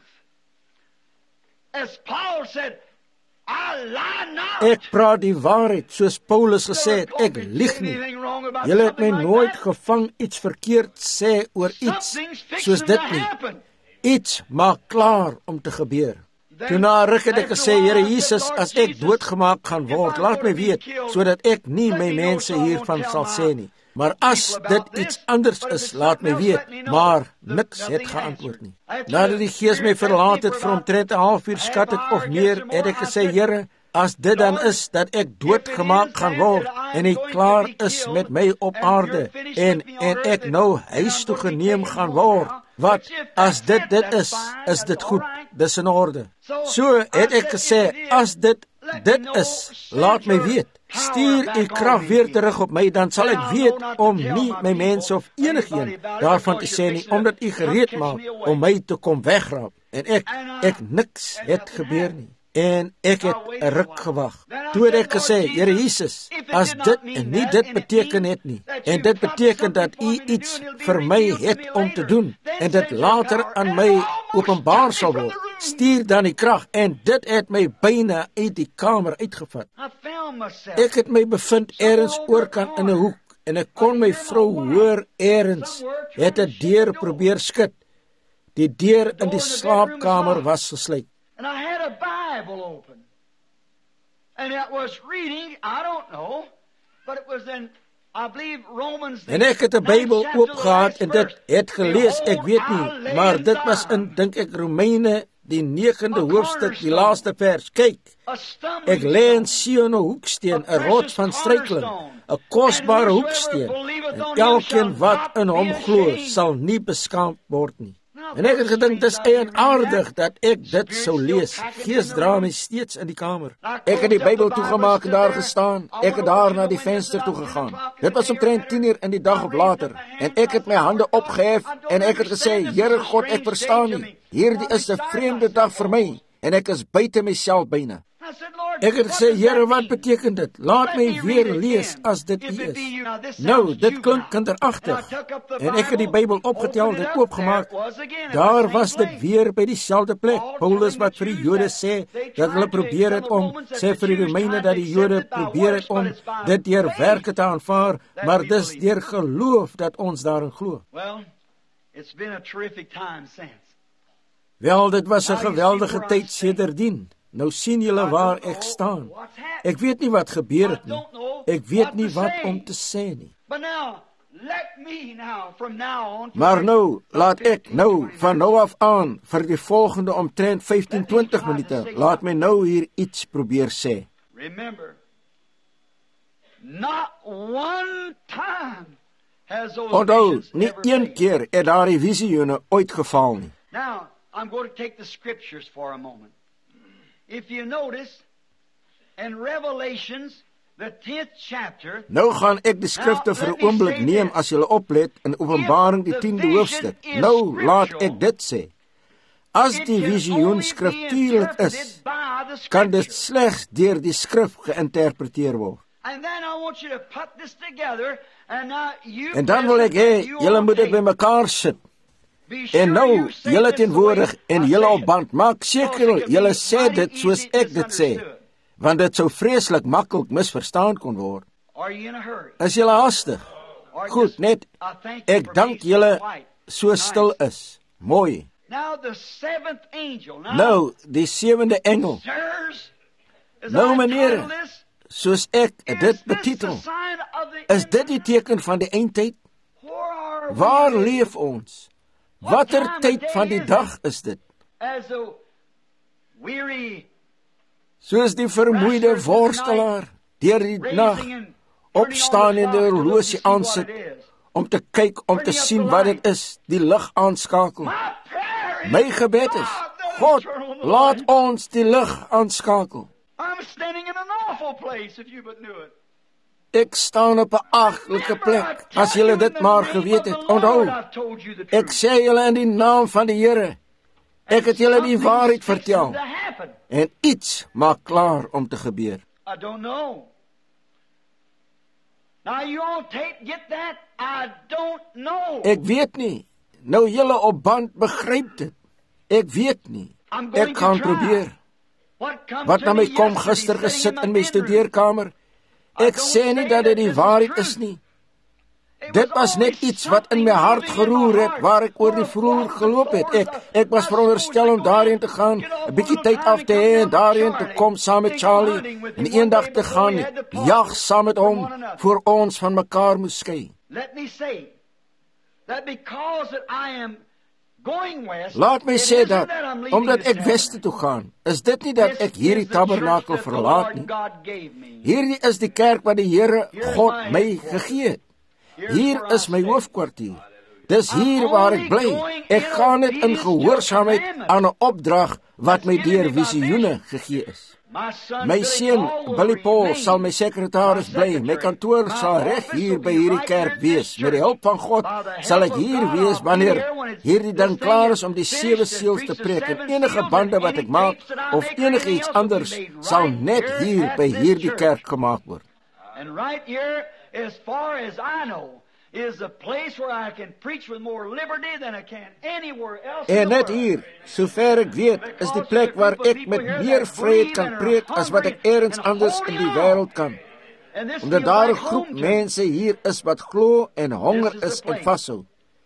Speaker 2: As Paul said, I lie not.
Speaker 1: Ek praat die waarheid, soos Paulus gesê het, ek lieg nie. Julle het my nooit gevang iets verkeerd sê oor iets soos dit nie. Iets maak klaar om te gebeur. Toe na ruk het ek gesê, Here Jesus, as ek doodgemaak gaan word, laat my weet, sodat ek nie my mense hiervan sal sê nie. Maar as dit iets anders is, laat my weet, maar niks het geantwoord nie. Nadat die Gees my verlaat het vir omtrent 'n halfuur skat het of meer, het ek gesê, Here, as dit dan is dat ek doodgemaak gaan word en hy klaar is met my op aarde en en ek nou huis toe geneem gaan word, wat as dit dit is, is dit goed, dis in orde. So het ek gesê, as dit dit is, laat my weet. Stuur u krag weer terug op my, dan sal ek weet om nie my mense of enigeen daarvan te sê nie, omdat u gereed maak om my te kom wegraap. En ek, ek niks het gebeur nie. En ek het 'n ruk gewag. Toe het ek gesê, Here Jesus, as dit nie dit beteken het nie, en dit beteken dat u iets vir my het om te doen, en dit later aan my openbaar sal word, stuur dan die krag, en dit het my byna uit die kamer uitgevat. Ek het my bevind ergens oorkant in 'n hoek, en ek kon my vrou hoor ergens, het 'n deur probeer skud. Die deur in die slaapkamer was gesluit.
Speaker 2: And I had a Bible open. And it was reading, I don't know, but it was in, I believe, Romans.
Speaker 1: En ek het 'n Bybel oopgehad en dit het gelees, ek weet nie, maar dit was in, dink ek, Romeine, die negende hoofstuk, die laaste vers. Kyk, ek lê in Sion 'n hoeksteen, 'n rots van struikeling, 'n kosbare hoeksteen, en elkeen wat in hom glo, sal nie beskaamd word nie. En ek het gedink, dis eienaardig dat ek dit sou lees. Gees dra my steeds in die kamer. Ek het die Bybel toegemaak en daar gestaan. Ek het daar na die venster toe gegaan. Dit was omtrent tien uur in die dag of later. En ek het my hande opgehef en ek het gesê, Here God, ek verstaan nie. Hierdie is 'n vreemde dag vir my en ek is buite myself byna. Ek het gesê, Here, wat beteken dit? Laat my weer lees as dit U is. Nou, dit klink kinderagtig. En ek het die Bybel opgetel, dit oopgemaak. Daar was dit weer by dieselfde plek. Paulus wat vir die Jode sê, dat hulle probeer het om, sê vir die Romeine dat die Jode probeer het om dit deur werke te aanvaar, maar dis deur geloof dat ons daarin glo. Wel, dit was 'n geweldige tyd sedertdien. Nou sien julle waar ek staan. Ek weet nie wat gebeur het nie. Ek weet nie wat om te sê nie. Maar nou, laat ek nou, van nou af aan, vir die volgende omtrent vyftien twintig minute, laat my nou hier iets probeer sê. Onthou, nie een keer het daar die visioene uitgeval nie.
Speaker 2: Now, I'm going to take the scriptures for a moment. If you notice, in Revelations, the tenth chapter,
Speaker 1: nou gaan ek die skrifte vir 'n oomblik neem as julle oplet in Openbaring die tiende hoofstuk. Nou laat ek dit sê. As die visioen skriftuurlik is, kan dit slegs deur die skrif geïnterpreteer word. En dan wil ek hê, julle moet dit bymekaar sit. En nou, julle teenwoordig en julle op band, maak seker julle sê dit soos ek dit sê, want dit sou vreeslik maklik misverstaan kon word. Is julle haastig? Goed, net, ek dank julle so stil is. Mooi. Nou, die sewende engel. Nou, meneer, soos ek dit betitel, is dit die teken van die eindtyd? Waar leef ons? Watter tyd van die dag is dit? Soos die vermoeide worstelaar deur die nag opstaan en die horlosie aansit om te kyk, om te sien wat dit is, die lig aanskakel. My gebed is, God, laat ons die lig aanskakel. Ek staan op 'n aglike plek, as julle dit maar geweet het. Onthou, ek sê julle in die naam van die Here, ek het julle die waarheid vertel, en iets maak klaar om te gebeur.
Speaker 2: I don't know. Now you all take, get that? I don't know.
Speaker 1: Ek weet nie. Nou julle op band begryp dit. Ek weet nie. Ek gaan probeer. Wat na my kom gister gesit in my studeerkamer, ek sê nie dat dit die waarheid is nie. Dit was net iets wat in my hart geroer het, waar ek oor die vloer geloop het. Ek, ek was veronderstel om daarheen te gaan, 'n bietjie tyd af te hê en daarheen te kom saam met Charlie, en eendag te gaan jag saam met hom, voor ons van mekaar moes skei.
Speaker 2: Let me say that because that I am going west,
Speaker 1: Laat my sê dat, omdat ek weste toe gaan, is dit nie dat ek hierdie tabernakel verlaat nie. Hierdie is die kerk wat die Here God my gegee het. Hier is my hoofkwartier. Dis hier waar ek bly. Ek gaan net in gehoorsaamheid aan 'n opdrag wat my deur visioene gegee is. My seun, Billy Paul, sal my sekretaris bly. My kantoor sal reg hier by hierdie kerk wees. Met die hulp van God sal ek hier wees wanneer hierdie ding klaar is om die sewe seels te preek. En enige bande wat ek maak, of enige iets anders, sal net hier by hierdie kerk gemaak word.
Speaker 2: And right here, as far as I know, is a place where I can preach with more liberty than I can anywhere else in the
Speaker 1: En net
Speaker 2: world.
Speaker 1: hier, sover ek weet, is die plek waar ek met meer vryheid kan preek as wat ek elders anders in die wêreld kan.
Speaker 2: And this
Speaker 1: Omdat
Speaker 2: feels
Speaker 1: daar 'n
Speaker 2: like
Speaker 1: groep
Speaker 2: home to me.
Speaker 1: mense hier is wat glo en honger
Speaker 2: This is
Speaker 1: is
Speaker 2: the
Speaker 1: en
Speaker 2: place.
Speaker 1: vashou.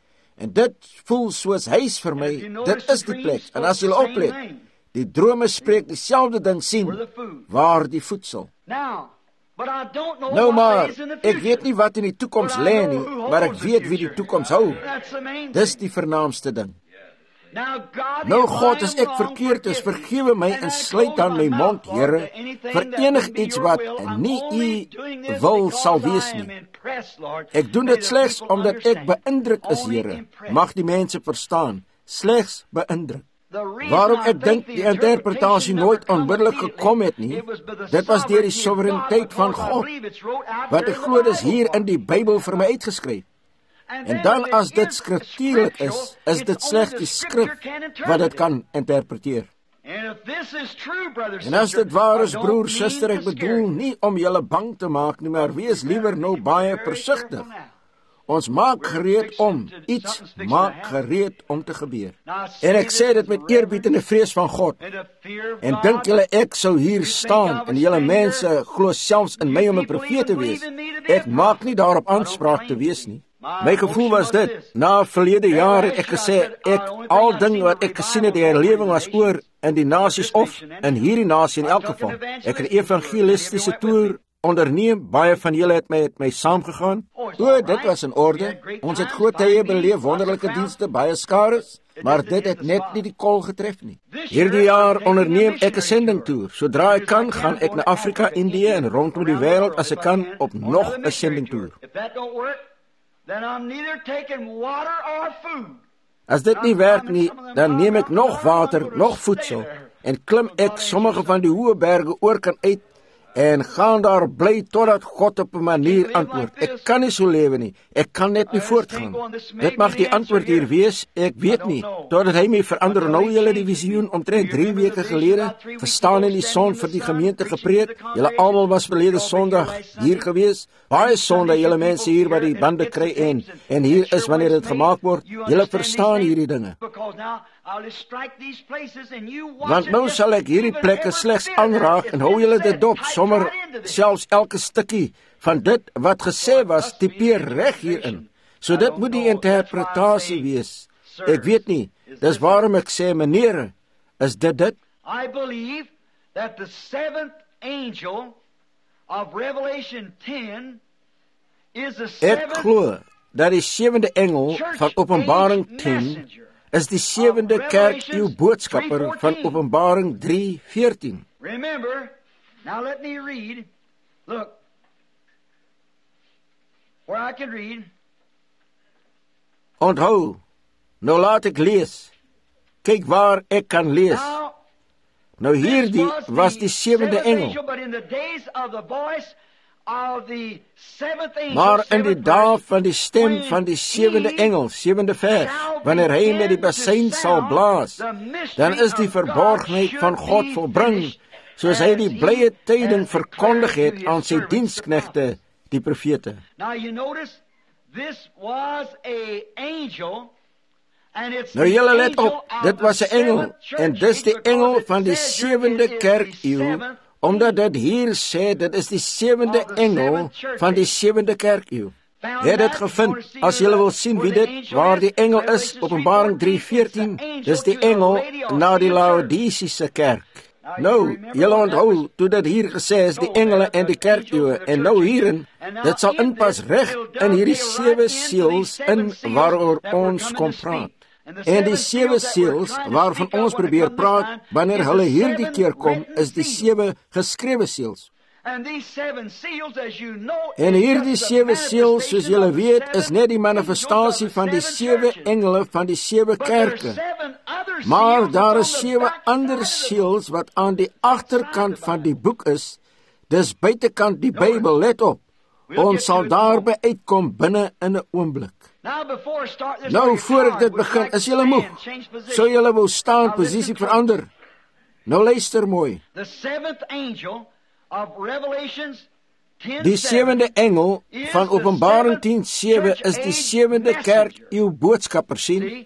Speaker 1: En dit voel soos huis vir my. Dit is die plek. En as julle oplet, die drome spreek dieselfde ding sien, waar die voedsel.
Speaker 2: Now, but I don't know
Speaker 1: Nou
Speaker 2: what
Speaker 1: maar,
Speaker 2: lays in the
Speaker 1: ek
Speaker 2: future.
Speaker 1: weet nie wat in die toekoms
Speaker 2: But I
Speaker 1: lê
Speaker 2: know
Speaker 1: nie,
Speaker 2: who
Speaker 1: maar ek
Speaker 2: holds the
Speaker 1: weet wie die
Speaker 2: future.
Speaker 1: toekoms hou.
Speaker 2: That's the main
Speaker 1: Dis
Speaker 2: thing.
Speaker 1: die vernaamste ding.
Speaker 2: Now, God,
Speaker 1: Nou
Speaker 2: if
Speaker 1: God,
Speaker 2: I
Speaker 1: as
Speaker 2: am
Speaker 1: ek
Speaker 2: wrong,
Speaker 1: verkeerd is,
Speaker 2: forgive me.
Speaker 1: vergewe my
Speaker 2: And
Speaker 1: en
Speaker 2: I
Speaker 1: sluit
Speaker 2: close
Speaker 1: dan my
Speaker 2: my
Speaker 1: mond,
Speaker 2: mouth, Lord,
Speaker 1: Here,
Speaker 2: to anything
Speaker 1: vir
Speaker 2: that
Speaker 1: enig
Speaker 2: would be
Speaker 1: iets
Speaker 2: your
Speaker 1: wat
Speaker 2: will. I'm
Speaker 1: nie
Speaker 2: only
Speaker 1: U
Speaker 2: doing this
Speaker 1: wil
Speaker 2: because
Speaker 1: sal
Speaker 2: I
Speaker 1: wees
Speaker 2: am
Speaker 1: nie.
Speaker 2: impressed, Lord.
Speaker 1: Ek doen
Speaker 2: May
Speaker 1: dit
Speaker 2: the
Speaker 1: slegs
Speaker 2: people
Speaker 1: omdat ek
Speaker 2: understand.
Speaker 1: beïndruk is,
Speaker 2: Only
Speaker 1: Here.
Speaker 2: impressed.
Speaker 1: Mag die mense verstaan, slegs beïndruk.
Speaker 2: The reason
Speaker 1: Waarom
Speaker 2: I
Speaker 1: ek
Speaker 2: think
Speaker 1: dink
Speaker 2: the
Speaker 1: die interpretasie nooit
Speaker 2: never come
Speaker 1: onmiddellik
Speaker 2: immediately,
Speaker 1: gekom het nie,
Speaker 2: it was by the
Speaker 1: dit was deur die
Speaker 2: sovereignty
Speaker 1: soewereiniteit
Speaker 2: of God,
Speaker 1: van
Speaker 2: because I
Speaker 1: God,
Speaker 2: believe it's wrote out
Speaker 1: wat
Speaker 2: there
Speaker 1: ek
Speaker 2: in
Speaker 1: glo
Speaker 2: the
Speaker 1: dis
Speaker 2: Bible
Speaker 1: hier
Speaker 2: for
Speaker 1: in die
Speaker 2: me.
Speaker 1: Bybel vir my uitgeskryf.
Speaker 2: And
Speaker 1: En
Speaker 2: then
Speaker 1: dan
Speaker 2: when
Speaker 1: as
Speaker 2: it
Speaker 1: dit
Speaker 2: is
Speaker 1: skriftuurlik
Speaker 2: scriptural,
Speaker 1: is, is
Speaker 2: it's
Speaker 1: dit
Speaker 2: only
Speaker 1: slegs
Speaker 2: the
Speaker 1: die
Speaker 2: scripture
Speaker 1: skrif
Speaker 2: can interpret
Speaker 1: wat dit
Speaker 2: it.
Speaker 1: kan interpreteer.
Speaker 2: And if this is true, brother,
Speaker 1: En as
Speaker 2: sister,
Speaker 1: dit waar
Speaker 2: I
Speaker 1: is,
Speaker 2: don't
Speaker 1: broer,
Speaker 2: mean
Speaker 1: suster, ek
Speaker 2: to scare
Speaker 1: bedoel
Speaker 2: you.
Speaker 1: nie om julle bang te maak nie, maar wees liewer nou baie
Speaker 2: Very
Speaker 1: versigtig.
Speaker 2: careful now.
Speaker 1: Ons maak gereed om, iets maak gereed om te gebeur. En ek sê dit met eerbied en 'n vrees van God.
Speaker 2: And the fear of
Speaker 1: En
Speaker 2: God.
Speaker 1: dink julle ek sou hier staan en julle mense glo selfs in my om 'n profeet te wees? Ek maak nie daarop aanspraak te wees nie. My gevoel was dit, na verlede jaar het ek gesê, ek, al ding wat ek gesien het, die herlewing was oor in die nasies of in hierdie nasie in elk geval. Ek het 'n evangelistiese toer onderneem, baie van julle het my het my saamgegaan. O, dit was in orde. Ons het groot tye beleef, wonderlike dienste, baie skares, maar dit het net nie die kol getref nie. Hierdie jaar onderneem ek 'n sendingtoer. Sodra ek kan, gaan ek na Afrika, Indië en rondom die wêreld as ek kan op nog 'n sendingtoer.
Speaker 2: If that don't work, then I'm neither taking water or food.
Speaker 1: As dit nie werk nie, dan neem ek nog water, nog voedsel en klim ek sommige van die hoë berge oor kan uit en gaan daar bly totdat God op 'n manier antwoord. Ek kan nie so lewe nie. Ek kan net nie voortgaan. Dit mag die antwoord hier wees. Ek weet nie. Totdat hy my verander. Nou julle die visioen omtrent drie weke gelede verstaan in die son vir die gemeente gepreek. Julle almal was verlede Sondag hier gewees. Baie sonde julle mense hier wat die bande kry en en hier is wanneer dit gemaak word. Julle verstaan hierdie dinge. Want nou sal ek hierdie plekke slegs aanraak en hou julle dit dop, sommer selfs elke stukkie van dit wat gesê was, tipeer reg hierin. So dit moet die interpretasie wees. Ek weet nie, dis waarom ek sê, meneer, is dit dit?
Speaker 2: I believe that the seventh angel of Revelation ten is the
Speaker 1: Ek
Speaker 2: seventh
Speaker 1: glo dat die sewende engel van Openbaring tien is die sewende kerk-eeu boodskapper van Openbaring drie veertien.
Speaker 2: Remember, now let me read. Look, where I can read.
Speaker 1: Onthou, nou laat ek lees. Kyk waar ek kan lees.
Speaker 2: Now,
Speaker 1: Nou hierdie
Speaker 2: this
Speaker 1: was die sewende
Speaker 2: seventh
Speaker 1: engel.
Speaker 2: angel, but in the days of the voice
Speaker 1: Maar in die dae van die stem van die sewende engel, sewende vers, wanneer hy met die bassein sal blaas, dan is die verborgenheid van God volbring, soos hy die blye tyding verkondig het aan sy diensknegte, die profete.
Speaker 2: Now you notice, this was a angel, and it's
Speaker 1: nou julle let op, dit was 'n engel, en dis die engel van die sewende kerkeeuw, omdat dit hier sê, dit is die sewende engel van die sewende kerkeeuw. Het dit gevind, as julle wil sien wie dit, waar die engel is, Openbaring drie veertien, dis die engel na die Laodicese kerk. Nou, julle onthou, toe dit hier gesê is, die engele en die kerkeeuwe, en nou hierin, dit sal inpas reg in hierdie sewe seels in waaroor ons kom praat. En die sewe seels waarvan ons probeer praat, wanneer hulle hierdie keer kom, is die sewe geskrewe seels. En hierdie sewe seels, soos julle weet, is net die manifestasie van die sewe engele van die sewe kerke. Maar daar is sewe ander seels wat aan die agterkant van die boek is, dis buitekant die Bybel, let op. Ons sal daarby uitkom binne in 'n oomblik. Nou, voor ek dit begin, is julle moeg? Sou julle wou staan, posisie verander? Nou luister mooi. Die sewende engel van Openbaring tien sewe is die sewende kerk, uw boodskapper, sien?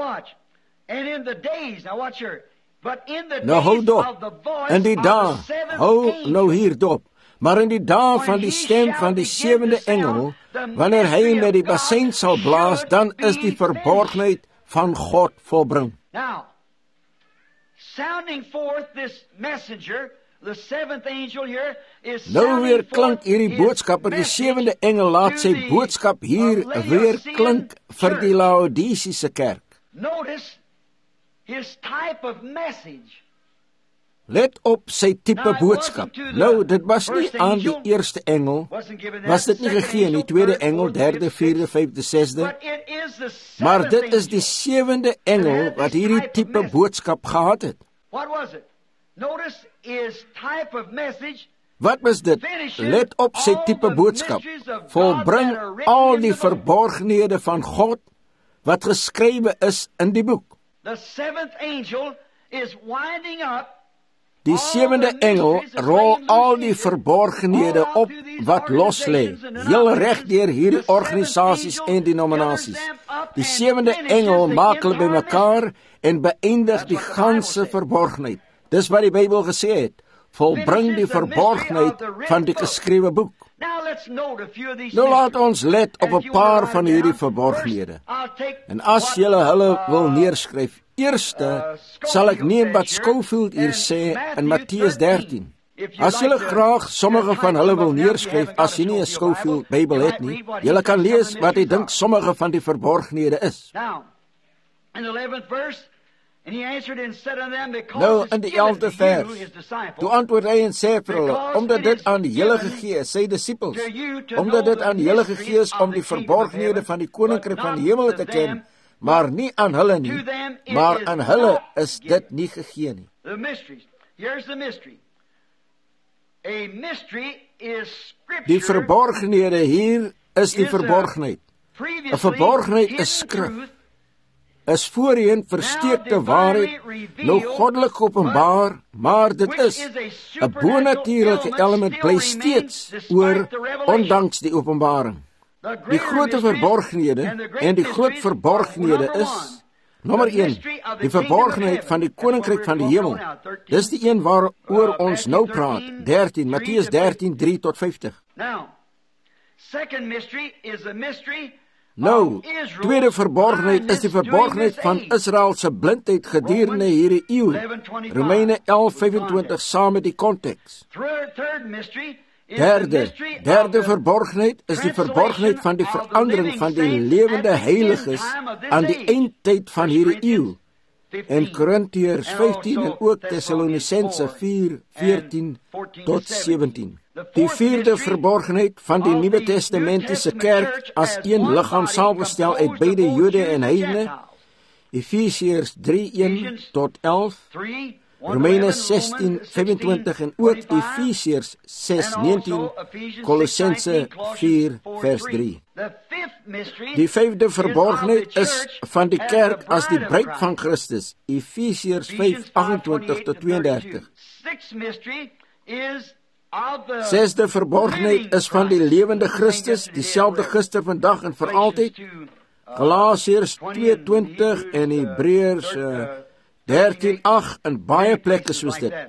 Speaker 1: Nou hou dop, in die dae, hou nou hier dop, maar in die dae van die stem van die sewende engel, wanneer hy met die bassein sal blaas, dan is die verborgenheid van God volbring.
Speaker 2: Now, sounding forth this messenger, the seventh angel here is
Speaker 1: nou weer klink hierdie boodskapper, die sewende engel laat sy boodskap hier weer klink vir die Laodicese kerk.
Speaker 2: Notice his type of message.
Speaker 1: Let op sy tipe boodskap. Nou, dit was nie aan die eerste engel, was dit nie gegee nie, tweede engel, derde, vierde, vijfde, sesde, maar dit is die sewende engel wat hierdie tipe boodskap gehad het. Wat was dit? Let op sy tipe boodskap. Volbring al die verborgenhede van God wat geskrywe is in die boek. Die sewende engel rol al die verborgenhede op wat los lê, heel reg deur hierdie organisasies en denominasies. Die sewende engel maak hulle bymekaar en beëindig die ganse verborgenheid. Dis wat die Bybel gesê het, volbring die verborgenheid van die geskrewe boek. Nou laat ons let op 'n paar van hierdie verborgenhede. En as julle hulle wil neerskryf, eerste sal ek neem wat Scofield hier sê in Matteus dertien. As julle graag sommige van hulle wil neerskryf, as jy nie 'n Scofield Bybel het nie, julle kan lees wat hy dink sommige van die verborgenhede is. Nou, in die elfde vers, toe antwoord hy en sê vir hulle, omdat dit aan julle gegee is, sy disippels, omdat dit aan julle gegee is om die verborgenhede van die koninkryk van die hemel te ken, maar nie aan hulle nie, maar aan hulle is dit nie gegee nie. Die verborgenhede hier is die verborgenheid. 'n Verborgenheid is skrif, is voorheen versteekte waarheid, nou goddelik openbaar, maar dit is 'n bonatuurlike element bly steeds oor, ondanks die openbaring. Die grote verborgenhede en die groot verborgenhede is, nommer een, die verborgenheid van die koninkryk van die hemel. Dis die een waaroor ons nou praat, dertien, Matteus dertien, drie tot vyftig. Nou, tweede verborgenheid is die verborgenheid van Israel se blindheid gedurende hierdie eeu. Romeine elf vyfentwintig saam met die konteks. Derde, derde verborgenheid is die verborgenheid van die verandering van die lewende heiliges aan die eindtyd van hierdie eeu. En Korintiërs vyftien en ook Tessalonisense vier, veertien tot sewentien. Die vierde verborgenheid van die Nuwe Testamentiese kerk as een liggaam saamgestel uit beide Jode en heidene, Efesiërs drie, een tot elf, Romeine sestien vyfentwintig en ook Efesiërs ses negentien, Kolossense vier vers drie. Die vyfde verborgenheid is van die kerk as die bruid van Christus, Efesiërs vyf agentwintig tot tweeëndertig. Sesde verborgenheid is van die lewende Christus, dieselfde gister, vandag en vir altyd, Galasiërs twee twintig en Hebreërs uh, dertien agt en baie plekke soos dit.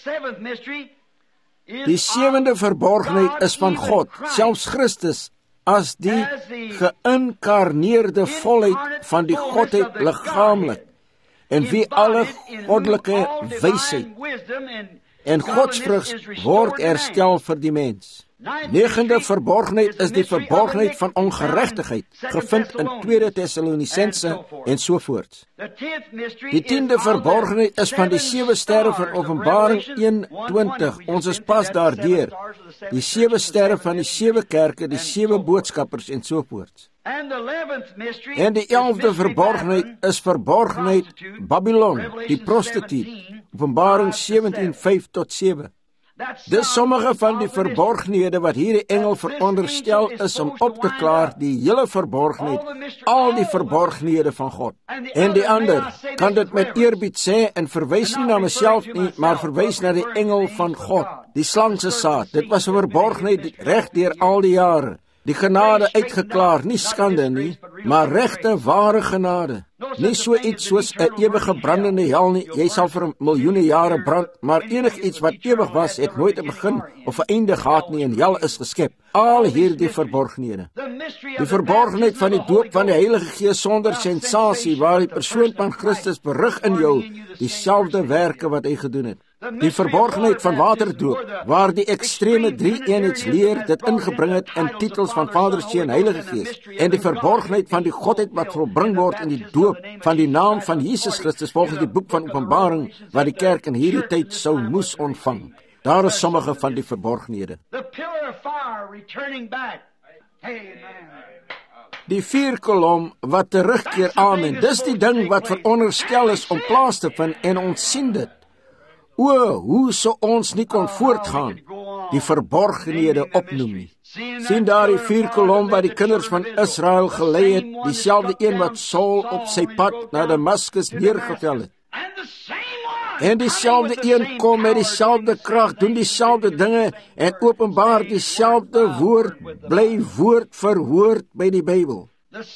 Speaker 1: Die sewende verborgenheid is van God, selfs Christus, as die geïnkarneerde volheid van die Godheid liggaamlik, en wie alle goddelike wysheid en godsvrugs word herstel vir die mens. Negende verborgenheid is die verborgenheid van ongeregtigheid, gevind in tweede Tessalonisense en sovoorts. Die tiende verborgenheid is van die sewe sterre van Openbaring een twintig, ons is pas daardeur, die sewe sterre van die sewe kerke, die sewe boodskappers en sovoorts. En die elfde verborgenheid is verborgenheid Babylon, die prostituut, Openbaring sewentien vyf tot sewe. Dis sommige van die verborgenhede wat hierdie engel veronderstel is om op te klaar, die hele verborgenheid, al die verborgenhede van God. En die ander kan dit met eerbied sê en verwys nie na myself nie, maar verwys na die engel van God, die slang se saad. Dit was 'n verborgenheid reg deur al die jare. Die genade uitgeklaar, nie skande nie, maar regte ware genade. Nie so iets soos 'n ewige brandende hel nie, jy sal vir miljoene jare brand, maar enigiets wat ewig was, het nooit 'n begin of 'n einde gehad nie, en hel is geskep. Al hierdie verborgenhede. Die verborgenheid van die doop van die Heilige Gees sonder sensasie, waar die persoon van Christus berig in jou dieselfde werke wat hy gedoen het. Die verborgenheid van waterdoop, waar die ekstreme drie-eenheidsleer dit ingebring het in titels van Vader, Seun en Heilige Gees, en die verborgenheid van die Godheid wat volbring word in die doop van die naam van Jesus Christus volgens die boek van Openbaring wat die kerk in hierdie tyd sou moes ontvang. Daar is sommige van die verborgenhede. Die vuurkolom wat terugkeer, amen. Dis die ding wat veronderstel is om plaas te vind, en ons sien dit. O, hoe sou ons nie kon voortgaan, die verborgenhede opnoem nie. Sien daar die vuurkolom wat die kinders van Israel gelei het, dieselfde een wat Saul op sy pad na Damaskus neergevel het. En dieselfde een kom met dieselfde krag, doen dieselfde dinge en openbaar dieselfde woord, bly woord vir woord by die Bybel.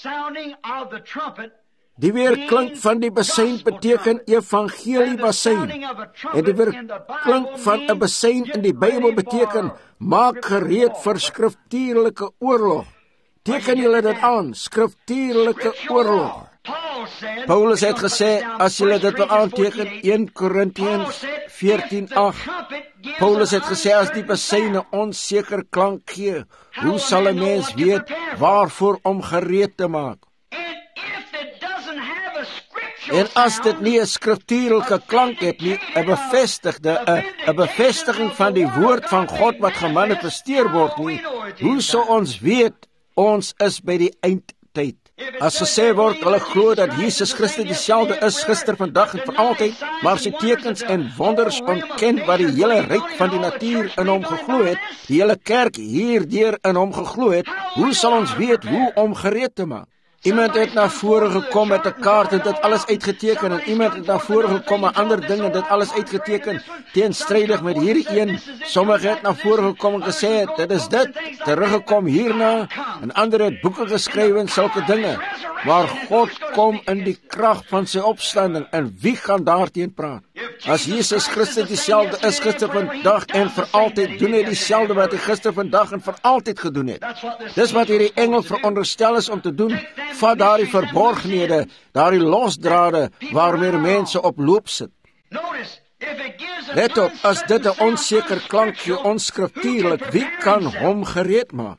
Speaker 1: Die weerklink van die bassein beteken evangelie bassein. En die weerklink van 'n bassein in die Bybel beteken maak gereed vir skriftuurlike oorlog. Teken julle dit aan, skriftuurlike oorlog. Paulus het gesê, as julle dit wil aanteken, een Korintiërs veertien agt. Paulus het gesê, as die bassein onseker klank gee, hoe sal 'n mens weet waarvoor om gereed te maak? En as dit nie 'n skriftuurlike klank het nie, 'n bevestigde, 'n 'n bevestiging van die woord van God wat gemanifesteer word nie, hoe sou ons weet ons is by die eindtyd? As gesê word, hulle glo dat Jesus Christus dieselfde is gister, vandag en vir altyd, maar sy tekens en wonders ontken wat die hele ryk van die natuur in hom geglo het, die hele kerk hierdeur in hom geglo het, hoe sal ons weet hoe om gereed te maak? Iemand het na vore gekom met 'n kaart en dit alles uitgeteken, en iemand het na vore gekom met ander dinge en dit alles uitgeteken, teenstrydig met hierdie een. Sommige het na vore gekom en gesê, dit is dit, teruggekom hierna, en ander het boeke geskryf en sulke dinge. Maar God kom in die krag van sy opstanding, en wie gaan daarteen praat? As Jesus Christus dieselfde is gister, vandag en vir altyd, doen hy dieselfde wat hy gister, vandag en vir altyd gedoen het. Dis wat hierdie engel veronderstel is om te doen. Vat daardie verborgenhede, daardie losdrade waarmee mense op loop sit. Let op, as dit 'n onseker klank gee, onskriftuurlik, wie kan hom gereed maak?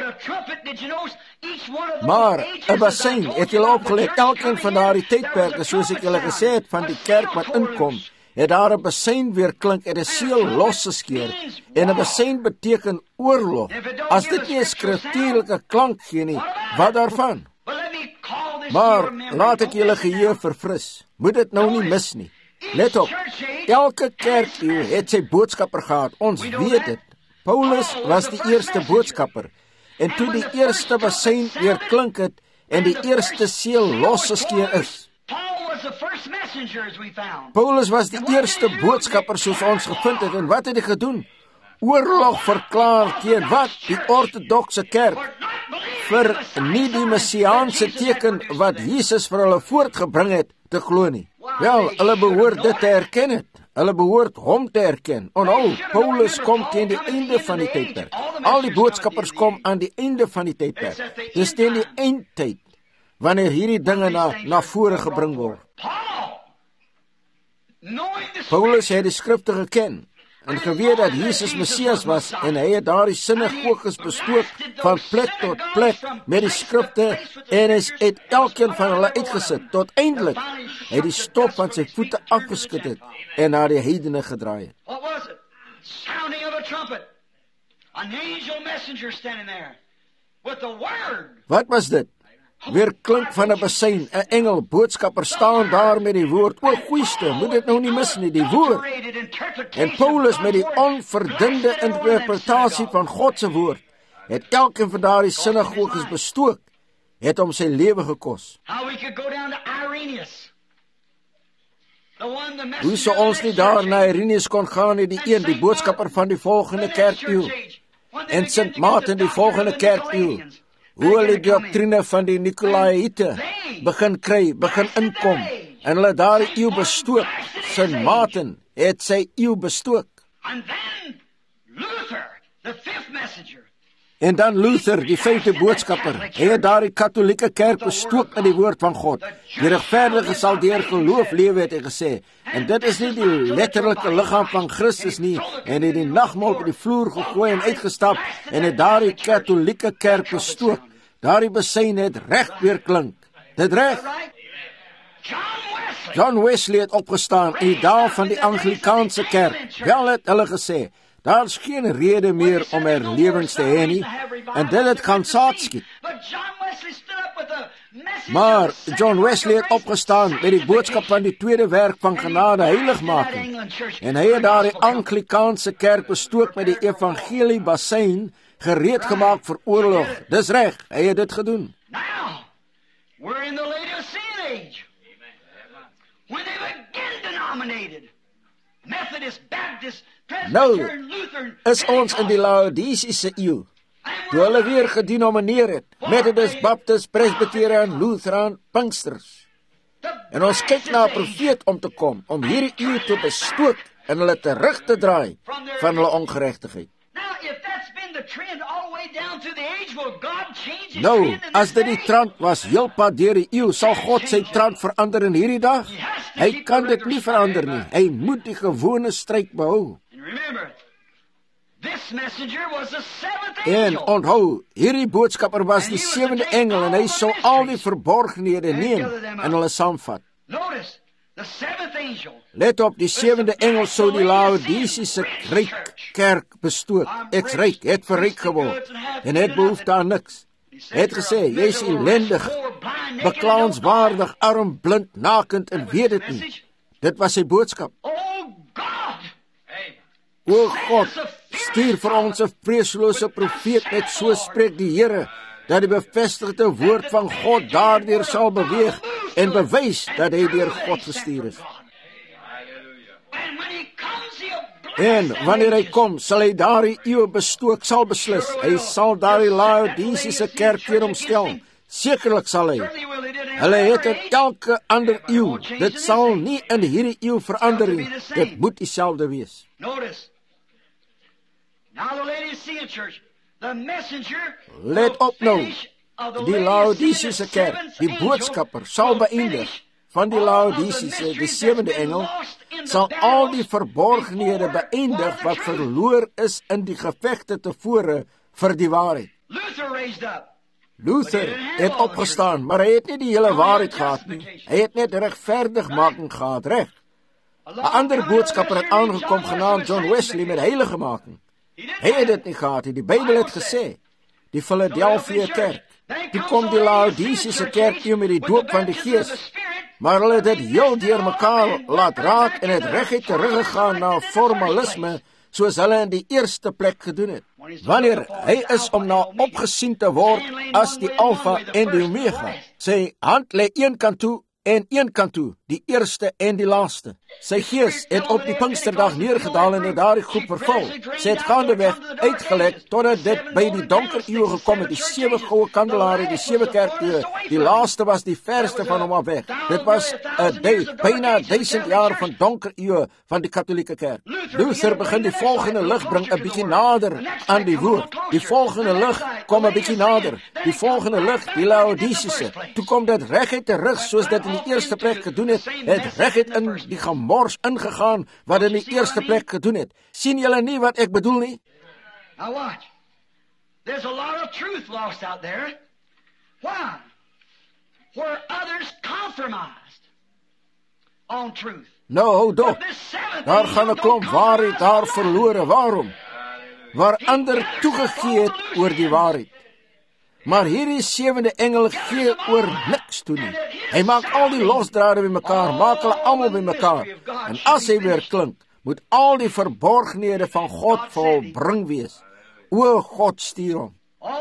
Speaker 1: Maar 'n bassein, het julle opgelet, elkeen van daardie tydperke, soos ek julle gesê het, van die kerk wat inkom, het daar 'n bassein weer klink en 'n seël losgeskeer. En 'n bassein beteken oorlog. As dit nie 'n skriftuurlike klank gee nie, wat daarvan? Maar laat ek julle geheue verfris. Moet dit nou nie mis nie. Let op, elke kerkeeu het sy boodskapper gehad, ons weet dit. Paulus was die eerste boodskapper, en toe die eerste bassein weer klink het, en die eerste seël losgeskeur is. Paulus was die eerste boodskapper soos ons gevind het, en wat het hy gedoen? Oorlog verklaar teen wat? Die ortodokse kerk, vir nie die messiaanse teken wat Jesus vir hulle voortgebring het, te glo nie. Wel, hulle behoort dit te erken het. Hulle behoort hom te erken. Onthou, Paulus kom teen die einde van die tydperk. Al die boodskappers kom aan die einde van die tydperk. Dis teen die eindtyd, wanneer hierdie dinge na, na vore gebring word. Paulus het die skrifte geken, en geweet dat Jesus Messias was, en hy het daar die sinagoges bestook van plek tot plek met die skrifte, en hy het elkeen van hulle uitgesit, tot eindelik hy die stof van sy voete afgeskit het, en na die heidene gedraai het.
Speaker 2: What was it? Sounding of a trumpet. An angel messenger standing there with the word.
Speaker 1: Wat was dit? Weer klink van 'n bassein, 'n engel, boodskapper staan daar met die woord. O, goeieste, moet dit nou nie mis nie, die woord. En Paulus met die onverdunde interpretasie van God se woord, het elkeen van daardie sinagoges bestook, het hom sy lewe gekos. Hoe sou ons nie daar na Irenaeus kon gaan, nie, die een, die boodskapper van die volgende kerkeeu, en Sint Maarten die volgende kerkeeu, hoe hulle die doktrine van die Nicolaïte begin kry, begin inkom, en hulle daar die eeu bestook. Sint Maarten het sy eeu bestook. En dan Luther, die vyfde boodskapper, hy het daar die katholieke kerk bestook in die woord van God. Die regverdige sal deur geloof lewe, het hy gesê. En dit is nie die letterlike liggaam van Christus nie, en het die nagmaal op die vloer gegooi en uitgestap, en het daar die katholieke kerk bestook. Daar die bassein het reg weer klink. Dit reg? John Wesley het opgestaan in die daal van die Anglikaanse kerk. Wel het hulle gesê, daar is geen rede meer om herlewings te hê nie, en dit het gaan saad skiet. Maar John Wesley het opgestaan met die boodskap van die tweede werk van genade heiligmaking, en hy het daar die Anglikaanse kerk bestook met die evangelie bassein, gereed gemaak vir oorlog. Dis reg, hy het dit gedoen.
Speaker 2: Now, we're in the Laodicean age. When they begin denominated. Methodist, Baptist,
Speaker 1: Nou
Speaker 2: Presbyterian, Lutheran,
Speaker 1: is ons in die Laodiciese eeu, toe hulle weer gedenomineer het, Methodist, Baptist, Presbyterian, Lutheran, Pinksters. En ons kyk na 'n profeet om te kom, om hierdie eeu te bestook en hulle terug te draai van hulle ongeregtigheid. Nou, as dit die trant was, heel pad deur die eeu, sal God sy trant verander in hierdie dag? Hy kan dit nie verander nie. Hy moet die gewone stryk behou. En onthou, hierdie boodskapper was die sewende engel, en hy sou al die verborgenhede neem en hulle saamvat. Let op, die sewende engel sou die Laodiciese ryk kerk bestook. Ek's ryk, het verryk geword, en het behoefte aan niks. Het gesê, jy is ellendig, beklaanswaardig, arm, blind, nakend, en weet dit nie. Dit was sy boodskap. O God, stuur vir ons 'n vreeslose profeet, net so spreek die Here, dat die bevestigde woord van God daardeur sal beweeg en bewys dat hy deur God gestuur is. En wanneer hy kom, sal hy daardie eeu bestook, sal beslis. Hy sal daardie Laodiciese kerk weer omstel. Sekerlik sal hy. Hulle het in elke ander eeu. Dit sal nie in hierdie eeu verander nie. Dit moet dieselfde wees. Let op nou. Die Laodiciese kerk, die boodskapper, sal beëindig van die Laodiciese, die sewende engel, sal al die verborgenhede beëindig wat verloor is in die gevegte tevore vir die waarheid. Luther het opgestaan, maar hy het nie die hele waarheid gehad nie. Hy het net regverdigmaking gehad, reg. 'n Ander boodskapper het aangekom genaamd John Wesley met heiligmaking. Hy het dit nie gehad nie. Die Bybel het gesê, die Philadelphia kerk, toe kom die Laodiciese kerk hier met die doop van die Gees. maar hulle het dit heel deur mekaar laat raak en het reguit teruggegaan na formalisme, soos hulle in die eerste plek gedoen het. Wanneer hy is om na opgesien te word as die Alpha en die Omega, sy hand lê een kant toe en een kant toe, die eerste en die laaste. Sy gees het op die Pinksterdag neergedaal en het daardie groep vervul. Sy het gaandeweg uitgelek totdat dit by die donker eeuw gekom het, die sewe goue kandelare, die sewe kerkdeure. Die laaste was die verste van hom af weg. Dit was 'n byna duisend jaar van donker eeuw van die katholieke kerk. Luther begin die volgende lig bring 'n bietjie nader aan die woord. Die volgende lig kom 'n bietjie nader. Die volgende lig, die Laodicese. Toe kom dit reguit terug soos dit in die eerste plek gedoen het, het reguit in die gemors ingegaan wat in die eerste plek gedoen het. Sien julle nie wat ek bedoel nie?
Speaker 2: Now watch. There's a lot of truth lost out there. Why? Where others compromised on truth.
Speaker 1: Nou, hou dop. Daar gaan 'n klomp waarheid daar verlore. Waarom? Waar ander toegegee het oor die waarheid. Maar hierdie sewende engel gee oor niks toe nie. Hy maak al die losdrade bymekaar, maak hulle almal bymekaar. En as hy weer klink, moet al die verborgenhede van God volbring wees. O God, stuur hom.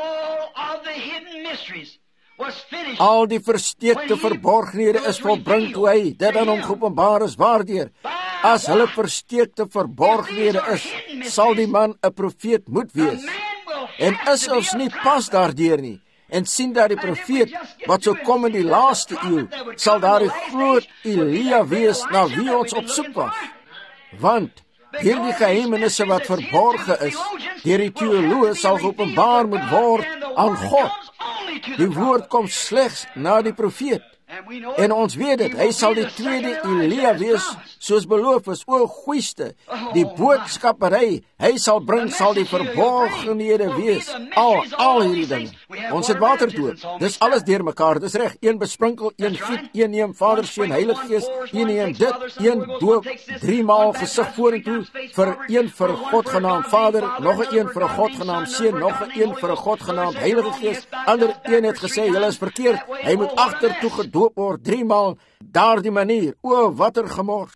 Speaker 1: Al die versteekte verborgenhede is volbring toe hy dit aan hom geopenbaar is. Waardeur? As hulle versteekte verborgenhede is, sal die man 'n profeet moet wees. En is ons nie pas daardeur nie, en sien dat die profeet, wat so kom in die laaste eeuw, sal daar die groot Elia wees, na wie ons op soek was. Want, hierdie geheimenisse wat verborgen is, deur die teoloë sal geopenbaar moet word aan God. Die woord kom slegs na die profeet. En ons weet dit, hy sal die tweede Elia wees, soos beloof is. O goeieste, die boodskappery, hy sal bring, sal die verborgenhede wees. Al, al hierdie dinge. Ons het waterdoop, dis alles deur mekaar, dis reg, een besprinkel, een giet, een neem Vader, Seun, Heilige Gees, een neem dit, een doop, driemaal gesig vorentoe, vir een vir God genaamd Vader, nog een vir God genaamd Seun, nog een vir God genaamd Heilige Gees. Ander een het gesê, julle is verkeerd, hy moet agtertoe gedoop word, driemaal, daardie manier. O, wat 'n gemors.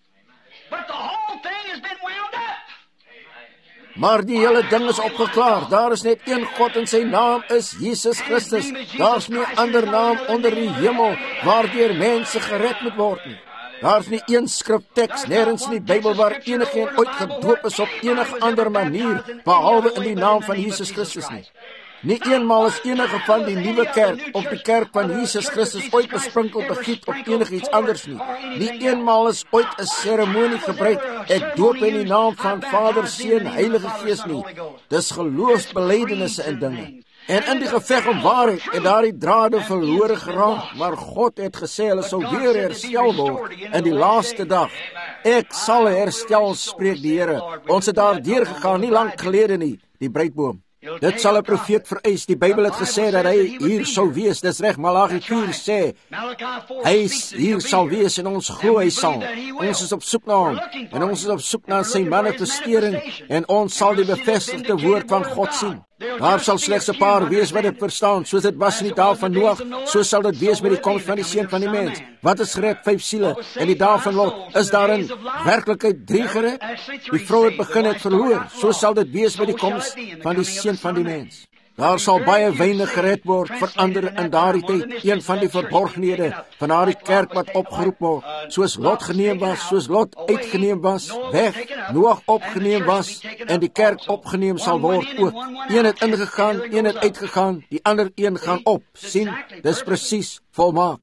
Speaker 1: Maar die hele ding is opgeklaar. Daar is net een God en sy naam is Jesus Christus. Daar is nie ander naam onder die hemel waardeur mense gered moet word nie. Daar is nie een skriftekst nergens in die Bybel waar enigeen ooit gedoop is op enige ander manier behalwe in die naam van Jesus Christus nie. Nie eenmaal is enige van die nuwe kerk of die kerk van Jesus Christus ooit besprinkel begiet op enige iets anders nie. Nie eenmaal is ooit 'n seremonie gebruik, ek doop in die naam van Vader, Seun, Heilige Gees nie. Dis geloofsbelydenisse en dinge. En in die geveg om waarheid het daardie drade verlore geraak, maar God het gesê hulle sou weer herstel word in die laaste dag. Ek sal herstel, spreek die Here. Ons het daar deurgegaan nie lank gelede nie, die bruidboom. Dit sal 'n profeet vereis. Die Bybel het gesê dat hy hier sou wees. Dis reg, Malagi vier sê, hy hier sal wees en ons glo hy sal. Ons is op soek na hom en ons is op soek na sy manifestering en ons sal die bevestigde woord van God sien. Daar sal slegs 'n paar wees wat dit verstaan, soos dit was in die dae van Noag, so sal dit wees met die koms van die Seun van die mens. Wat is gered? Vyf siele. In die dae van Lot is daar in werklikheid drie gered. Die vrou het begin het verloor, so sal dit wees met die koms van die Seun van die mens. Daar sal baie weinig gered word, verander in daardie tyd, een van die verborgenhede van daardie kerk wat opgeroep word, soos Lot geneem was, soos Lot uitgeneem was, weg, Noag opgeneem was, en die kerk opgeneem sal word ook. Een het ingegaan, een het uitgegaan, die ander een gaan op. Sien, dis presies volmaak.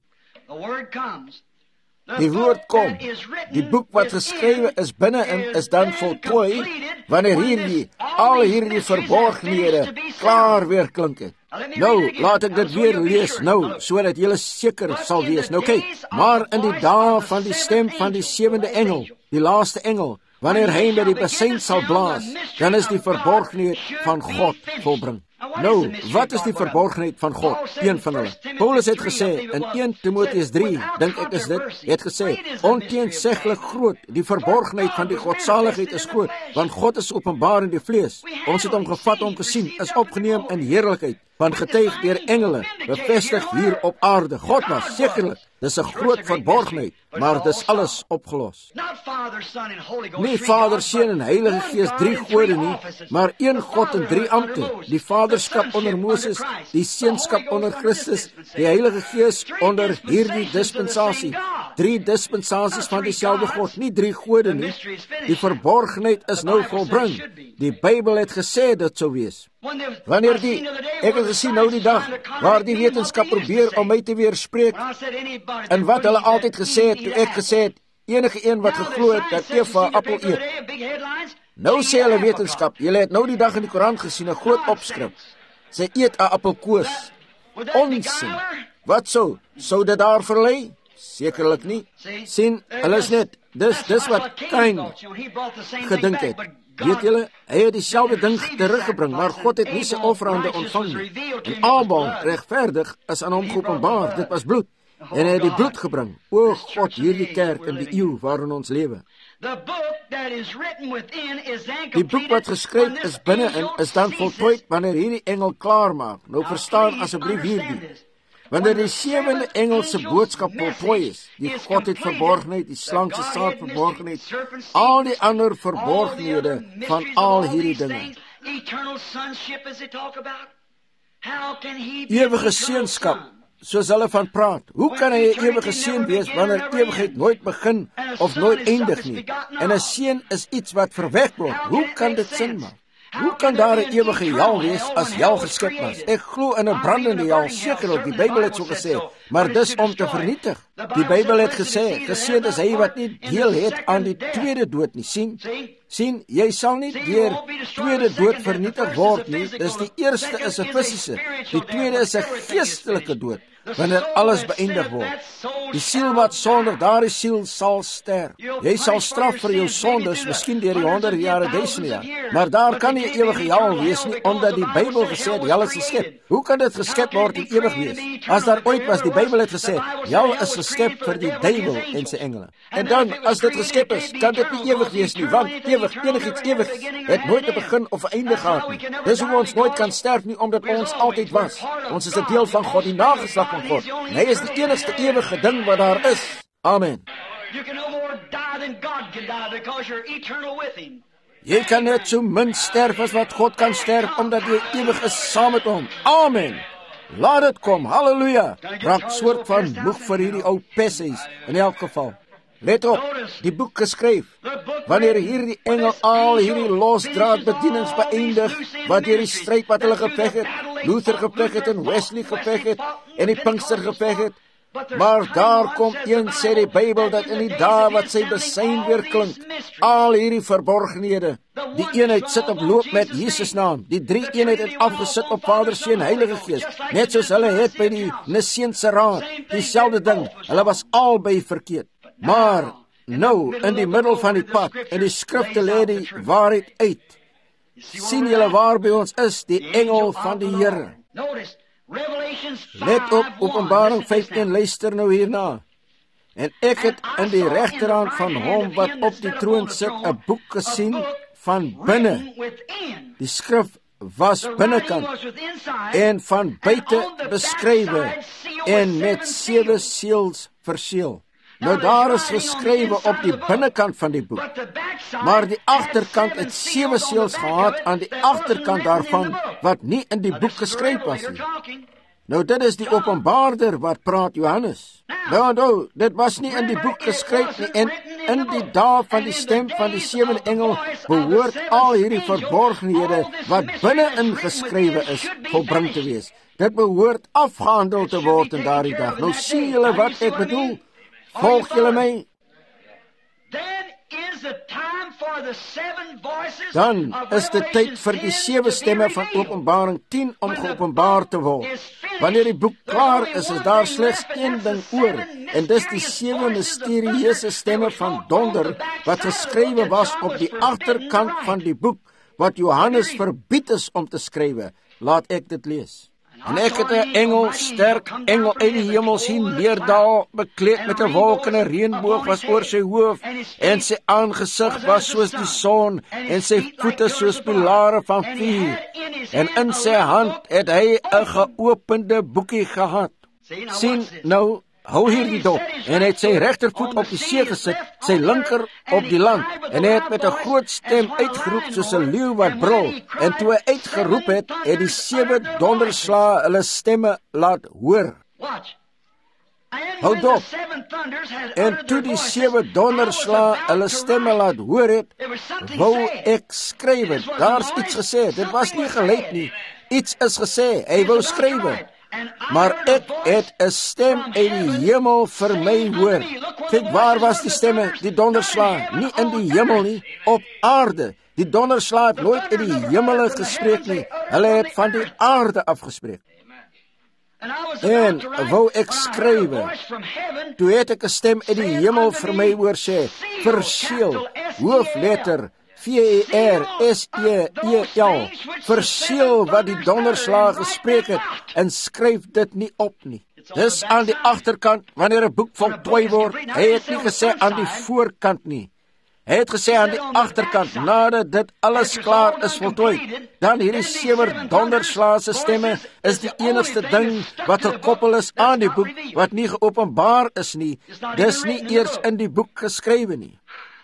Speaker 1: Die woord kom, die boek wat geskrywe is binne-in is dan voltooi, wanneer hierdie, al hierdie verborgenhede klaar weer klink het. Nou, laat ek dit weer lees nou, so dat julle seker sal wees. Nou kyk, maar in die dae van die stem van die sewende engel, die laaste engel, wanneer hy met die bassein sal blaas, dan is die verborgenheid van God volbring. Nou, wat is die verborgenheid van God? Een van hulle. Paulus het gesê, in een Timoteus drie, dink ek is dit, het gesê, onteenseglik groot, die verborgenheid van die godsaligheid is groot, want God is openbaar in die vlees. Ons het hom gevat, hom gesien, is opgeneem in heerlikheid. van getuig deur engele, bevestig hier op aarde. God was sekerlik, dis 'n groot verborgenheid, maar dis alles opgelos. Nie Vader, Seun en Heilige Gees drie gode nie, maar een God in drie ampte. Die Vaderskap onder Moses, die Seunskap onder Christus, die Heilige Gees onder hierdie dispensasie. Drie dispensasies van dieselfde God, nie drie gode nie. Die verborgenheid is nou volbring. Die Bybel het gesê dit sou wees. Wanneer die, ek het gesien nou die dag, waar die wetenskap probeer om my te weerspreek, en wat hulle altyd gesê het, toe ek gesê het, enige een wat geglo het, dat Eva appel eet. Nou sê hulle wetenskap, julle het nou die dag in die Koran gesien, 'n groot opskrif, sy eet 'n appelkoos. Onsin. Wat sou, sou dit daar verlei? Sekerlik nie. Sien, hulle is net, dis, dis wat Kain gedink het. Weet julle, hy het dieselfde ding teruggebring, maar God het nie sy offerande ontvang nie. En Abel, regverdig, is aan hom geopenbaar, dit was bloed. En hy het die bloed gebring. O God, hierdie kerk in die eeu waarin ons lewe. Die boek wat geskryf is binne-in, is dan voltooid wanneer hierdie engel klaar maak. Nou verstaan asseblief hierdie. Wanneer die sewende engel se boodskap voltooi is, die God het verborgenheid, die slang se saad verborgenheid, al die ander verborgenhede van al hierdie dinge. Ewige seunskap, soos hulle van praat. Hoe kan hy 'n ewige seun wees wanneer ewigheid nooit begin of nooit eindig nie? En 'n seun is iets wat verwek word. Hoe kan dit sin maak? Hoe kan daar 'n ewige hel wees as hel geskep was? Ek glo in 'n brandende hel, sekerlik, die Bybel het so gesê, maar dis om te vernietig. Die Bybel het gesê, geseënd is hy wat nie deel het aan die tweede dood nie. Sien? Sien, jy sal nie deur tweede dood vernietig word nie. Dis die eerste is 'n fisiese, die tweede is 'n geestelike dood, wanneer alles beëindig word. Die siel wat sondig, daardie siel sal sterf. Jy sal straf vir jou sondes, miskien deur die honderde jare, duisende jaar. Maar daar kan nie 'n ewige hel wees nie, omdat die Bybel gesê het, hel is geskep. Hoe kan dit geskep word en ewig wees? As daar ooit was, die Bybel het gesê, hel is geskep vir die duiwel en sy engele. En dan, as dit geskep is, kan dit nie ewig wees nie, want ewig, enigiets ewig, het nooit 'n begin of 'n einde gehad nie. Dis hoe ons nooit kan sterf nie, omdat ons altyd was. Ons is 'n deel van God, die nageslag van God. En hy is die enigste ewige ding wat daar is. Amen. Jy kan net so min sterf as wat God kan sterf, omdat jy ewig is saam met hom. Amen. Laat dit kom, halleluja. Raak soort van moeg vir hierdie ou pessies, in elk geval. Let op, die boek geskryf, wanneer hierdie engel al hierdie losdraad bedienings beëindig, wat hierdie stryd wat hulle geveg het, Luther geveg het en Wesley geveg het, en die Pinkster geveg het, maar daar kom een, sê die Bybel, dat in die dae wat sy besyn weer klink, al hierdie verborgenhede, die eenheid sit op loop met Jesus naam, die drie eenheid het afgesit op Vader, Seun, Heilige Gees, net soos hulle het by die Niceense Raad, dieselfde ding, hulle was albei verkeerd. Maar nou, in die middel van die pad, in die skrifte lê die waarheid uit. Sien julle waar by ons is, die engel van die Here. Let op, Openbaring vyftien, luister nou hierna. En ek het in die regterhand van hom wat op die troon sit, 'n boek gesien van binne. Die skrif was binnekant en van buite beskrywe en met sewe seels verseël. Nou daar is geskrywe op die binnekant van die boek, maar die agterkant het sewe seels gehad aan die agterkant daarvan, wat nie in die boek geskryf was nie. Nou dit is die openbaarder wat praat, Johannes. Nou, nou, dit was nie in die boek geskryf nie, en in die dae van die stem van die sewende engel behoort al hierdie verborgenhede wat binne-in geskrywe is, volbring te wees. Dit behoort afgehandel te word in daardie dag. Nou sien julle wat ek bedoel? Volg julle my? Dan is dit tyd vir die sewe stemme van Openbaring tien om geopenbaar te word. Wanneer die boek klaar is, is daar slegs een ding oor, en dis die sewe misterieuse stemme van donder, wat geskrywe was op die agterkant van die boek, wat Johannes verbied is om te skrywe. Laat ek dit lees. En ek het 'n engel, sterk engel uit die hemel sien neerdaal, bekleed met 'n wolk en 'n reënboog was oor sy hoof, en sy aangesig was soos die son, en sy voete soos pilare van vuur. En in sy hand het hy 'n geopende boekie gehad. Sien nou, hou hier die dop, en hy het sy regtervoet op die see gesit, sy linker op die land, en hy het met 'n groot stem uitgeroep soos 'n leeu wat brul, en toe hy uitgeroep het, het die sewe donderslae hulle stemme laat hoor. Hou dop, en toe die sewe donderslae hulle stemme laat hoor het, wou ek skryf het, daar's iets gesê, dit was nie geleid nie, iets is gesê, hy wou skryf. Maar ek het 'n stem uit die hemel vir my hoor. Kyk, waar was die stemme, die donderslae? Nie in die hemel nie, op aarde. Die donderslae het nooit uit die hemel gespreek nie. Hulle het van die aarde afgespreek. En wou ek skrywe, toe het ek 'n stem uit die hemel vir my hoor sê, verseël, hoofletter V E R S E E L, verseël wat die donderslae gespreek het, en skryf dit nie op nie. Dis aan die agterkant, wanneer 'n boek voltooi word, hy het nie gesê aan die voorkant nie. Hy het gesê aan die agterkant, nadat dit alles klaar is voltooi, dan hierdie sewe donderslae se stemme is die enigste ding wat gekoppel is aan die boek, wat nie geopenbaar is nie. Dis nie eers in die boek geskrywe nie.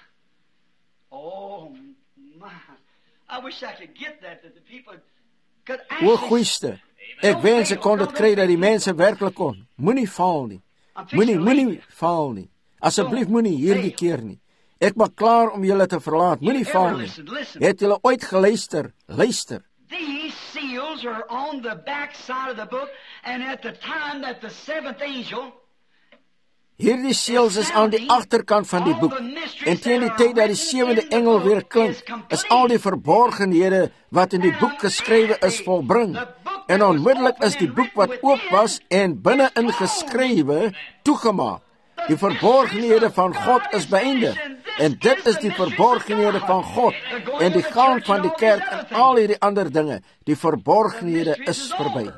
Speaker 1: O goeieste, ek wens ek kon dit kry dat die mense werklik kon. Moenie faal nie. Moenie, moenie faal nie. Asseblief moenie hierdie keer nie. Ek maak klaar om julle te verlaat. Moenie faal nie. Het julle ooit geluister? Luister.
Speaker 2: These seals are on the back side of the book, and at the time that the seventh angel,
Speaker 1: hierdie seels is aan die agterkant van die boek, en teen die tyd dat die sewende engel weer klink, is al die verborgenhede wat in die boek geskrywe is volbring, en onmiddellik is die boek wat oop was en binne-in geskrywe toegemaak. Die verborgenhede van God is beëindig, en dit is die verborgenhede van God, en die gang van die kerk en al hierdie ander dinge, die verborgenhede is verby.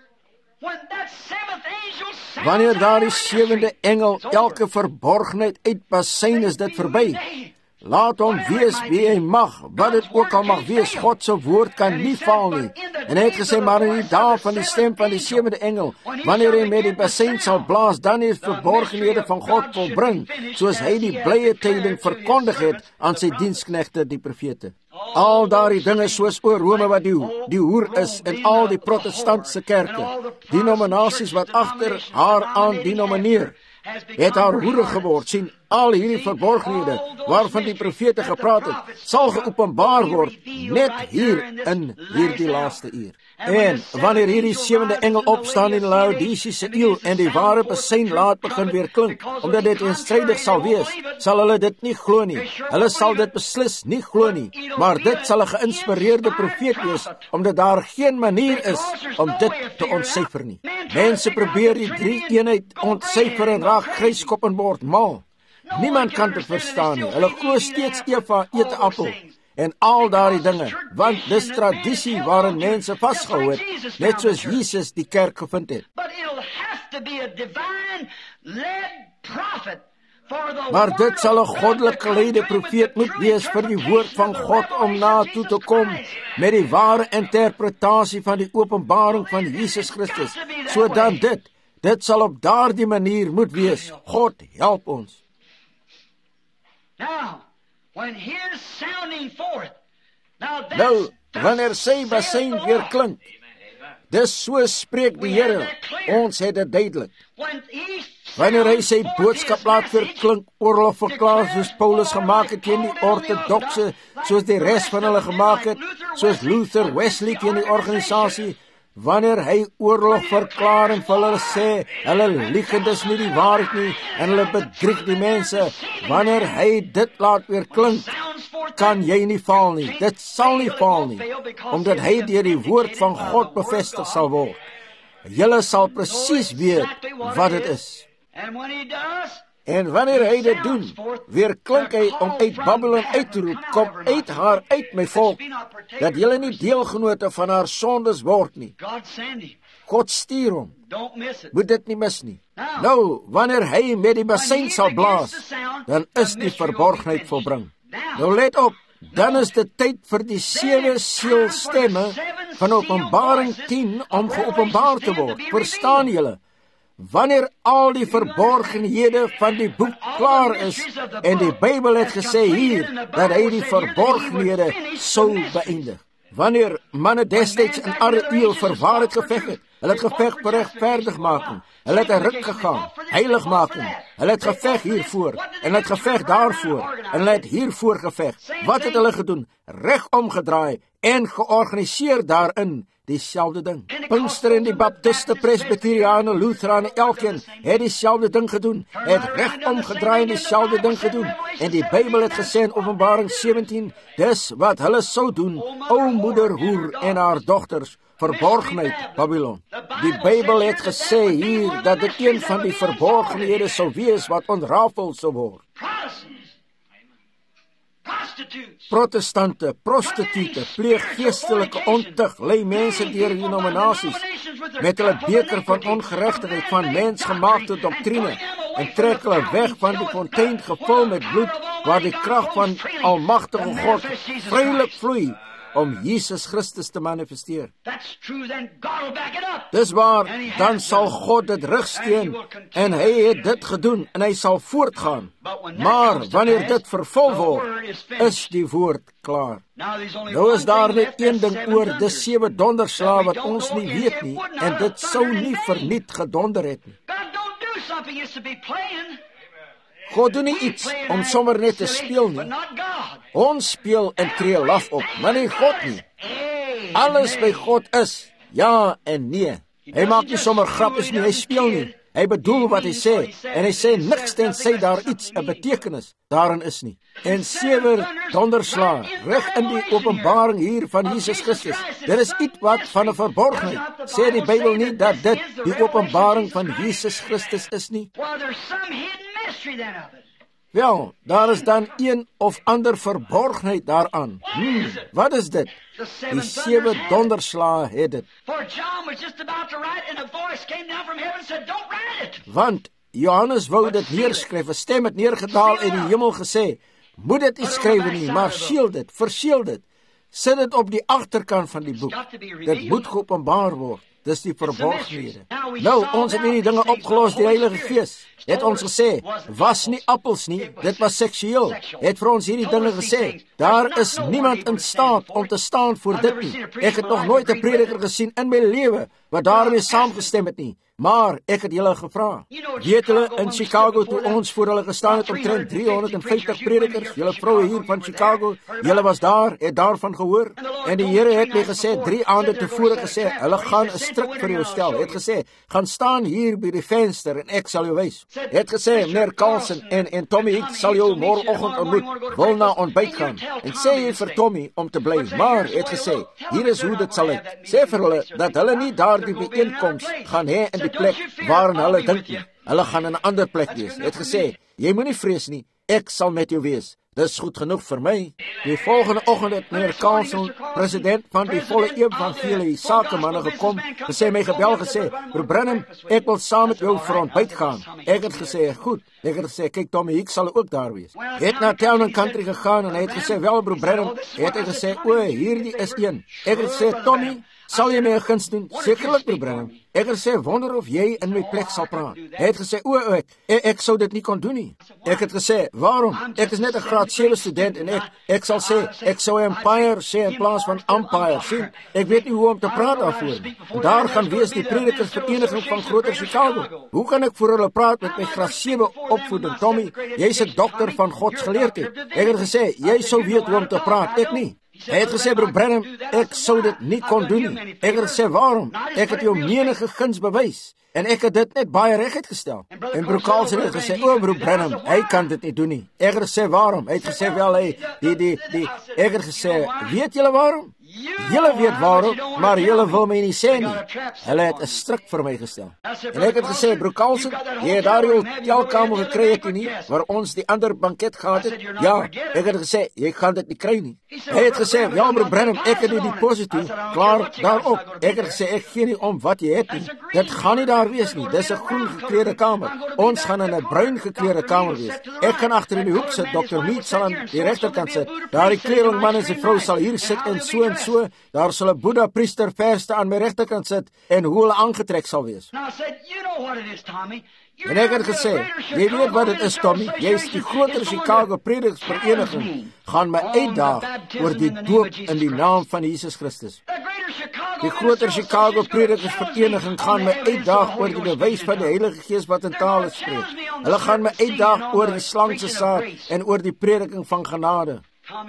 Speaker 1: Wanneer daar die sewende engel elke verborgenheid uitbasyn, is dit verby. Laat hom wees wie hy mag, wat dit ook al mag wees, God se woord kan nie faal nie. En hy het gesê, maar in die dae van die stem van die sewende engel, wanneer hy met die basyn sal blaas, dan is verborgenhede van God volbring, soos hy die blye tyding verkondig het aan sy diensknegte, die profete. Al daardie dinge soos oor Rome wat die, die hoer is, en al die protestantse kerke, denominasies wat agter haar aan denomineer, het haar hoere geword. Sien, al hierdie verborgenhede waarvan die profete gepraat het, sal geopenbaar word net hier in hierdie laaste uur. En wanneer hierdie sewende engel opstaan in Laodicese eeu en die ware besyn laat begin weer klink, omdat dit eenstrydig sal wees, sal hulle dit nie glo nie. Hulle sal dit beslis nie glo nie, maar dit sal 'n geïnspireerde profeet wees, omdat daar geen manier is om dit te ontsyfer nie. Mense probeer die drie eenheid ontsyfer en raak gryskop en word mal. Niemand kan dit verstaan nie. Hulle glo steeds Eva eet 'n appel en al daardie dinge, want dis tradisie waarin mense vasgehou het, net soos Jesus die kerk gevind het. Maar dit sal 'n goddelik geleide profeet moet wees vir die woord van God om na toe te kom met die ware interpretasie van die openbaring van Jesus Christus. So dan dit, dit sal op daardie manier moet wees. God help ons.
Speaker 2: Now, when his sounding forth, now
Speaker 1: nou, wanneer sy basyn weer klink, dis so spreek die Here, ons het dit duidelik. Wanneer hy sy boodskap laat verklink, oorlog verklaar soos Paulus gemaak het teen die ortodokse, soos die res van hulle gemaak het, soos Luther, Wesley teen die organisasie, wanneer hy oorlog verklaar en vir hulle sê, hulle lieg en dis nie die waarheid nie, en hulle bedrieg die mense, wanneer hy dit laat weer klink, kan jy nie faal nie, dit sal nie faal nie, omdat hy deur die woord van God bevestig sal word. Julle sal presies weet wat dit is. En wanneer hy dit doen, weer klink hy om uit Babylon uit te roep, kom uit haar uit, my volk, dat julle nie deelgenote van haar sondes word nie. God stuur hom. Moet dit nie mis nie. Nou, wanneer hy met die bassein sal blaas, dan is die verborgenheid volbring. Nou let op, dan is dit tyd vir die sewe seelstemme van Openbaring tien om geopenbaar te word. Verstaan julle? Wanneer al die verborgenhede van die boek klaar is, en die Bybel het gesê hier, dat hy die verborgenhede sou beëindig. Wanneer manne destyds in Ariel vir waarheid geveg het, hulle het geveg vir regverdigmaking, hulle het 'n ruk gegaan, heiligmaking, hulle het geveg hiervoor, en hulle het geveg daarvoor, en hulle het hiervoor geveg. Wat het hulle gedoen? Reg omgedraai en georganiseer daarin dieselfde ding. Pinkster en die Baptiste, Presbyteriane, Lutherane, elkeen het dieselfde ding gedoen, het reg omgedraai en dieselfde ding gedoen. En die Bybel het gesê in Openbaring sewentien, dis wat hulle sou doen, o moederhoer en haar dogters, verborgenheid, Babylon. Die Bybel het gesê hier, dat dit een van die verborgenhede sou wees, wat ontrafel sou word. Protestante, prostitute, pleeg geestelike ontug, lei mense deur denominasies, met hulle beker van ongeregtigheid, van mensgemaakte doktrine, en trek hulle weg van die fontein gevul met bloed, waar die krag van almagtige God vrylik vloei, om Jesus Christus te manifesteer. Dis waar, dan sal God dit rugsteun, en hy het dit gedoen, en hy sal voortgaan. Maar wanneer dit vervul word, is die woord klaar. Nou is daar net een ding oor, die sewe donderslae wat ons nie weet nie, en dit sou nie verniet gedonder het nie. God doen nie iets om sommer net te speel nie. Ons speel en tree laf op, maar nie God nie. Alles by God is ja en nee. Hy maak nie sommer grappies nie, hy speel nie. Hy bedoel wat hy sê, en hy sê niks tensy daar iets, 'n betekenis daarin is nie. En sewe donderslae, reg in die openbaring hier van Jesus Christus. Dit is iets wat van 'n verborgenheid. Sê die Bybel nie dat dit die openbaring van Jesus Christus is nie? Wel, daar is dan een of ander verborgenheid daaraan. Hmm, wat is dit? Die sewe donderslae het dit. Want Johannes wou dit neerskryf, 'n stem het neergedaal uit die hemel gesê, moet dit nie skryf nie, maar seël dit, verseël dit. Sit dit op die agterkant van die boek. Dit moet geopenbaar word. Dis die verborgenhede. Nou, ons het hierdie dinge opgelos, die Heilige Gees het ons gesê, was nie appels nie, dit was seksueel. Het vir ons hierdie dinge gesê, daar is niemand in staat om te staan voor dit nie. Ek het nog nooit 'n prediker gesien in my lewe wat daarmee saamgestem het nie. Maar ek het julle gevra. Weet julle, in Chicago, toe ons voor hulle gestaan het, omtrent driehonderdvyftig predikers, julle vroue hier van Chicago, julle was daar, het daarvan gehoor. En die Here het my gesê, drie aande tevore gesê, hulle gaan 'n strik vir jou stel. Het gesê, gaan staan hier by die venster en ek sal jou wys. Het gesê, meneer Carlson en, en Tommy Hicks sal jou morgenoggend ontmoet, wil na ontbyt gaan. En sê jy vir Tommy om te bly, maar het gesê, hier is hoe dit sal lyk. Sê vir hulle, dat hulle nie daar die bijeenkoms gaan hê in die plek waarin hulle dink nie. Hulle gaan in 'n ander plek wees. Het gesê, jy moenie vrees nie, ek sal met jou wees. Dis goed genoeg vir my. Die volgende oggend het meneer Carlson, president van die volle evangelie sakemanne gekom, gesê my gebel gesê, "Broer Branham, ek wil saam met jou vir ontbyt gaan." Ek het gesê, "Goed." Ek het gesê, "Kyk Tommy, ek sal ook daar wees." Het na Town and Country gegaan en hy het gesê, "Wel broer Branham," het hy gesê, "O, hierdie is een." Ek het gesê, "Tommy, sal jy my 'n guns doen?" "Sekerlik broer Branham." Ek het gesê, "Wonder of jy in my plek sal praat." Hy het gesê, "O, ek, ek, ek sou dit nie kon doen nie." Ek het gesê, "Waarom? Ek is net 'n graad sewe student en ek ek sal sê, ek sou empire sê in plaas van umpire sien. Ek weet nie hoe om te praat daarvoor. Daar gaan wees die predikersvereniging van Groter Chicago. Hoe kan ek voor hulle praat met my graad sewe opvoeding? Tommy, jy's 'n dokter van godsgeleerdheid." Ek het gesê, "Jy sou weet hoe om te praat, ek nie." Hy het gesê, "Broer Branham, ek sou dit nie kon doen nie." Ek het gesê, "Waarom? Ek het jou menige guns bewys. En ek het dit net baie reg uitgestel." En broer Carlson het gesê, "O, broer Branham, hy kan dit nie doen nie." Ek het gesê, "Waarom?" Hy het gesê, "Wel, hy, die, die, die." Ek het gesê, "Weet julle waarom?" Julle weet waarom, maar julle wil my nie sê nie. Hulle het 'n stryk vir my gestel. En ek het gesê, broer Carlson, jy het daar jou hotelkamer gekry het nie, waar ons die ander banket gehad het? Ja, ek het gesê, jy gaan dit nie kry nie. Hy het gesê, ja, broer Branham, ek het die deposito, klaar daarop. Ek het gesê, ek gee nie om wat jy het nie. Dit gaan nie daar wees nie. Dis 'n groen geklede kamer. Ons gaan in 'n bruin geklede kamer wees. Ek kan agter in die hoek sit, dokter Mead sal aan die regterkant sit. Daar die kledingman en sy vrou sal hier sit en so en so. Daar sal 'n Boeddha priester verste aan my regterkant sit en hoe hulle aangetrek sal wees. En ek het gesê, jy weet wat dit is, Tommy, jy is die groter Chicago Predikersvereniging, gaan my uitdaag oor die doop in die naam van Jesus Christus. Die groter Chicago Predikersvereniging gaan my uitdaag oor die bewys van die Heilige Gees wat in tale spreek. Hulle gaan my uitdaag oor die slang se saad en oor die prediking van genade.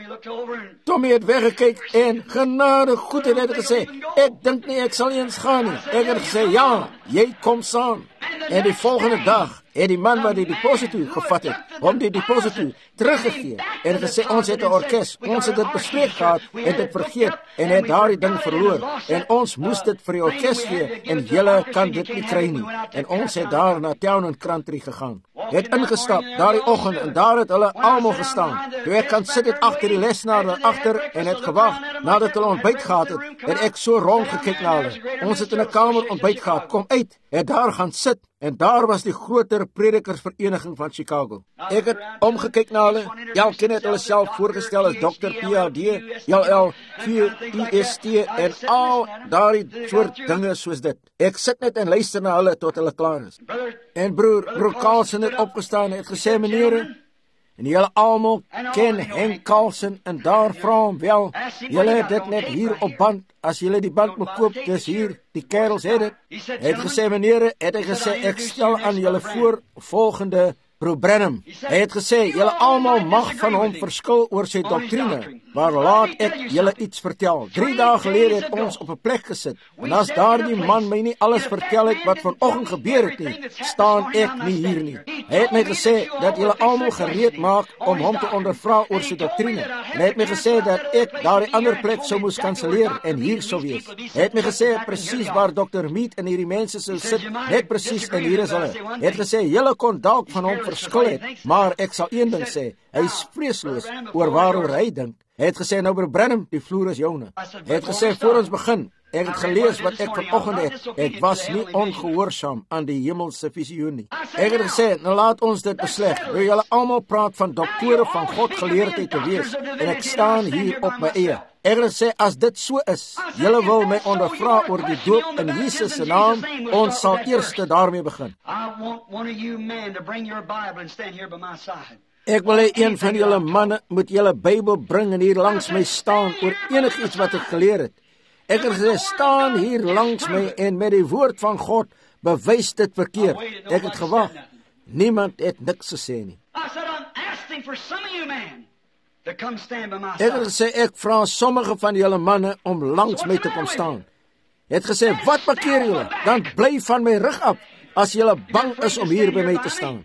Speaker 1: Tommy het weggekyk en genade goed het hy gesê, ek dink nie ek sal eens gaan nie. Ek het gesê, ja, jy kom saam. En die volgende dag het die man wat die deposito gevat het, om die deposito teruggegee en gesê, ons het 'n orkes, ons het dit bespreek gehad, het dit vergeet en het daardie ding verloor en ons moes dit vir die orkes gee en julle kan dit nie kry nie. En ons het daar na Town and Country gegaan. Het ingestap daardie oggend en daar het hulle almal gestaan. Toe ek kan sit het agter die lesenaar daar agter en het gewag nadat hulle ontbyt gehad het en ek so rond gekyk na hulle. Ons het in 'n kamer ontbyt gehad, kom uit, het daar gaan sit. En daar was die groter Predikersvereniging van Chicago. Ek het omgekyk na hulle. Elkeen het hulle self voorgestel as dokter P H D, L L, Q I S T en al daardie soort dinge soos dit. Ek sit net en luister na hulle tot hulle klaar is. En broer, broer Carlson het opgestaan en het gesê, meneere, en julle almal ken Henk Carlson en daar vra hom wel, julle het dit net hier op band, as julle die band moet koop, dis hier, die kerels het het. Hy het gesê, meneere, het hy gesê, ek stel aan julle voor volgende broer Branham. Hy het gesê, julle almal mag van hom verskil oor sy doktrine, maar laat ek julle iets vertel. Drie dae gelede het ons op 'n plek gesit, en as daardie man my nie alles vertel het wat vanoggend gebeur het nie, staan ek nie hier nie. Hy het my gesê dat julle almal gereed maak om hom te ondervra oor sy doktrine. En hy het my gesê dat ek daardie ander plek sou moes kanselleer en hier sou wees. Hy het my gesê presies waar dokter Mead en hierdie mense sou sit, net presies en hier is hulle. Hy het gesê, julle kon dalk van hom verskil het, maar ek sal een ding sê, hy is vreesloos oor waaroor hy dink. Hy het gesê, nou broer Branham, die vloer is joune. Hy het gesê, voor ons begin, ek het gelees wat ek vanoggend het, ek was nie ongehoorsaam aan die hemelse visioen nie. Ek het gesê, nou laat ons dit besleg, wil julle almal praat van doktore van God geleerdheid te wees, en ek staan hier op my eie. Ek het gesê, as dit so is, julle wil my ondervra oor die doop in Jesus se naam, ons sal eers daarmee begin. Ek wil hê een van julle manne moet julle Bybel bring en hier langs my staan oor enigiets wat ek geleer het. Ek het gesê, staan hier langs my en met die woord van God bewys dit verkeerd. Ek het gewag. Niemand het niks gesê nie. Ek het gesê, ek vra sommige van julle manne om langs my te kom staan. Het gesê, wat bekeer julle? Dan bly van my rug af, as julle bang is om hier by my te staan.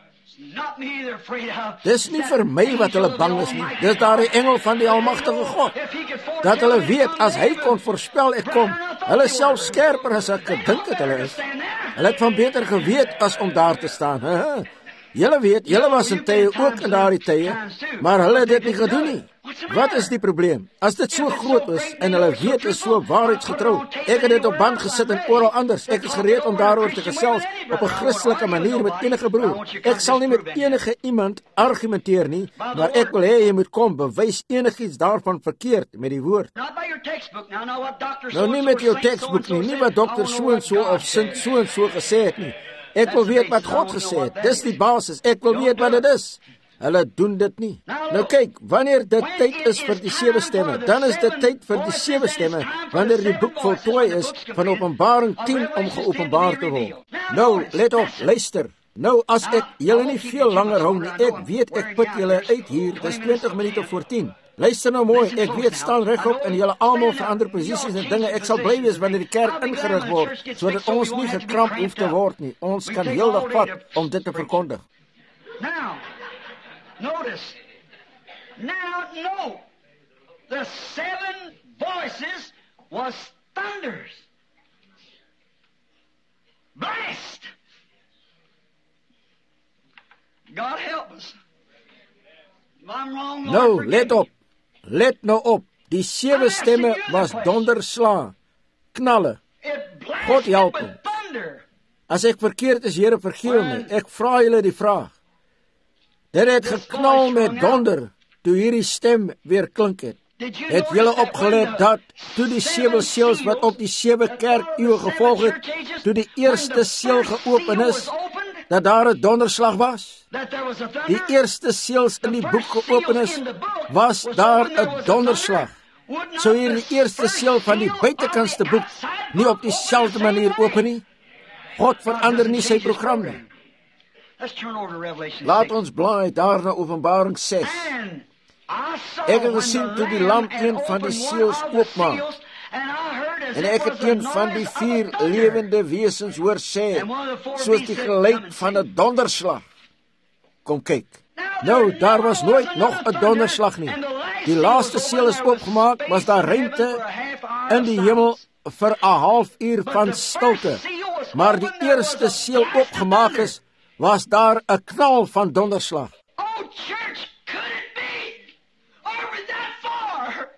Speaker 1: Dis nie vir my wat hulle bang is nie. Dis daar die engel van die almagtige God. Dat hulle weet, as hy kon voorspel ek kom, hulle self skerper as ek gedink het hulle is. Hulle het van beter geweet as om daar te staan. Julle weet, julle was in tye ook in daardie tye, maar hulle het dit nie gedoen nie. Wat is die probleem? As dit so groot is en hulle weet is so waarheidsgetrou. Ek het dit op band gesit en oral anders. Ek is gereed om daaroor te gesels op 'n Christelike manier met enige broer. Ek sal nie met enige iemand argumenteer nie, maar ek wil hê jy moet kom bewys enigiets daarvan verkeerd met die woord. Nou nie met jou teksboek nie, nie wat dokter so en so of sint so en so gesê het nie. Ek wil weet wat God gesê het. Dis die basis. Ek wil weet wat dit is. Hulle doen dit nie. Nou kyk, wanneer dit tyd is vir die sewe stemme, dan is dit tyd vir die sewe stemme, wanneer die boek voltooi is van Openbaring tien om geopenbaar te word. Nou, let op, luister. Nou, as ek julle nie veel langer hou nie, ek weet ek put julle uit hier, dis twintig minute voor tien. Luister nou mooi, ek weet staan regop en julle almal verander posisies en dinge. Ek sal bly wees wanneer die kerk ingerig word, sodat ons nie gekramp hoef te word nie. Ons kan heel dag vat om dit te verkondig.
Speaker 2: Now, notice. Now, no. the seven voices was thunders. Blast! God help us. If I'm wrong, Lord,
Speaker 1: Nou,
Speaker 2: forgive
Speaker 1: let
Speaker 2: me.
Speaker 1: op. Let nou op. Die sewe stemme was donderslae, knalle.
Speaker 2: It blasted
Speaker 1: God help
Speaker 2: with
Speaker 1: ons.
Speaker 2: thunder.
Speaker 1: As ek verkeerd is, Here, vergewe my. Ek vra julle die vraag. Dit het geknal met donder toe hierdie stem weer klink het.
Speaker 2: Did you
Speaker 1: Het
Speaker 2: notice
Speaker 1: julle
Speaker 2: that
Speaker 1: opgelet
Speaker 2: when the
Speaker 1: dat toe die sewe seels wat op die sewe kerkeeue gevolg het, toe die eerste seël geopen is, dat daar 'n donderslag was?
Speaker 2: that there was a thunder?
Speaker 1: Die eerste seels in die boek geopen is, was daar 'n donderslag. Sou hier die eerste seël van die buitekantste boek nie op dieselfde manier open nie? God verander nie sy program nie.
Speaker 2: Let's turn over to Revelation
Speaker 1: Laat
Speaker 2: six.
Speaker 1: ons blaai daar na Openbaring ses.
Speaker 2: And I saw
Speaker 1: Ek het
Speaker 2: when
Speaker 1: gesien
Speaker 2: the
Speaker 1: toe die
Speaker 2: Lamb
Speaker 1: lamp
Speaker 2: had
Speaker 1: een van die
Speaker 2: opened one
Speaker 1: seels
Speaker 2: of the
Speaker 1: oopmaak.
Speaker 2: seals, and I heard as
Speaker 1: En
Speaker 2: it
Speaker 1: ek
Speaker 2: was
Speaker 1: het
Speaker 2: the
Speaker 1: een van die
Speaker 2: noise of
Speaker 1: vier
Speaker 2: a thunder.
Speaker 1: lewende wesens hoor sê,
Speaker 2: And one of the four
Speaker 1: soos
Speaker 2: beasts
Speaker 1: die
Speaker 2: said,
Speaker 1: geluid
Speaker 2: "Come and
Speaker 1: van
Speaker 2: see."
Speaker 1: 'n donderslag. Kom kyk.
Speaker 2: Now,
Speaker 1: Nou,
Speaker 2: there
Speaker 1: daar was
Speaker 2: never
Speaker 1: nooit
Speaker 2: was
Speaker 1: nog
Speaker 2: another
Speaker 1: 'n donderslag nie.
Speaker 2: thunder, and the last
Speaker 1: Die
Speaker 2: seal
Speaker 1: laaste
Speaker 2: was
Speaker 1: seël
Speaker 2: opened,
Speaker 1: is
Speaker 2: there was
Speaker 1: oopgemaak,
Speaker 2: space
Speaker 1: was daar
Speaker 2: in heaven
Speaker 1: ruimte
Speaker 2: for a half hour
Speaker 1: in
Speaker 2: of
Speaker 1: die
Speaker 2: silence.
Speaker 1: hemel vir 'n halfuur
Speaker 2: But
Speaker 1: van
Speaker 2: the first
Speaker 1: stilte.
Speaker 2: seal was
Speaker 1: Maar
Speaker 2: opened,
Speaker 1: die
Speaker 2: there was
Speaker 1: eerste
Speaker 2: a
Speaker 1: seël
Speaker 2: blast of
Speaker 1: opgemaak
Speaker 2: thunder.
Speaker 1: is, was daar 'n knal van donderslag.
Speaker 2: Oh, church, could it be? Are we that far?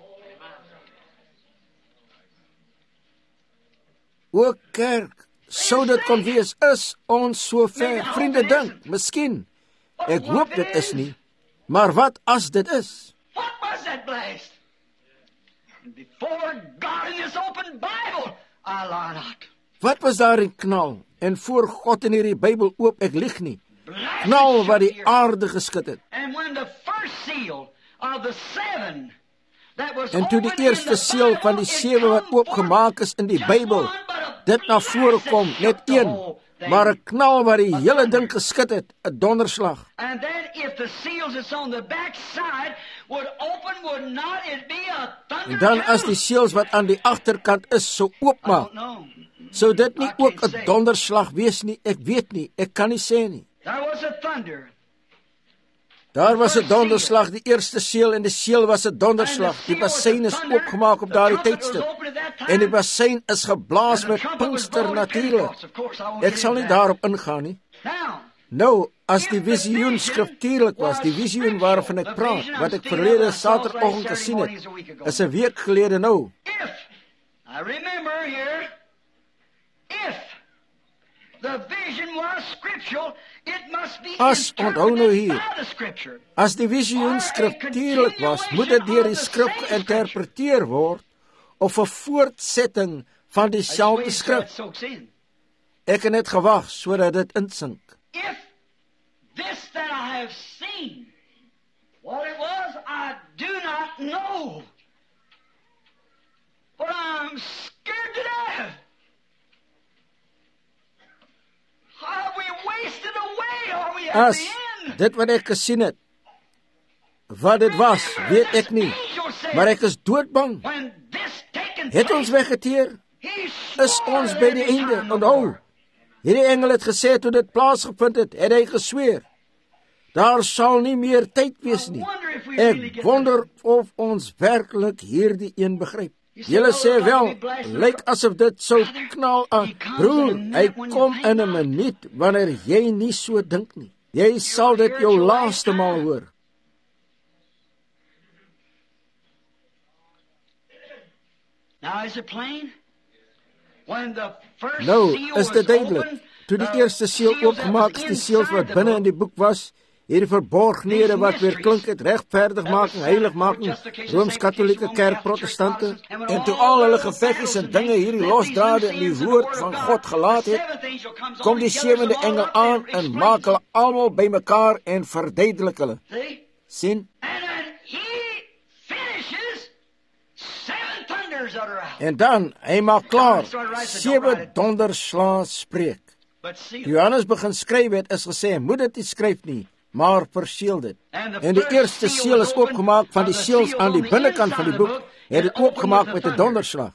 Speaker 1: O kerk, sou dit kon wees, is ons so ver? Vriende, dink, miskien. Ek hoop dit is nie. Maar wat as dit is?
Speaker 2: What was that blast? And before God in this open Bible, I lie not.
Speaker 1: Wat was daar in knal? En voor God in hierdie Bybel oop, ek lieg nie.
Speaker 2: Blast
Speaker 1: Knal
Speaker 2: it
Speaker 1: wat die
Speaker 2: shut here.
Speaker 1: aarde geskit het.
Speaker 2: And when the first seal of the seven that was
Speaker 1: En toe die
Speaker 2: opened in
Speaker 1: eerste
Speaker 2: the
Speaker 1: seël
Speaker 2: Bible,
Speaker 1: van die
Speaker 2: it
Speaker 1: sewe wat
Speaker 2: come
Speaker 1: oopgemaak is in die
Speaker 2: just
Speaker 1: Bybel,
Speaker 2: one, but a
Speaker 1: dit na vore
Speaker 2: blast
Speaker 1: kom,
Speaker 2: that
Speaker 1: net
Speaker 2: shook the
Speaker 1: een,
Speaker 2: whole thing.
Speaker 1: maar 'n knal wat die hele ding geskit het, 'n donderslag.
Speaker 2: And then if the seals that's on the back side would open, would not it be a thunder?
Speaker 1: En dan as
Speaker 2: too?
Speaker 1: die seels wat aan die agterkant is, so
Speaker 2: I
Speaker 1: oopmaak,
Speaker 2: don't know.
Speaker 1: sou dit nie
Speaker 2: I
Speaker 1: ook
Speaker 2: can't
Speaker 1: 'n
Speaker 2: say.
Speaker 1: donderslag wees nie? Ek weet nie, ek kan nie sê nie.
Speaker 2: There was a thunder.
Speaker 1: Daar was 'n donderslag, die eerste seël en die seël was 'n donderslag. Die bassein is oopgemaak op daardie tydstip. En die bassein is geblaas met Pinkster natuurlik. Ek sal nie daarop ingaan nie.
Speaker 2: Now,
Speaker 1: Nou, as die visioen skriftuurlik was, die visioen waarvan ek praat, wat ek verlede Saterdagoggend gesien het, is 'n week gelede nou.
Speaker 2: if, I remember here, if the vision was scriptural, it must be
Speaker 1: As, onthou nou
Speaker 2: interpreted
Speaker 1: hier.
Speaker 2: by the scripture.
Speaker 1: As die visioen skriftuurlik was, moet dit deur die skrif geïnterpreteer word of 'n voortsetting van dieselfde
Speaker 2: That's the way it
Speaker 1: skrif.
Speaker 2: soaks in.
Speaker 1: Ek het net gewag sodat dit insink.
Speaker 2: If this that I have seen, what it was, I do not know. But I'm scared to death. Are we wasted away? Are we at
Speaker 1: As
Speaker 2: the end?
Speaker 1: dit wat ek gesien het, wat dit was, weet ek nie, maar ek is doodbang.
Speaker 2: When this taken
Speaker 1: Het ons
Speaker 2: place,
Speaker 1: weggeteer?
Speaker 2: he
Speaker 1: Is
Speaker 2: swore
Speaker 1: ons
Speaker 2: that
Speaker 1: by die
Speaker 2: every
Speaker 1: einde?
Speaker 2: time the
Speaker 1: Onthou,
Speaker 2: Lord-
Speaker 1: hierdie engel het gesê toe dit plaasgevind het, het hy gesweer, daar sal nie meer tyd wees nie. Ek wonder of ons werklik hierdie een begryp. Julle sê wel, lyk asof dit sou knal aan. Broer, hy kom in 'n minuut wanneer jy nie so dink nie. Jy sal dit jou laaste maal hoor.
Speaker 2: Now is it plain? When the first
Speaker 1: Nou,
Speaker 2: seal
Speaker 1: is
Speaker 2: was
Speaker 1: dit duidelik.
Speaker 2: opened,
Speaker 1: Toe die
Speaker 2: the
Speaker 1: eerste seël
Speaker 2: seals that
Speaker 1: oopgemaak
Speaker 2: was
Speaker 1: is, die seels wat
Speaker 2: inside
Speaker 1: binne
Speaker 2: the
Speaker 1: in die boek was, hierdie verborgenhede wat weer klink het, regverdigmaking, heiligmaking, Rooms-Katolieke Kerk, Protestante, en toe al hulle geveggies en dinge hierdie losdrade in die woord van God gelaat het, kom die sewende engel aan en maak hulle almal bymekaar en verduidelik hulle.
Speaker 2: See?
Speaker 1: sien?
Speaker 2: And then he finishes seven thunders utter out.
Speaker 1: En dan, hy maak klaar, sewe donderslae spreek.
Speaker 2: But see,
Speaker 1: Johannes begin skryf het, is gesê, moet dit nie skryf nie, maar verseël dit. En die eerste seël is oopgemaak van die seels aan die binnekant van die boek, het dit oopgemaak met 'n donderslag.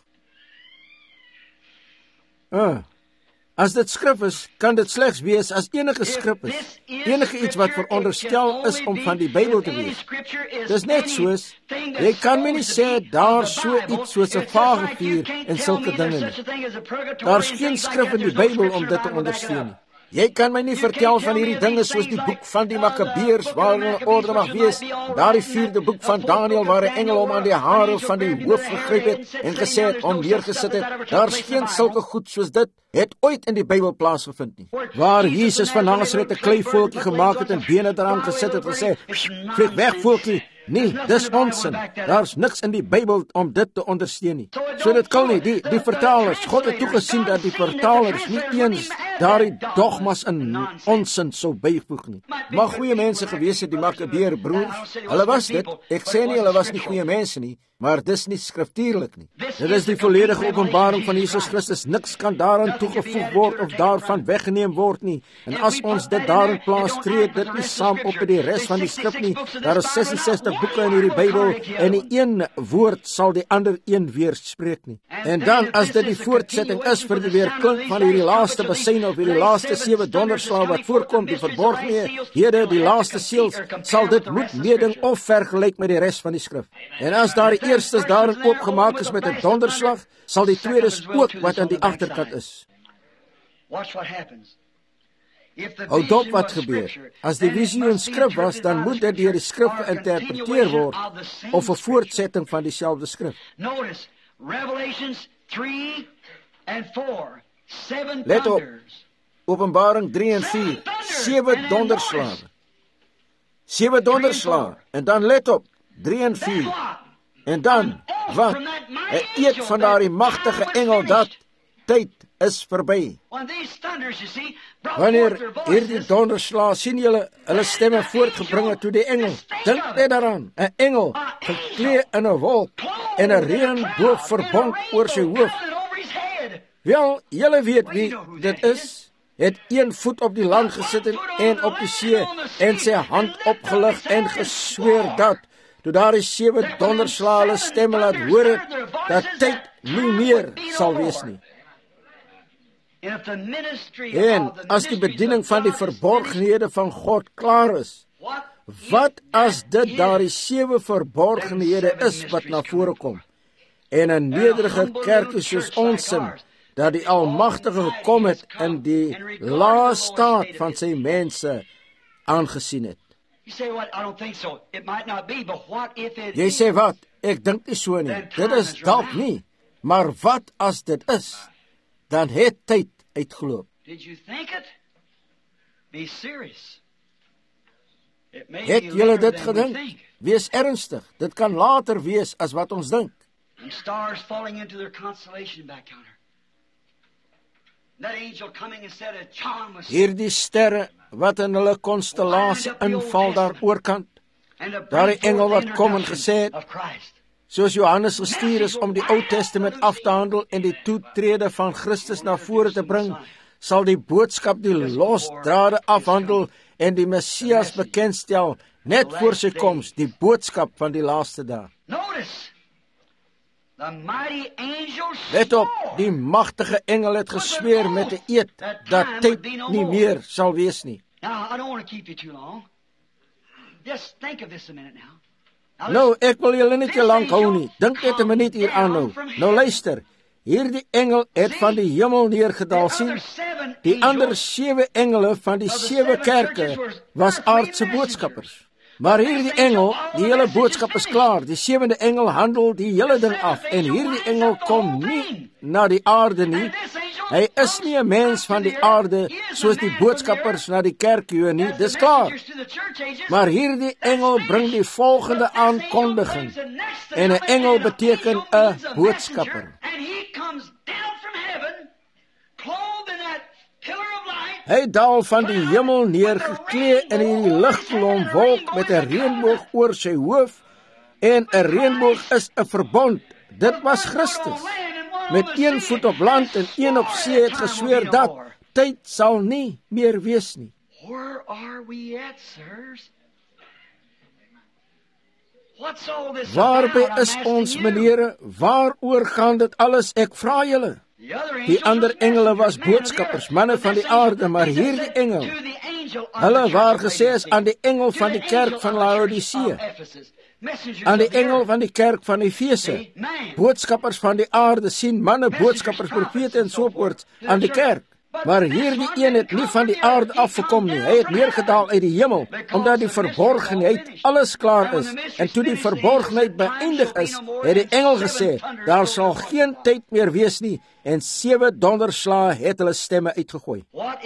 Speaker 1: Ah, as dit skrif is, kan dit slegs wees as enige skrif is. enige iets wat veronderstel is om van die Bybel te wees. Dis net soos, jy kan my nie sê, daar so iets soos 'n vagevuur en sulke dinge nie. Daar's geen skrif in die Bybel om dit te ondersteun nie. Jy kan my nie vertel van hierdie dinge soos die boek van die Makabeërs waarin 'n orde mag wees, daardie vierde boek van Daniël waar 'n engel hom aan die hare van die hoof gegryp het en gesê het hom neergesit het. Daar's geen sulke goed soos dit het ooit in die Bybel plaasgevind nie. Waar Jesus van Nasaret 'n kleivoeltjie gemaak het en bene daaraan gesit het en gesê, "Vlieg weg, voeltjie." Nee, dis onsin. Daar's niks in die Bybel om dit te ondersteun nie. So dit kan nie, die, die vertalers, God het toegesien dat die vertalers nie eens daardie dogmas in onsin sou byvoeg nie. Maar goeie mense gewees het die Makabeër broers, hulle was dit, ek sê nie hulle was nie goeie mense nie, maar dis nie skriftuurlik nie. Dit is die volledige openbaring van Jesus Christus, niks kan daaraan toegevoeg word of daarvan weggeneem word nie, en as ons dit daarin plaas, tree dit nie saam op met die res van die skrif nie. Daar is ses en sestig boeke in hierdie Bybel, en die een woord sal die ander een weerspreek nie. En dan, as dit die voortsetting is vir die weerklink van hierdie laaste basyn of hierdie laaste sewe donderslae wat voorkom, die verborgenhede, die laaste seels, sal dit moet meeding of vergelyk met die res van die skrif. En as daar die eerstes daarin oopgemaak is met 'n donderslag, sal die tweedes ook wat aan die agterkant is. Hou dop wat gebeur. As die visie 'n skrif was, dan moet dit deur die skrif geïnterpreteer word, of 'n voortsetting van dieselfde skrif. Let op, Openbaring drie en vier, sewe donderslae. Sewe donderslae, en dan let op, drie en vier. En dan, wat? 'n eed van daardie magtige engel dat tyd is verby. Wanneer hierdie donderslae, sien julle, hulle stemme voortgebring het toe die engel, dink net daaraan, 'n engel, geklee in 'n wolk, en 'n reënboog verbond oor sy hoof. Wel, julle weet wie dit is, het een voet op die land gesit en, en op die see, en sy hand opgelig en gesweer dat, toe daar die sewe donderslae hulle stemme laat hoor het, dat tyd nie meer sal wees nie. En as die bediening van die verborgenhede van God klaar is, wat as dit daar die sewe verborgenhede is wat na vore kom, en 'n nederige kerk soos ons in, dat die Almagtige gekom het en die lae staat van sy mense aangesien het. Jy sê wat? Ek dink nie so nie. Dit is dalk nie. Maar wat as dit is? Dan het tyd uitgeloop. Het julle dit gedink? Wees ernstig. Dit kan later wees as wat ons dink. Hierdie sterre wat in hulle konstellasie inval daar oorkant, daar die engel wat kom en gesê het, soos Johannes gestuur is om die Ou Testament af te handel en die toetrede van Christus na vore te bring, sal die boodskap die losdrade afhandel en die Messias bekendstel, net voor sy koms, die boodskap van die laaste dag. Let op, die magtige engel het gesweer met 'n eed, dat tyd nie meer sal wees nie. Nou, ek wil julle nie te lank hou nie, dink net 'n minuut hier aan nou. Nou luister, hierdie engel het van die hemel neergedaal sien. Die ander sewe engele van die sewe kerke was aardse boodskappers. Maar hierdie engel, die hele boodskap is klaar. Die sewende engel handel die hele ding af. En hierdie engel kom nie na die aarde nie. Hy is nie 'n mens van die aarde, soos die boodskappers na die kerkjou nie. Dis klaar. Maar hierdie engel bring die volgende aankondiging. En 'n engel beteken 'n boodskapper. Hy daal van die hemel neer, geklee in die ligkolom wolk met 'n reënboog oor sy hoof, en 'n reënboog is 'n verbond. Dit was Christus. Met een voet op land en een op see het gesweer dat tyd sal nie meer wees nie. Waarby is ons, menere? Waaroor gaan dit alles? Ek vra julle. Die ander engele was boodskappers, manne van die aarde, maar hierdie engel Hulle waar gesê is aan die engel van die kerk van Laodicea, aan die engel van die kerk van Efese, boodskappers van die aarde sien manne, boodskappers, profete en soortvoorts aan die kerk. Maar hierdie een het nie van die aarde afgekom nie. Hy het neergedaal uit die hemel, omdat die verborgenheid alles klaar is. En toe die verborgenheid beëindig is, het die engel gesê, daar sal geen tyd meer wees nie, en sewe donderslae het hulle stemme uitgegooi.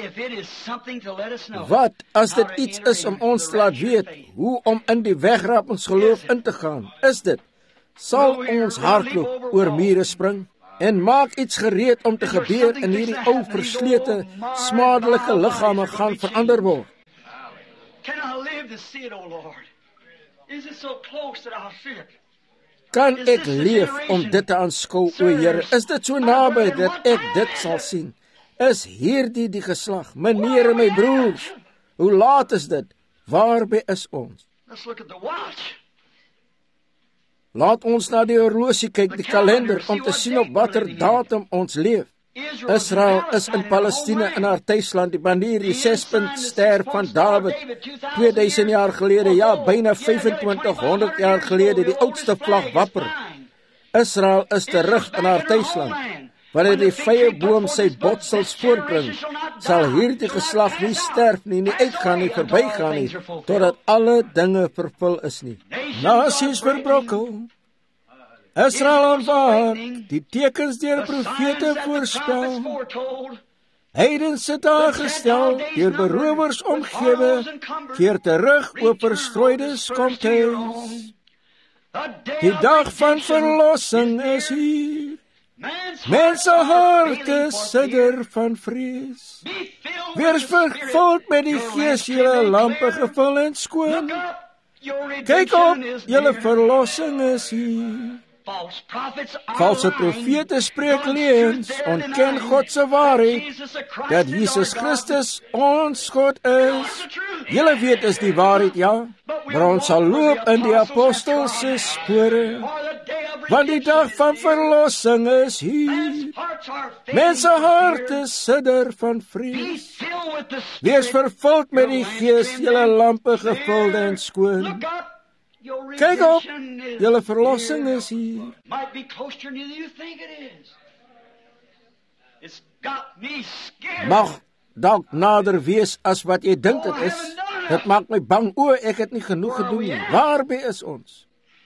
Speaker 1: Wat as dit iets is om ons te laat weet, hoe om in die wegrapingsgeloof in te gaan? Is dit, sal ons hardloop oor mure spring? En maak iets gereed om te gebeur in hierdie ou verslete, smadelike liggame gaan verander word. Kan ek leef om dit te aanskou, o Here? Is dit so naby dat ek dit sal sien? Is hierdie die geslag? Meneer en my broers, hoe laat is dit? Waarby is ons? Laat ons na die horlosie kyk, die kalender, om te sien op watter datum ons leef. Israel is in Palestina, in haar tuisland, die banier, die sespunt ster van Dawid, tweeduisend jaar gelede, ja, byna vyfentwintig honderd jaar gelede, die oudste vlag wapper. Israel is terug in haar tuisland. Wanneer die vyeboom sy botsels voortbring, sal hierdie geslag nie sterf nie, nie uitgaan nie, verbygaan nie, totdat alle dinge vervul is nie. Nasies verbrokkel, Israel aanvaar, die tekens deur profete voorspel, heidens sit aangestel, deur berowers omgewe, keer terug oor verstrooides kom tuis. Die dag van verlossing is hier, mense harte sidder van vrees. Wees vervuld met die Gees, julle lampe gevul en skoon. Kyk op, julle verlossing is hier. Valse profete spreek leuns, ontken God se waarheid, dat Jesus Christus ons God is. Julle weet is die waarheid, ja, maar ons sal loop in die apostels se spore, want die dag van verlossing is hier. Mense harte sidder van vrees. Wees vervuld met die Gees, julle lampe gevul en skoon. Kyk op, julle verlossing is hier. Mag dalk nader wees as wat jy dink dit is. Dit maak my bang, o, ek het nie genoeg gedoen nie. Waarby is ons?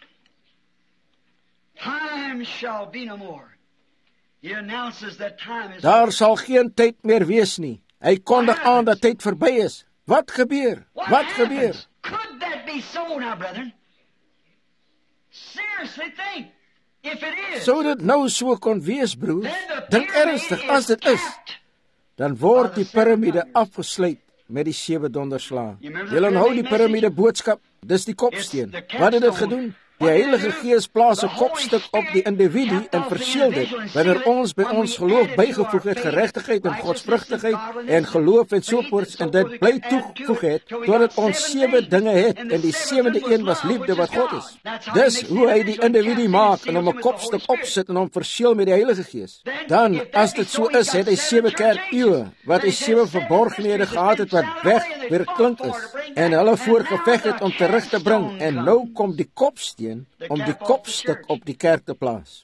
Speaker 1: Daar sal geen tyd meer wees nie. Hy kondig aan dat tyd verby is. Wat gebeur? Wat gebeur?
Speaker 2: Could that be so now, brethren? Seriously think, if it is.
Speaker 1: Sou dit nou so kon wees, broers? Dink ernstig, as dit is, dan word die piramide afgesluit met die sewe donderslae. Julle onthou die piramide boodskap, dis die kopsteen. Wat het dit gedoen? Die Heilige Gees plaas 'n kopstuk op die individu en verseël dit. Wanneer ons by ons geloof bygevoeg het geregtigheid en godsvrugtigheid en geloof en soortvoorts en dit bly toegevoeg het, totdat ons sewe dinge het en die sewende een was liefde wat God is. Dis hoe hy die individu maak en hom 'n kopstuk opsit en hom verseël met die Heilige Gees. Dan, as dit so is, het hy sewe kerkeeue wat hy sewe verborgenhede gehad het wat weg weer klink is en hulle voorgeveg het om terug te bring en nou kom die kopsteen om die kopstuk op die kerk te plaas.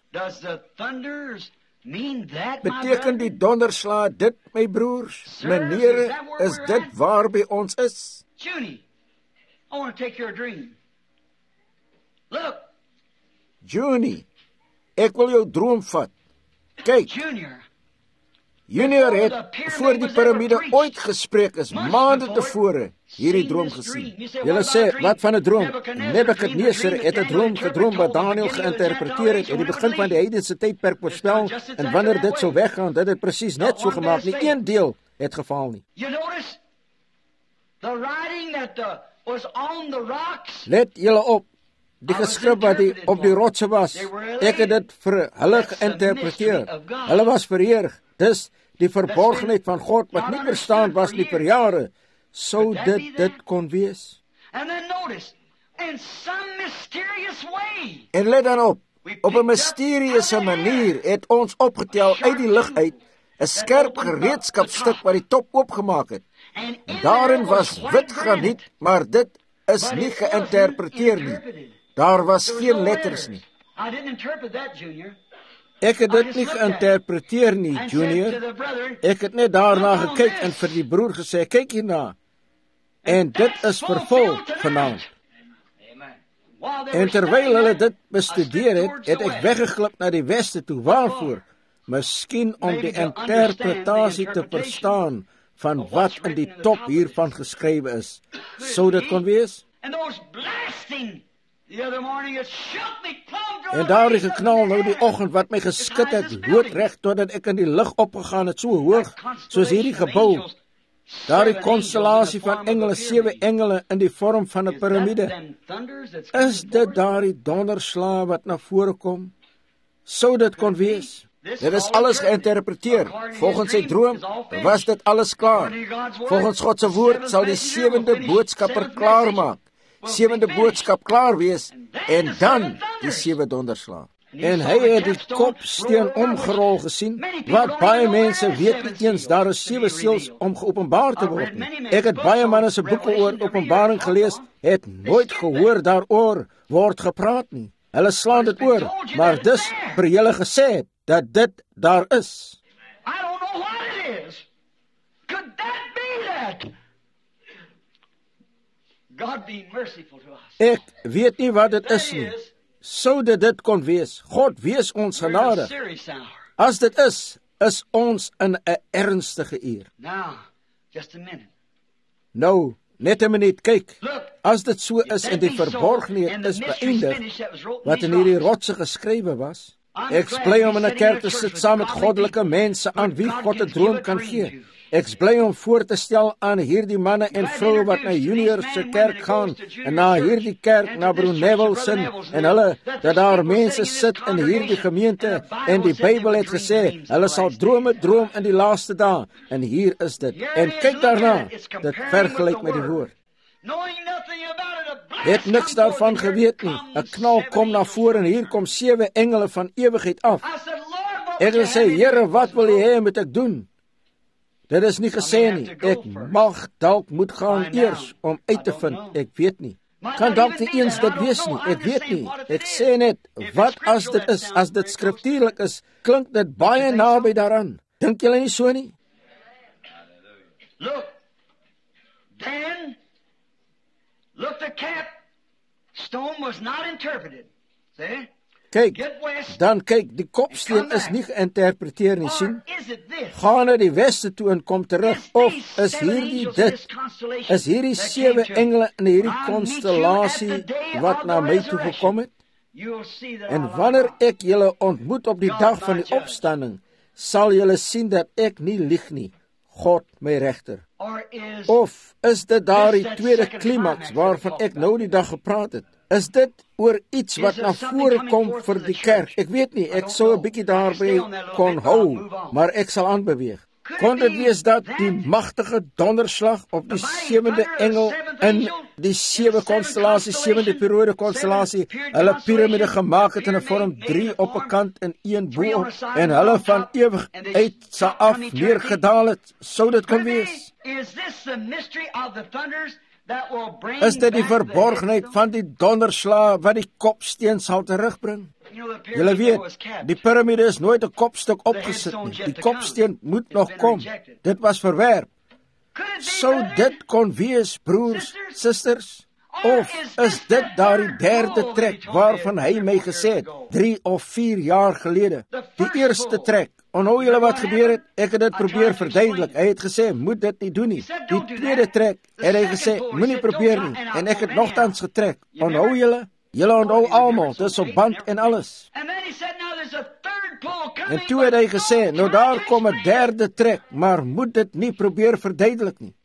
Speaker 1: Beteken die donderslae dit, my broers, menere, is dit waarby ons is?
Speaker 2: Junie, I want to take your dream. Look.
Speaker 1: Junie, ek wil jou droom vat. Kyk.
Speaker 2: Junior.
Speaker 1: Junior het voor die piramide ooit gespreek is, maande tevore, hierdie droom gesien. Julle sê, wat van 'n droom? Nebukadneser het 'n droom gedroom wat Daniël geïnterpreteer het in die begin van die heidense tydperk voorspel, en wanneer dit sou weggaan, dit het presies net so gemaak, nie een deel het geval nie. Let julle op, die geskrif wat die, op die rotse was, ek het dit vir hulle geïnterpreteer. Hulle was verheerg. Dis die verborgenheid van God wat nie verstaan was nie vir jare, sou dit dit kon wees. En let dan op, op 'n misterieuse manier het ons opgetel uit die lug uit 'n skerp gereedskapstuk wat die top oopgemaak het. Daarin was wit graniet, maar dit is nie geïnterpreteer nie. Daar was geen letters nie. Ek het dit nie geïnterpreteer nie, Junior. Ek het net daarna gekyk en vir die broer gesê, kyk hierna. En dit is vervul vanaand. En terwyl hulle dit bestudeer het, het ek weggeglip na die weste toe. Waarvoor? Miskien om die interpretasie te verstaan van wat in die top hiervan geskrywe is. Sou dit kon wees? En daardie geknal nou die oggend wat my geskit het, loodreg totdat ek in die lug opgegaan het, so hoog, soos hierdie gebou. Daardie konstellasie van engele, sewe engele in die vorm van 'n piramide. Is dit daardie donderslae wat na vore kom? Sou dit kon wees? Dit is alles geïnterpreteer. Volgens sy droom was dit alles klaar. Volgens God se woord sal die sewende boodskapper klaar maak. Sewende boodskap klaar wees en dan die sewe donderslae. En hy het die kopsteen omgerol gesien, wat baie mense weet nie eens daar is sewe seels om geopenbaar te word nie. Ek het baie manne se boeke oor openbaring gelees, het nooit gehoor daaroor word gepraat nie. Hulle slaan dit oor, maar dis vir julle gesê dat dit daar is.
Speaker 2: I don't know what it is. Could that be that? God be merciful to us.
Speaker 1: Ek weet nie wat dit is nie. Sou dit dit kon wees? God wees ons genade. As dit is, is ons in 'n ernstige uur.
Speaker 2: Now, just a minute.
Speaker 1: Nou, net 'n minuut, kyk. As dit so is en die verborgenheid is beëindig, wat in hierdie rotse geskrywe was, ek is bly om in 'n kerk te sit saam met goddelike mense aan wie God 'n droom kan gee. Ek is bly om voor te stel aan hierdie manne en vroue wat na Junior se kerk gaan en na hierdie kerk na Broer Neville se en hulle dat daar mense sit in hierdie gemeente en die Bybel het gesê hulle sal drome droom in die laaste dae en hier is dit. En kyk daarna, dit vergelyk met die woord. Het niks daarvan geweet nie. 'n Knal kom na vore en hier kom sewe engele van ewigheid af. Ek het gesê, Here, wat wil U hê moet ek doen? Dit is nie gesê nie. Ek mag dalk moet gaan eers om uit te vind. Ek weet nie. Kan dalk nie eens dit wees nie. Ek weet nie. Ek sê net, wat as dit is? As dit skriftuurlik is, klink dit baie naby daaraan. Dink julle nie so nie?
Speaker 2: Look, then, look, the capstone was not interpreted. See?
Speaker 1: Kyk, dan kyk, die kopsteen is nie geïnterpreteer nie, sien? Gaan na die weste toe en kom terug, of is hierdie dit, is hierdie sewe engele in hierdie konstellasie wat na my toe gekom het? En wanneer ek julle ontmoet op die dag van die opstanding, sal julle sien dat ek nie lieg nie, God my regter. Of is dit daardie tweede klimaks waarvan ek nou die dag gepraat het? Is dit oor iets wat na vore kom vir die kerk? Ek weet nie, ek sou 'n bietjie daarby kon hou, maar ek sal aanbeweeg. Kon dit wees dat die magtige donderslag op die sewende engel in die sewe konstellasie, sewende periode konstellasie, hulle piramide gemaak het in 'n vorm drie op 'n kant en een bo en hulle van ewig uit sa af neergedaal het? Sou dit kon wees? Is dit die verborgenheid van die donderslae wat die kopsteen sal terugbring? Julle weet, die piramide is nooit 'n kopstuk opgesit nie. Die kopsteen moet nog kom. Dit was verwerp. Sou dit kon wees, broers, susters? Of is dit daardie derde trek waarvan hy my gesê het, drie of vier jaar gelede? Die eerste trek. Onthou julle wat gebeur het? Ek het dit probeer verduidelik. Hy het gesê, moet dit nie doen nie. Die tweede trek het hy gesê, moenie probeer nie. En ek het nogtans getrek. Onthou julle? Julle onthou almal, dis op band en alles. En toe het hy gesê, nou daar kom 'n derde trek, maar moet dit nie probeer verduidelik nie.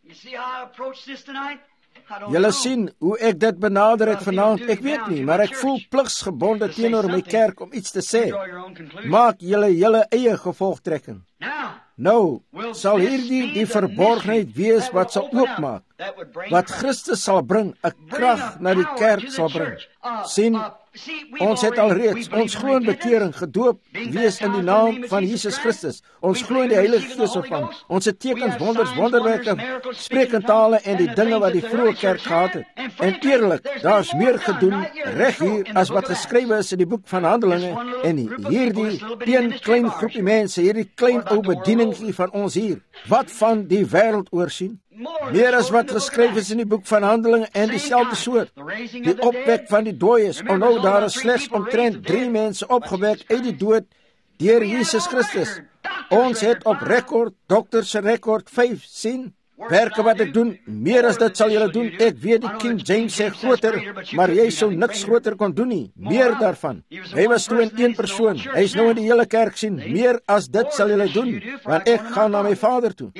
Speaker 1: Julle sien hoe ek dit benader het vanaand, ek weet nie, maar ek voel pligsgebonde teenoor my kerk om iets te sê. Maak julle julle eie gevolgtrekking. Nou, sal hierdie die verborgenheid wees wat sal oopmaak, wat Christus sal bring, 'n krag na die kerk sal bring. Sien, Ons het al reeds, ons glo in bekering, gedoop, wees in die naam van Jesus Christus. Ons glo in die Heilige Gees ontvang. Ons het tekens, wonders, wonderwerke, spreek in tale en die dinge wat die vroeë kerk gehad het. En eerlik, daar's meer gedoen reg hier as wat geskrywe is in die boek van Handelinge. En hierdie een klein groepie mense, hierdie klein ou bedieningkie van ons hier, wat van die wêreld oorsien? Meer as wat geskryf is in die boek van Handelinge en dieselfde soort. Die opwek van die dooies. Oh nou, daar is slegs omtrent drie mense opgewek uit die dood deur Jesus Christus. Ons het op rekord, dokterse rekord vyf sien. Werke wat ek doen, meer as dit sal julle doen. Ek weet die King James sê groter, maar jy sou niks groter kon doen nie. Meer daarvan. Hy was toe in een persoon. Hy is nou in die hele kerk sien. Meer as dit sal julle doen, want ek gaan na my Vader toe.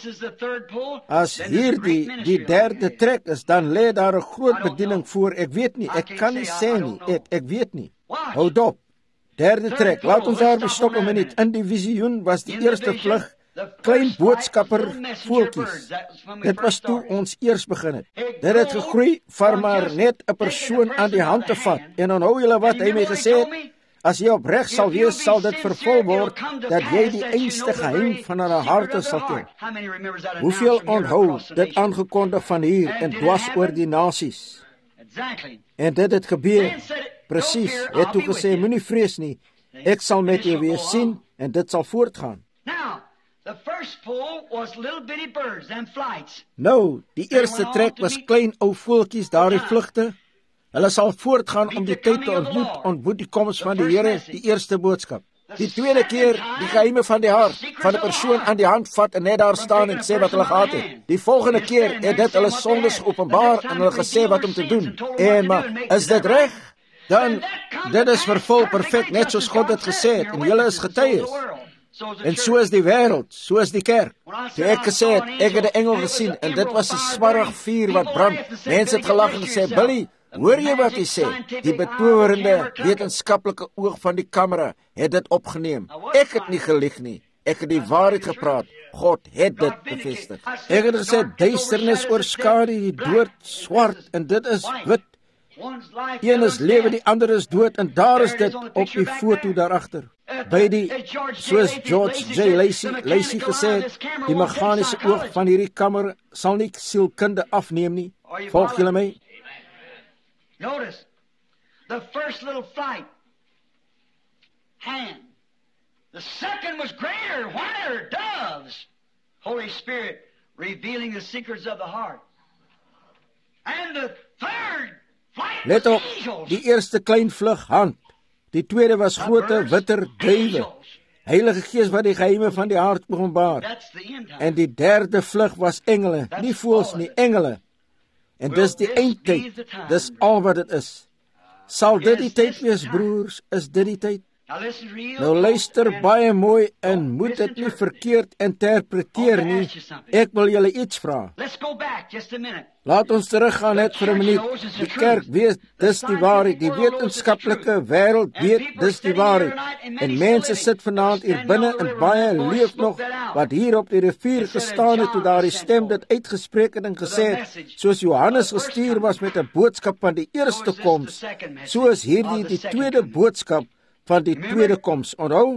Speaker 1: As hierdie die derde trek is, dan lê daar 'n groot bediening voor. Ek weet nie, ek kan nie sê nie. Ek, ek weet nie. Hou dop. Derde trek. Laat ons daar bestop 'n minuut. In die visioen was die eerste vlug klein boodskapper voeltjies. Dit was toe ons eers begin het. Dit het gegroei van maar net 'n persoon aan die hand te vat. En onthou julle wat hy my gesê het? As jy opreg sal wees, sal dit vervul word, dat jy die einste geheim van hulle harte sal ken. Hoeveel onthou dit aangekondig van hier en dwars oor die nasies? En dit het gebeur. Presies, het toe gesê, moenie vrees nie, ek sal met jou wees sien, en dit sal voortgaan.
Speaker 2: The first pull was little bitty birds, them flights.
Speaker 1: Nou, die eerste trek was klein ou voeltjies, daardie vlugte. Hulle sal voortgaan om die tyd te ontmoet, ontmoet die koms van die Here, die eerste boodskap. Die tweede keer, die geheime van die hart, van 'n persoon aan die hand vat en net daar staan en sê wat hulle gehad het. Die volgende keer het dit hulle sondes geopenbaar en hulle gesê wat om te doen. En maar, is dit reg? Dan, dit is vervul perfek, net soos God het gesê het, en julle is getuies. En so is die wêreld, so is die kerk. Toe ek gesê het, ek het 'n engel gesien, en dit was 'n smarrig vuur wat brand. Mense het gelag en gesê, Billy, hoor jy wat hy sê? Die betowerende wetenskaplike oog van die kamera het dit opgeneem. Ek het nie gelieg nie. Ek het die waarheid gepraat. God het dit bevestig. Ek het gesê, duisternis oorskadu die dood swart, en dit is wit. Een is lewe, die ander is dood, en daar is dit op die foto daarachter. By die, soos George J. Lacey, Lacey gesê het, die meganiese oog van hierdie kamer sal nie sielkunde afneem nie. Volg julle my?
Speaker 2: Notice, the first little flight, hand. The second was greater, whiter, doves. Holy Spirit, revealing the secrets of the heart. And the third flight
Speaker 1: Let op,
Speaker 2: was angels.
Speaker 1: die eerste klein vlug hand. Die tweede was grote, witter duiwe. Heilige Gees wat die geheime van die hart openbaar. En die derde vlug was engele, nie voëls nie, engele. En dis die eindtyd, dis al wat dit is. Sal dit die tyd wees, broers, is dit die tyd? Nou luister baie mooi en moet dit nie verkeerd interpreteer nie. Ek wil julle iets vra. Laat ons teruggaan net vir 'n minuut. Die kerk weet dis die waarheid. Die wetenskaplike wêreld weet dis die waarheid. En mense sit vanaand hier binne en baie leef nog wat hier op die rivier gestaan het toe daardie stem dit uitgespreek het en gesê het, soos Johannes gestuur was met 'n boodskap van die eerste koms, so is hierdie die tweede boodskap van die tweede koms. Onthou?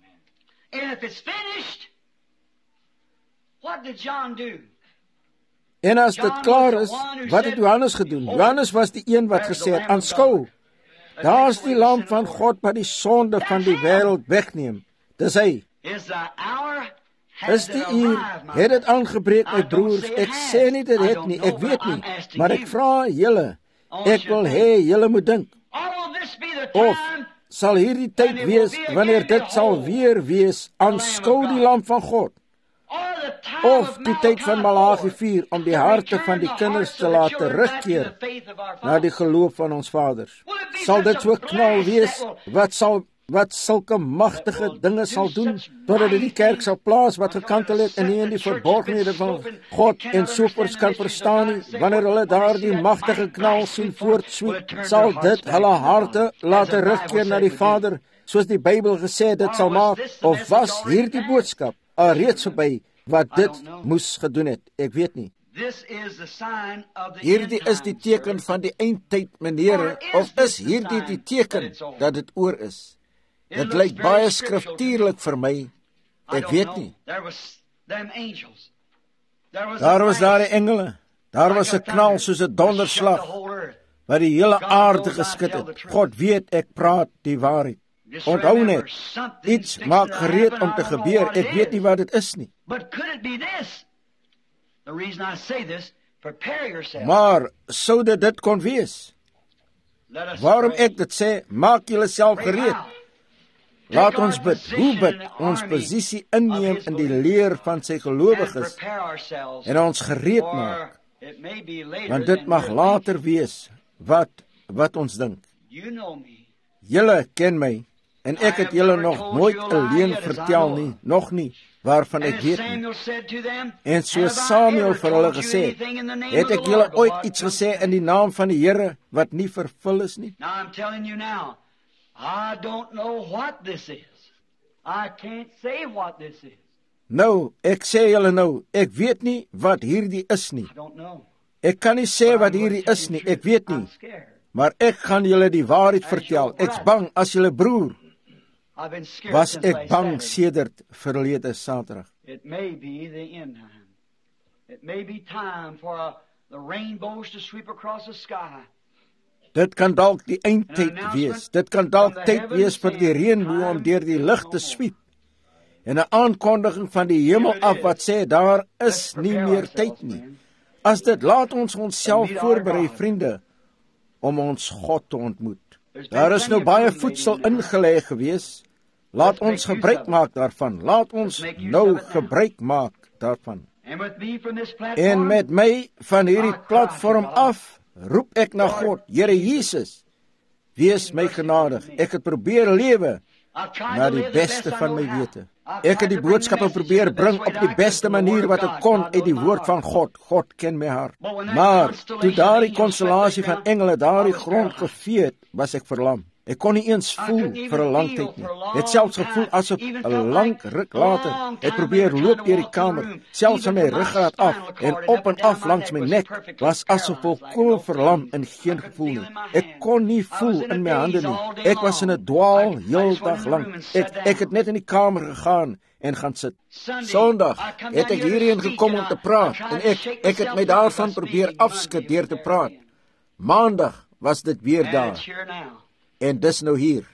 Speaker 1: En as dit klaar is, wat het Johannes gedoen? Johannes was die een wat gesê het, aanskou, daar is die lam van God wat die sonde van die wêreld wegneem. Dis hy. Is die uur, het het aangebreek, my broers? Ek sê nie dit het nie, ek weet nie, maar ek vra julle, ek wil hê julle moet dink, of sal hierdie tyd wees, wanneer dit sal weer wees, aanskou die lam van God, of die tyd van Malagi vier, om die harte van die kinders te laat terugkeer na die geloof van ons vaders. Sal dit so knal wees, wat sal wat sulke magtige dinge sal doen, totdat dit die kerk sal plaas wat gekantel het en nie in die verborgenhede van God en soopers kan verstaan nie, wanneer hulle daar die magtige knal sien voortsweep, sal dit hulle harte laat terugkeer na die Vader, soos die Bybel gesê dit sal maak, of was hierdie boodskap alreeds verby, wat dit moes gedoen het? Ek weet nie. Hierdie is die teken van die eindtyd, meneer, of is hierdie die teken dat dit oor is? Dit lyk baie skriftuurlik vir my. Ek weet nie. Daar was daar die engele. Daar was 'n knal soos 'n donderslag wat die hele aarde geskit het. God weet ek praat die waarheid. Onthou net, iets maak gereed om te gebeur. Ek weet nie wat dit is nie. Maar sou dit dit kon wees? Waarom ek dit sê, maak julle self gereed. Laat ons bid. Hoe bid? Ons posisie inneem in die leer van sy gelowiges en ons gereed maak. Want dit mag later wees wat wat ons dink. Julle ken my en ek het julle nog nooit alleen vertel nie, nog nie, waarvan ek weet nie. En soos Samuel vir hulle gesê het, het ek julle ooit iets gesê in die naam van die Here wat nie vervul is nie?
Speaker 2: I don't know what this is. I can't say what this is.
Speaker 1: Nou, ek sê julle nou, ek weet nie wat hierdie is nie.
Speaker 2: I don't know.
Speaker 1: Ek kan nie sê wat hierdie is nie, ek weet nie. Maar ek gaan julle die waarheid vertel. Ek's bang as julle broer. Was ek bang sedert verlede Saterdag.
Speaker 2: It may be the end time. It may be time for a, the rainbows to sweep across the sky.
Speaker 1: Dit kan dalk die eindtyd wees. Dit kan dalk tyd wees vir die reënboog om deur die lug te swiep. En 'n aankondiging van die hemel af wat sê daar is nie meer tyd nie. As dit laat ons onsself voorberei, vriende, om ons God te ontmoet. Daar is nou baie voedsel ingelê gewees. Laat ons gebruik maak daarvan. Laat ons nou gebruik maak daarvan. En met my van hierdie platform af roep ek na God, Here Jesus, wees my genadig. Ek het probeer lewe na die beste van my wete. Ek het die boodskappe probeer bring op die beste manier wat ek kon uit die woord van God. God ken my hart. Maar toe daardie konstellasie van engele daardie grond gevee het, was ek verlam. Ek kon nie eens voel vir 'n lang tyd nie. Het selfs gevoel asof 'n lang ruk later ek probeer loop deur die kamer, selfs van my ruggraat af en op en af langs my nek, was asof volkomme verlam en geen gevoel nie. Ek kon nie voel in my hande nie. Ek was in 'n dwaal heel dag lank. Ek ek het net in die kamer gegaan en gaan sit. Sondag het ek hierheen gekom om te praat en ek ek het my daarvan probeer afskud deur te praat. Maandag was dit weer daar. En dis nou hier.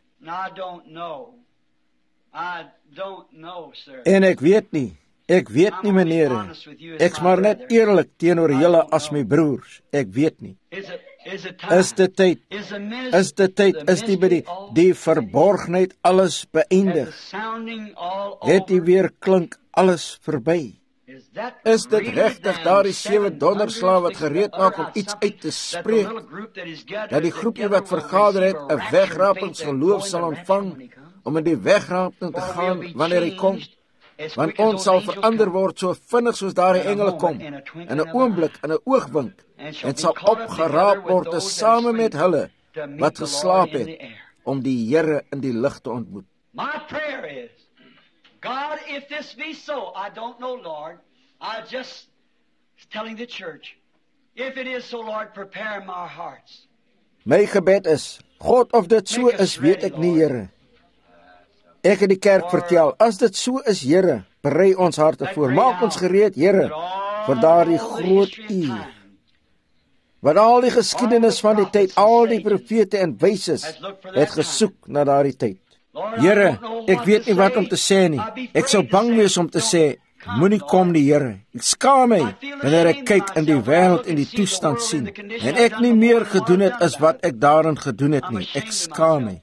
Speaker 1: En ek weet nie, ek weet nie meneer, ek's maar net eerlik teenoor julle as my broers, ek weet nie. Is dit tyd, is dit tyd, is die by die, die verborgenheid alles beëindig? Het die weer klink alles verby? Is dit regtig daardie sewe donderslae wat gereed maak om iets uit te spreek? Dat die groepie wat vergader het 'n wegrapingsgeloof sal ontvang om in die wegraping te gaan wanneer hy kom? Want ons sal verander word so vinnig soos daardie engele kom, in 'n oomblik, in 'n oogwink, en sal opgeraap word tesame met hulle wat geslaap het om die Here in die lig te ontmoet.
Speaker 2: My prayer is, God, if this be so, I don't know, Lord. I just telling the church, if it is so, Lord, prepare my hearts.
Speaker 1: My gebed is, God, of dit so is, weet ek nie, Here. Ek het die kerk vertel, as dit so is, Here, berei ons harte voor. Maak ons gereed, Here, vir daardie groot uur. Wat al die geskiedenis van die tyd, al die profete en wyses het gesoek na daardie tyd. Here, ek weet nie wat om te sê nie. Ek sou bang wees om te sê, moenie kom nie, Here. Ek skaam my wanneer ek kyk in die wêreld en die toestand sien en ek nie meer gedoen het as wat ek daarin gedoen het nie. Ek skaam my.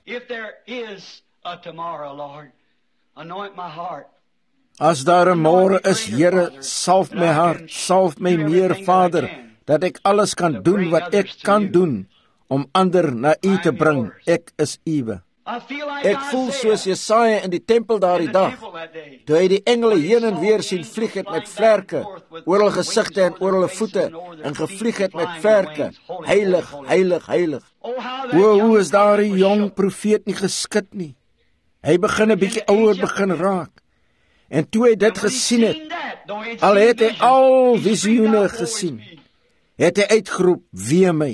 Speaker 1: As daar 'n môre is, Here, salf my hart, salf my meer, Vader, dat ek alles kan doen wat ek kan doen om ander na U te bring. Ek is Uwe. Ek voel soos Jesaja in die tempel daardie dag, toe hy die engele heen en weer sien vlieg het met vlerke, oor hulle gesigte en oor hulle voete, en gevlieg het met vlerke, heilig, heilig, heilig. O, hoe is daar 'n jong profeet nie geskit nie. Hy begin 'n bietjie ouer begin raak. En toe hy dit gesien het, Al het hy al visioene gesien, het hy uitgeroep, wee my.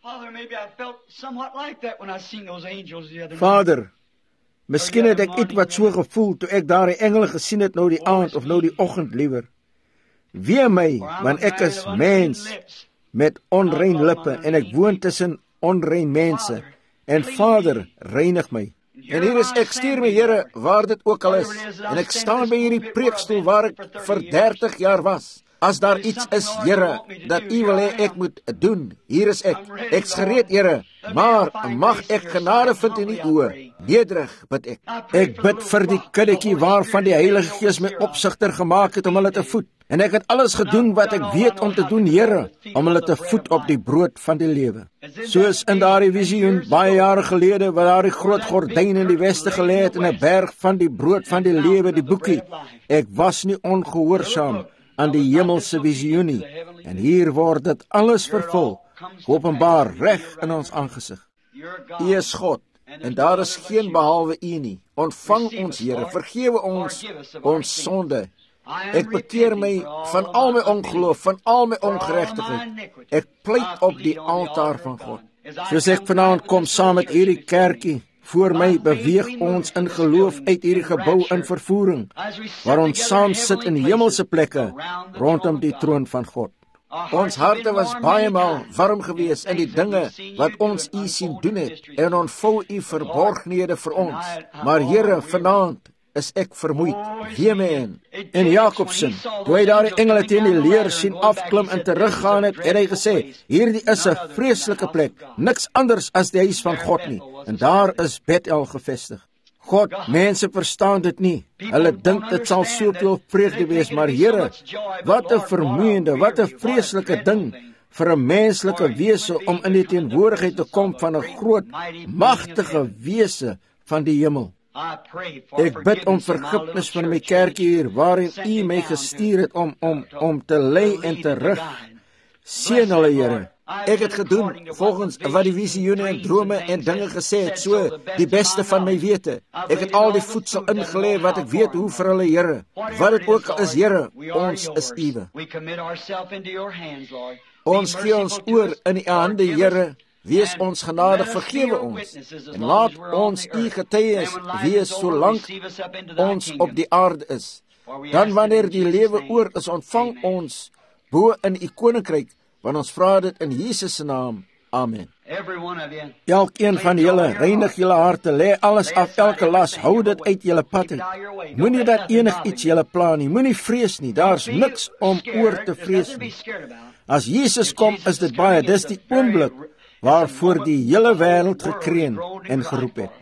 Speaker 1: Vader, miskien het ek iets wat so gevoel, toe ek daar die engele gesien het, nou die aand, of nou die oggend liewer. Wee my, want ek is mens, met onrein lippe, en ek woon tussen onrein mense, en Vader, reinig my. En hier is ek, stuur my Here, waar dit ook al is, en ek staan by hierdie preekstoel waar ek vir dertig jaar was. As daar iets is, Here, dat U wil hê ek moet doen, hier is ek. Ek's gereed, Here, maar mag ek genade vind in U oë. Nederig bid ek. Ek bid vir die kuddetjie waarvan die Heilige Gees my opsigter gemaak het om hulle te voed. En ek het alles gedoen wat ek weet om te doen, Here, om hulle te voed op die brood van die lewe. Soos in daardie visioen baie jare gelede, waar daar die groot gordyn in die weste gelê het in 'n berg van die brood van die lewe, die boekie. Ek was nie ongehoorsaam aan die hemelse visioen nie. En hier word dit alles vervul, openbaar reg in ons aangesig. U is God, en daar is geen behalwe U nie. Ontvang ons, Here, vergewe ons ons sonde. Ek bekeer my van al my ongeloof, van al my ongeregtigheid. Ek pleit op die altaar van God. Soos ek vanaand kom saam met hierdie kerkie, voor my beweeg ons in geloof uit hierdie gebou in vervoering, waar ons saam sit in hemelse plekke, rondom die troon van God. Ons harte was baie maal warm gewees in die dinge wat ons U sien doen het, en ontvou U verborgenhede vir ons. Maar Here, vanaand is ek vermoeid, wee my in. In Jakobsen, toe hy daar die engele teen die leer sien afklim en teruggaan het, het hy gesê, hierdie is 'n vreeslike plek, niks anders as die huis van God nie, en daar is Bethel gevestig. God, mense verstaan dit nie, hulle dink dit sal soveel vreugde wees, maar Here, wat 'n vermoeiende, wat 'n vreeslike ding, vir 'n menslike wese om in die teenwoordigheid te kom van 'n groot, magtige wese van die hemel. Ek bid om vergifnis van my kerkie hier, waarin U my gestuur het om, om, om te lei en te rig. Seën hulle, Here. Ek het gedoen volgens wat die visioene en drome en dinge gesê het, so die beste van my wete. Ek het al die voedsel ingelê wat ek weet hoe vir hulle, Here. Wat dit ook al is, Here, ons is Uwe. Ons gee ons oor in U hande, Here. Wees ons genadig, vergewe ons, en laat ons U getuies wees solank ons op die aarde is. Dan wanneer die lewe oor is, ontvang ons bo in U koninkryk, want ons vra dit in Jesus se naam. Amen. Elkeen van julle, reinig julle harte, lê alles af, elke las, hou dit uit julle pad uit. Moenie dat enig iets julle pla nie, moenie vrees nie, daar's niks om oor te vrees nie. As Jesus kom, is dit baie, dis die oomblik waarvoor die hele wêreld gekreun en geroep het.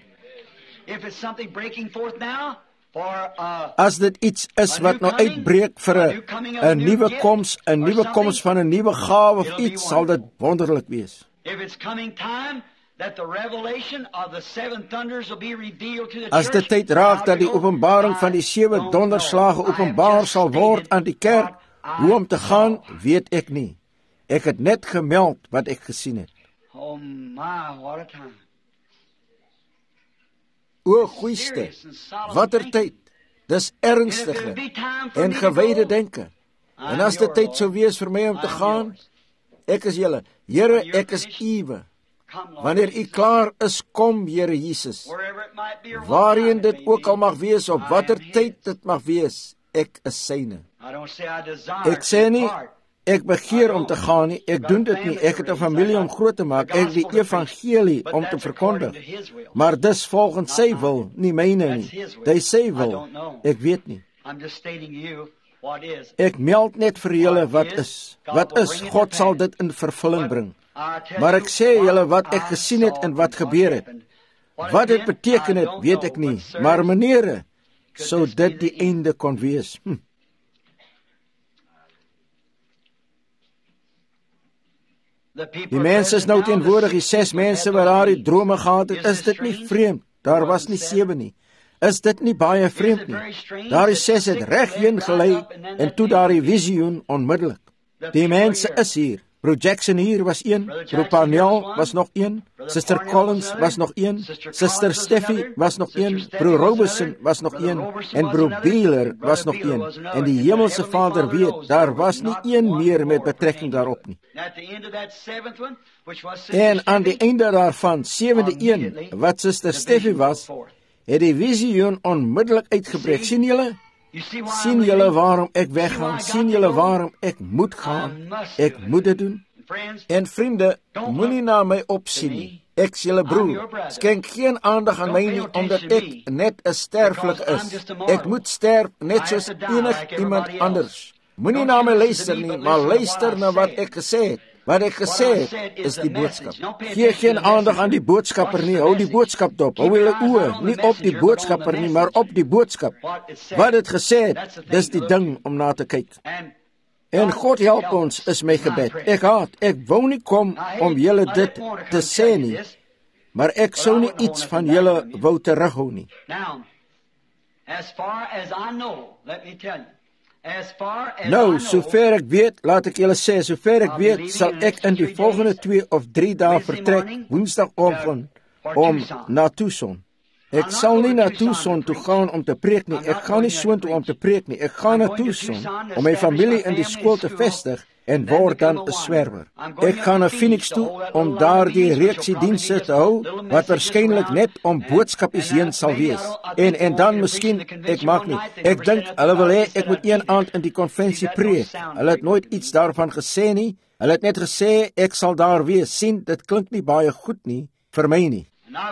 Speaker 1: As dit iets is wat nou uitbreek vir 'n 'n nuwe koms, 'n nuwe koms van 'n nuwe gawe of iets, sal dit wonderlik wees. As dit tyd raak dat die openbaring van die sewe donderslage openbaar sal word aan die kerk, hoe om te gaan, weet ek nie. Ek het net gemeld wat ek gesien het.
Speaker 2: Oh my, what a time.
Speaker 1: O goeieste, watter tyd, dis ernstige en gewyde denke. En as dit tyd sou wees vir my om te gaan, ek is julle, Here, ek is Uwe. Wanneer U klaar is, kom, Here Jesus. Waarheen dit ook al mag wees, op watter tyd dit mag wees, ek is syne. Ek sê nie, ek begeer om te gaan nie, ek doen dit nie, ek het 'n familie om groot te maak, ek het die evangelie om te verkondig, maar dis volgens sy wil, nie myne nie, dis sy wil, ek weet nie. Ek meld net vir julle wat is, wat is, God sal dit in vervulling bring, maar ek sê julle wat ek gesien het en wat gebeur het. Wat dit beteken het, weet ek nie, maar menere, sou dit die einde kon wees. Hm. Die mense is nou teenwoordig, die ses mense wat daar die drome gehad het, is dit nie vreemd? Daar was nie sewe nie. Is dit nie baie vreemd nie? Daar die ses het regheen gelei, en toe daar die visioen onmiddellik. Die mense is hier. Broer Jackson hier was een, Broer Parnell was nog een, Sister Collins was nog een, Sister Steffi was nog een, Broer Robertson was nog een, en Broer Beeler was nog een. En die Hemelse Vader weet, daar was nie een meer met betrekking daarop nie. En aan die einde daarvan, sewende een, wat Sister Steffi was, het die visioen onmiddellik uitgebreek. Sien julle? Sien julle waarom ek weggaan? Sien julle waarom ek moet gaan? Ek moet dit doen. En vriende, moenie na my opsien nie. Ek is julle broer. Skenk geen aandag aan my nie, omdat ek net 'n sterflike is. Ek moet sterf net soos enig iemand anders. Moenie na my luister nie, maar luister na wat ek gesê het. Wat ek gesê het, is die boodskap. Gee geen aandag aan die boodskapper nie, hou die boodskap dop. Hou julle oë nie op die boodskapper nie, maar op die boodskap. Wat het gesê het, dis die ding om na te kyk. En God help ons, is my gebed. Ek haat, ek wou nie kom om julle dit te sê nie, maar ek sou nie iets van julle wou terughou nie. Nou, sover ek weet, laat ek julle sê, sover ek weet, sal ek in die volgende twee of drie dae vertrek, woensdagoggend, om na Tucson. Ek sal nie na Tucson toe gaan om te preek nie, ek gaan nie soontoe om te preek nie, ek gaan na Tucson om my familie in die skool te vestig en word dan 'n swerwer. Ek gaan na Phoenix toe om daar die reeksie dienste te hou, wat waarskynlik net om boodskapies heen sal wees. En en dan miskien, ek maak nie, ek dink hulle wil hê ek moet een aand in die konvensie preek. Hulle het nooit iets daarvan gesê nie. Hulle het net gesê ek sal daar wees. Sien, dit klink nie baie goed nie vir my nie.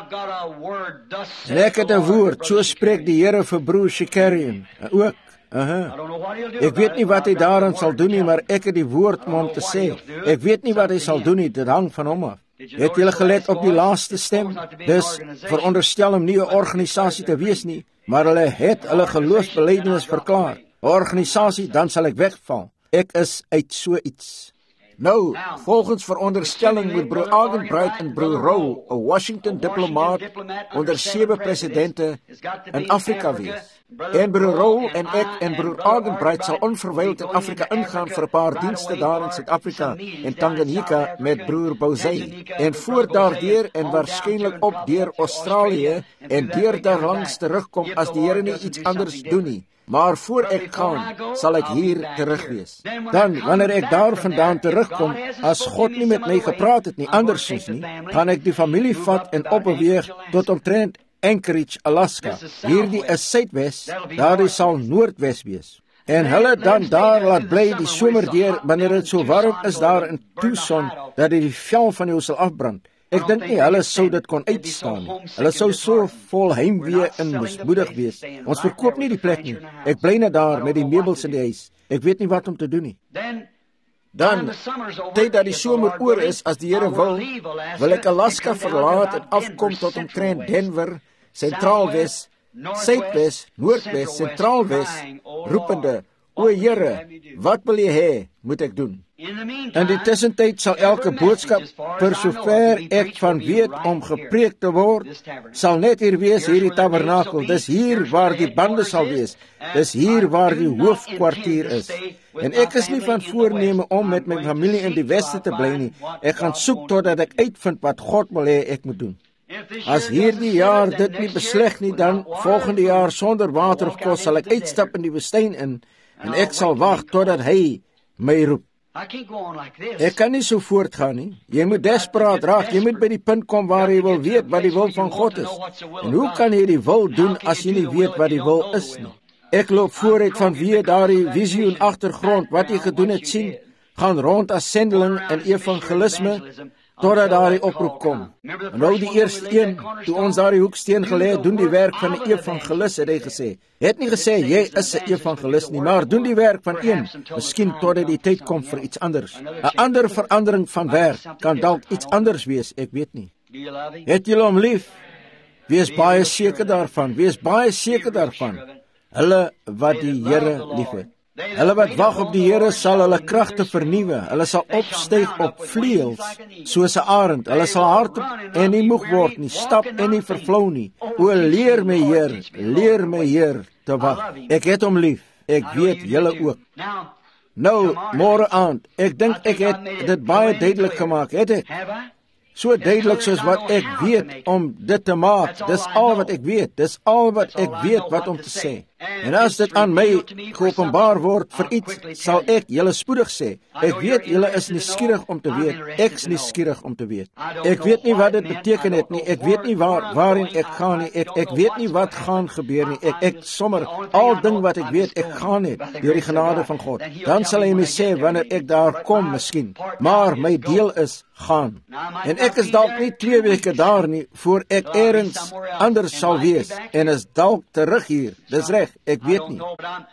Speaker 1: En ek het 'n woord, so spreek die Here vir broer Shikarian ook. Aha. Ek weet nie wat hy daaraan sal doen nie, maar ek het die woord om hom te sê. Ek weet nie wat hy sal doen nie, dit hang van hom af. Het julle gelet op die laaste stem? Dis veronderstel om nie 'n organisasie te wees nie, maar hulle het hulle geloofsbelijdenis verklaar. 'n Organisasie, dan sal ek wegval. Ek is uit so iets. Nou, volgens veronderstelling moet broer Argenbright en broer Rowe, 'n Washington diplomaat onder sewe presidente in Afrika wees. En broer Rowe en ek en broer Argenbright sal onverwyld in Afrika ingaan vir 'n paar dienste daar in Suid-Afrika en Tanganyika met broer Bozay. En voor daardeur en waarskynlik op deur Australië en deur daar langs terugkom as die Here nie iets anders doen nie. Maar voor ek gaan, sal ek hier terug wees. Dan, wanneer ek daar vandaan terugkom, as God nie met my gepraat het nie, andersins nie, gaan ek die familie vat en opbeweeg tot omtrent Anchorage, Alaska. Hierdie is Suidwes, daardie sal Noordwes wees. En hulle dan daar laat bly die somer deur, wanneer dit so warm is daar in Tucson, dat die vel van jou sal afbrand. Ek dink nie hulle sou dit kon uitstaan nie. Hulle sou so vol heimwee en mismoedig wees. Ons verkoop nie die plek nie. Ek bly net daar met die meubels in die huis. Ek weet nie wat om te doen nie. Dan, tyd dat die somer oor is, as die Here wil, wil ek Alaska verlaat en afkom tot omtrent Denver, Sentraalwes, Suidwes, Noordwes, Sentraalwes, roepende, o Here, wat wil jy hê, moet ek doen? In die tussentyd sal elke boodskap, vir sover ek van weet om gepreek te word, sal net hier wees, hierdie tabernakel. Dis hier waar die bande sal wees. Dis hier waar die hoofkwartier is. En ek is nie van voorneme om met my familie in die Weste te bly nie. Ek gaan soek totdat ek uitvind wat God wil hê ek moet doen. As hierdie jaar dit nie besleg nie, dan volgende jaar sonder water of kos sal ek uitstap in die woestyn in, en ek sal wag totdat hy my roep. Ek kan nie so voortgaan nie. Jy moet desperaat raak. Jy moet by die punt kom waar jy wil weet wat die wil van God is. En hoe kan jy die wil doen as jy nie weet wat die wil is nie? Ek loop vooruit van wie daardie visioen agtergrond wat jy gedoen het sien, gaan rond as sendeling en evangelisme totdat daardie oproep kom. En nou die eerste een, toe ons daardie hoeksteen gelê het, doen die werk van 'n evangelis, het hy gesê. Hy het nie gesê jy is 'n evangelis nie, maar doen die werk van een, miskien totdat die tyd kom vir iets anders. 'n Ander verandering van werk kan dalk iets anders wees, ek weet nie. Het julle hom lief? Wees baie seker daarvan, wees baie seker daarvan. Hulle wat die Here liefhet. Hulle wat wag op die Here sal hulle kragte vernuwe. Hulle sal opstyg op vleuels soos 'n arend. Hulle sal hardop en nie moeg word nie, stap en nie vervlou nie. O leer my Heer, leer my Heer te wag. Ek het hom lief. Ek weet julle ook. Nou, môre aand, ek dink ek het dit baie duidelik gemaak, het ek? So duidelik soos wat ek weet om dit te maak. Dis al wat ek weet. Dis al wat ek weet wat om te sê. En as dit aan my geopenbaar word vir iets, sal ek julle spoedig sê. Ek weet julle is nuuskierig om te weet. Ek is nuuskierig om te weet. Ek weet nie wat dit beteken het nie. Ek weet nie waar waarheen ek gaan nie. Ek ek weet nie wat gaan gebeur nie. Ek ek sommer al ding wat ek weet, ek gaan net deur die genade van God. Dan sal hy my sê wanneer ek daar kom miskien. Maar my deel is gaan. En ek is dalk nie twee weke daar nie voor ek eers anders sal wees en is dalk terug hier. Dis reg. Ek weet nie.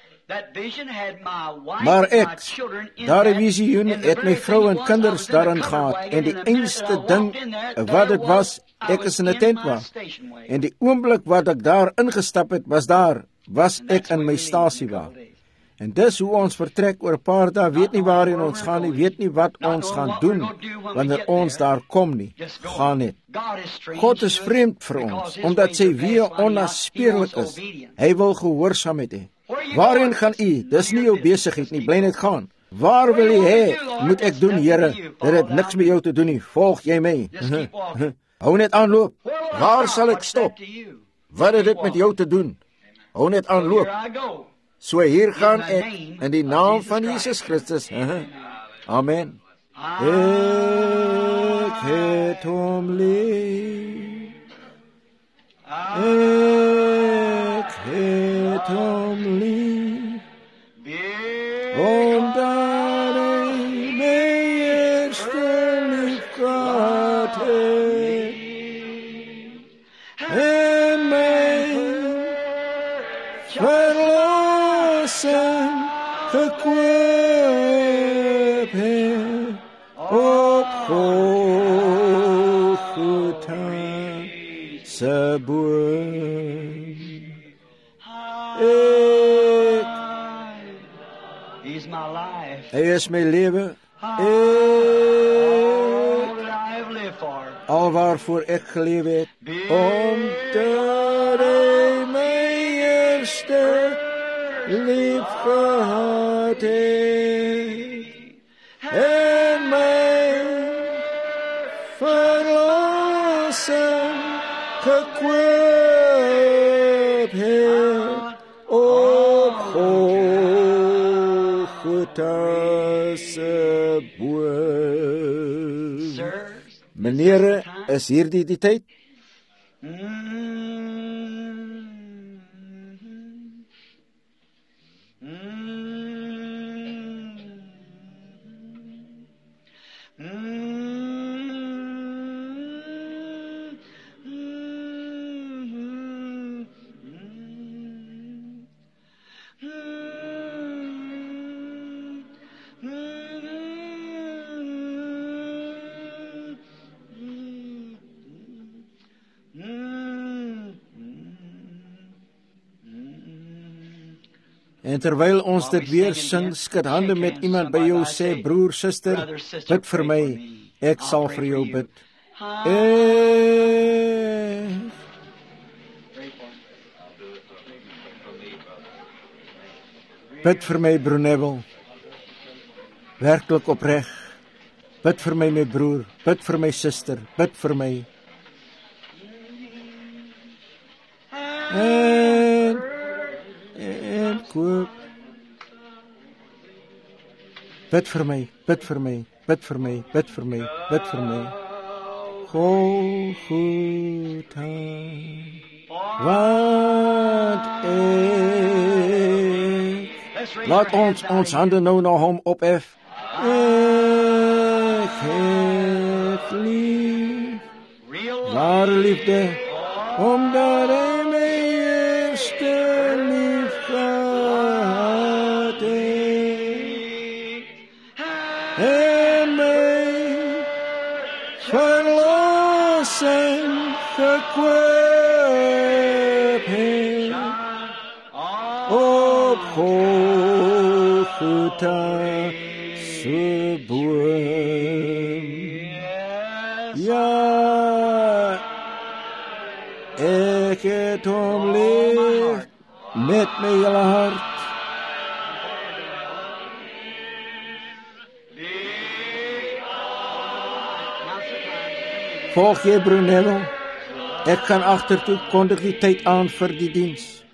Speaker 1: Maar ek, daardie visioen het my vrou en kinders daarin gehad, en die enigste ding wat dit was, ek is in 'n tent was, en die oomblik wat ek daar ingestap het, was daar, was ek in my stasie waar. En dis hoe ons vertrek oor 'n paar dae, weet nie waarheen ons gaan nie, weet nie wat ons gaan doen wanneer ons daar kom nie, gaan net. God is vreemd vir ons, omdat sy weë onnaspeurlik is. Hy wil gehoorsaamheid hê. Waarheen gaan u? Dis nie jou besigheid nie, bly net gaan. Waar wil u hê? Moet ek doen, Here? Dit het niks met jou te doen nie. Volg jy my? Hou net aan loop. Waar sal ek stop? Wat het dit met jou te doen? Hou net aan loop. So hier gaan ek in die naam van Jesus Christus. Amen. Ek het hom lief. Ek het hom lief. Omdat hy my eerste lief gehad het. En my verlossing gekoop het op Golgotha se boom. Ek, hy is my lewe. Ek, al waarvoor ek gelewe het, omdat hy my eerste lief gehad het, en my verlossing gekoop het op Golgotha se boom. Meneer, is hierdie die tyd? En terwyl ons dit weer sing, skud hande met iemand by jou, sê, broer, suster, bid vir my, ek sal vir jou bid. Ek. Bid vir my, broer Neville, werklik opreg. Bid vir my, my broer, bid vir my suster, bid vir my. En en koop. Bid vir my, bid vir my, bid vir my, bid vir my, bid vir my. Golgotha, wat ek. Laat ons ons hande nou na hom ophef. Ek het lief, ware liefde, omdat hy my eerste lief gehad het, en my verlossing gekoop het op Golgotha se boom. Ja, ek het hom lief met my hele hart. Volg jy, broer Neville? Ek gaan agtertoe kondig die tyd aan vir die diens.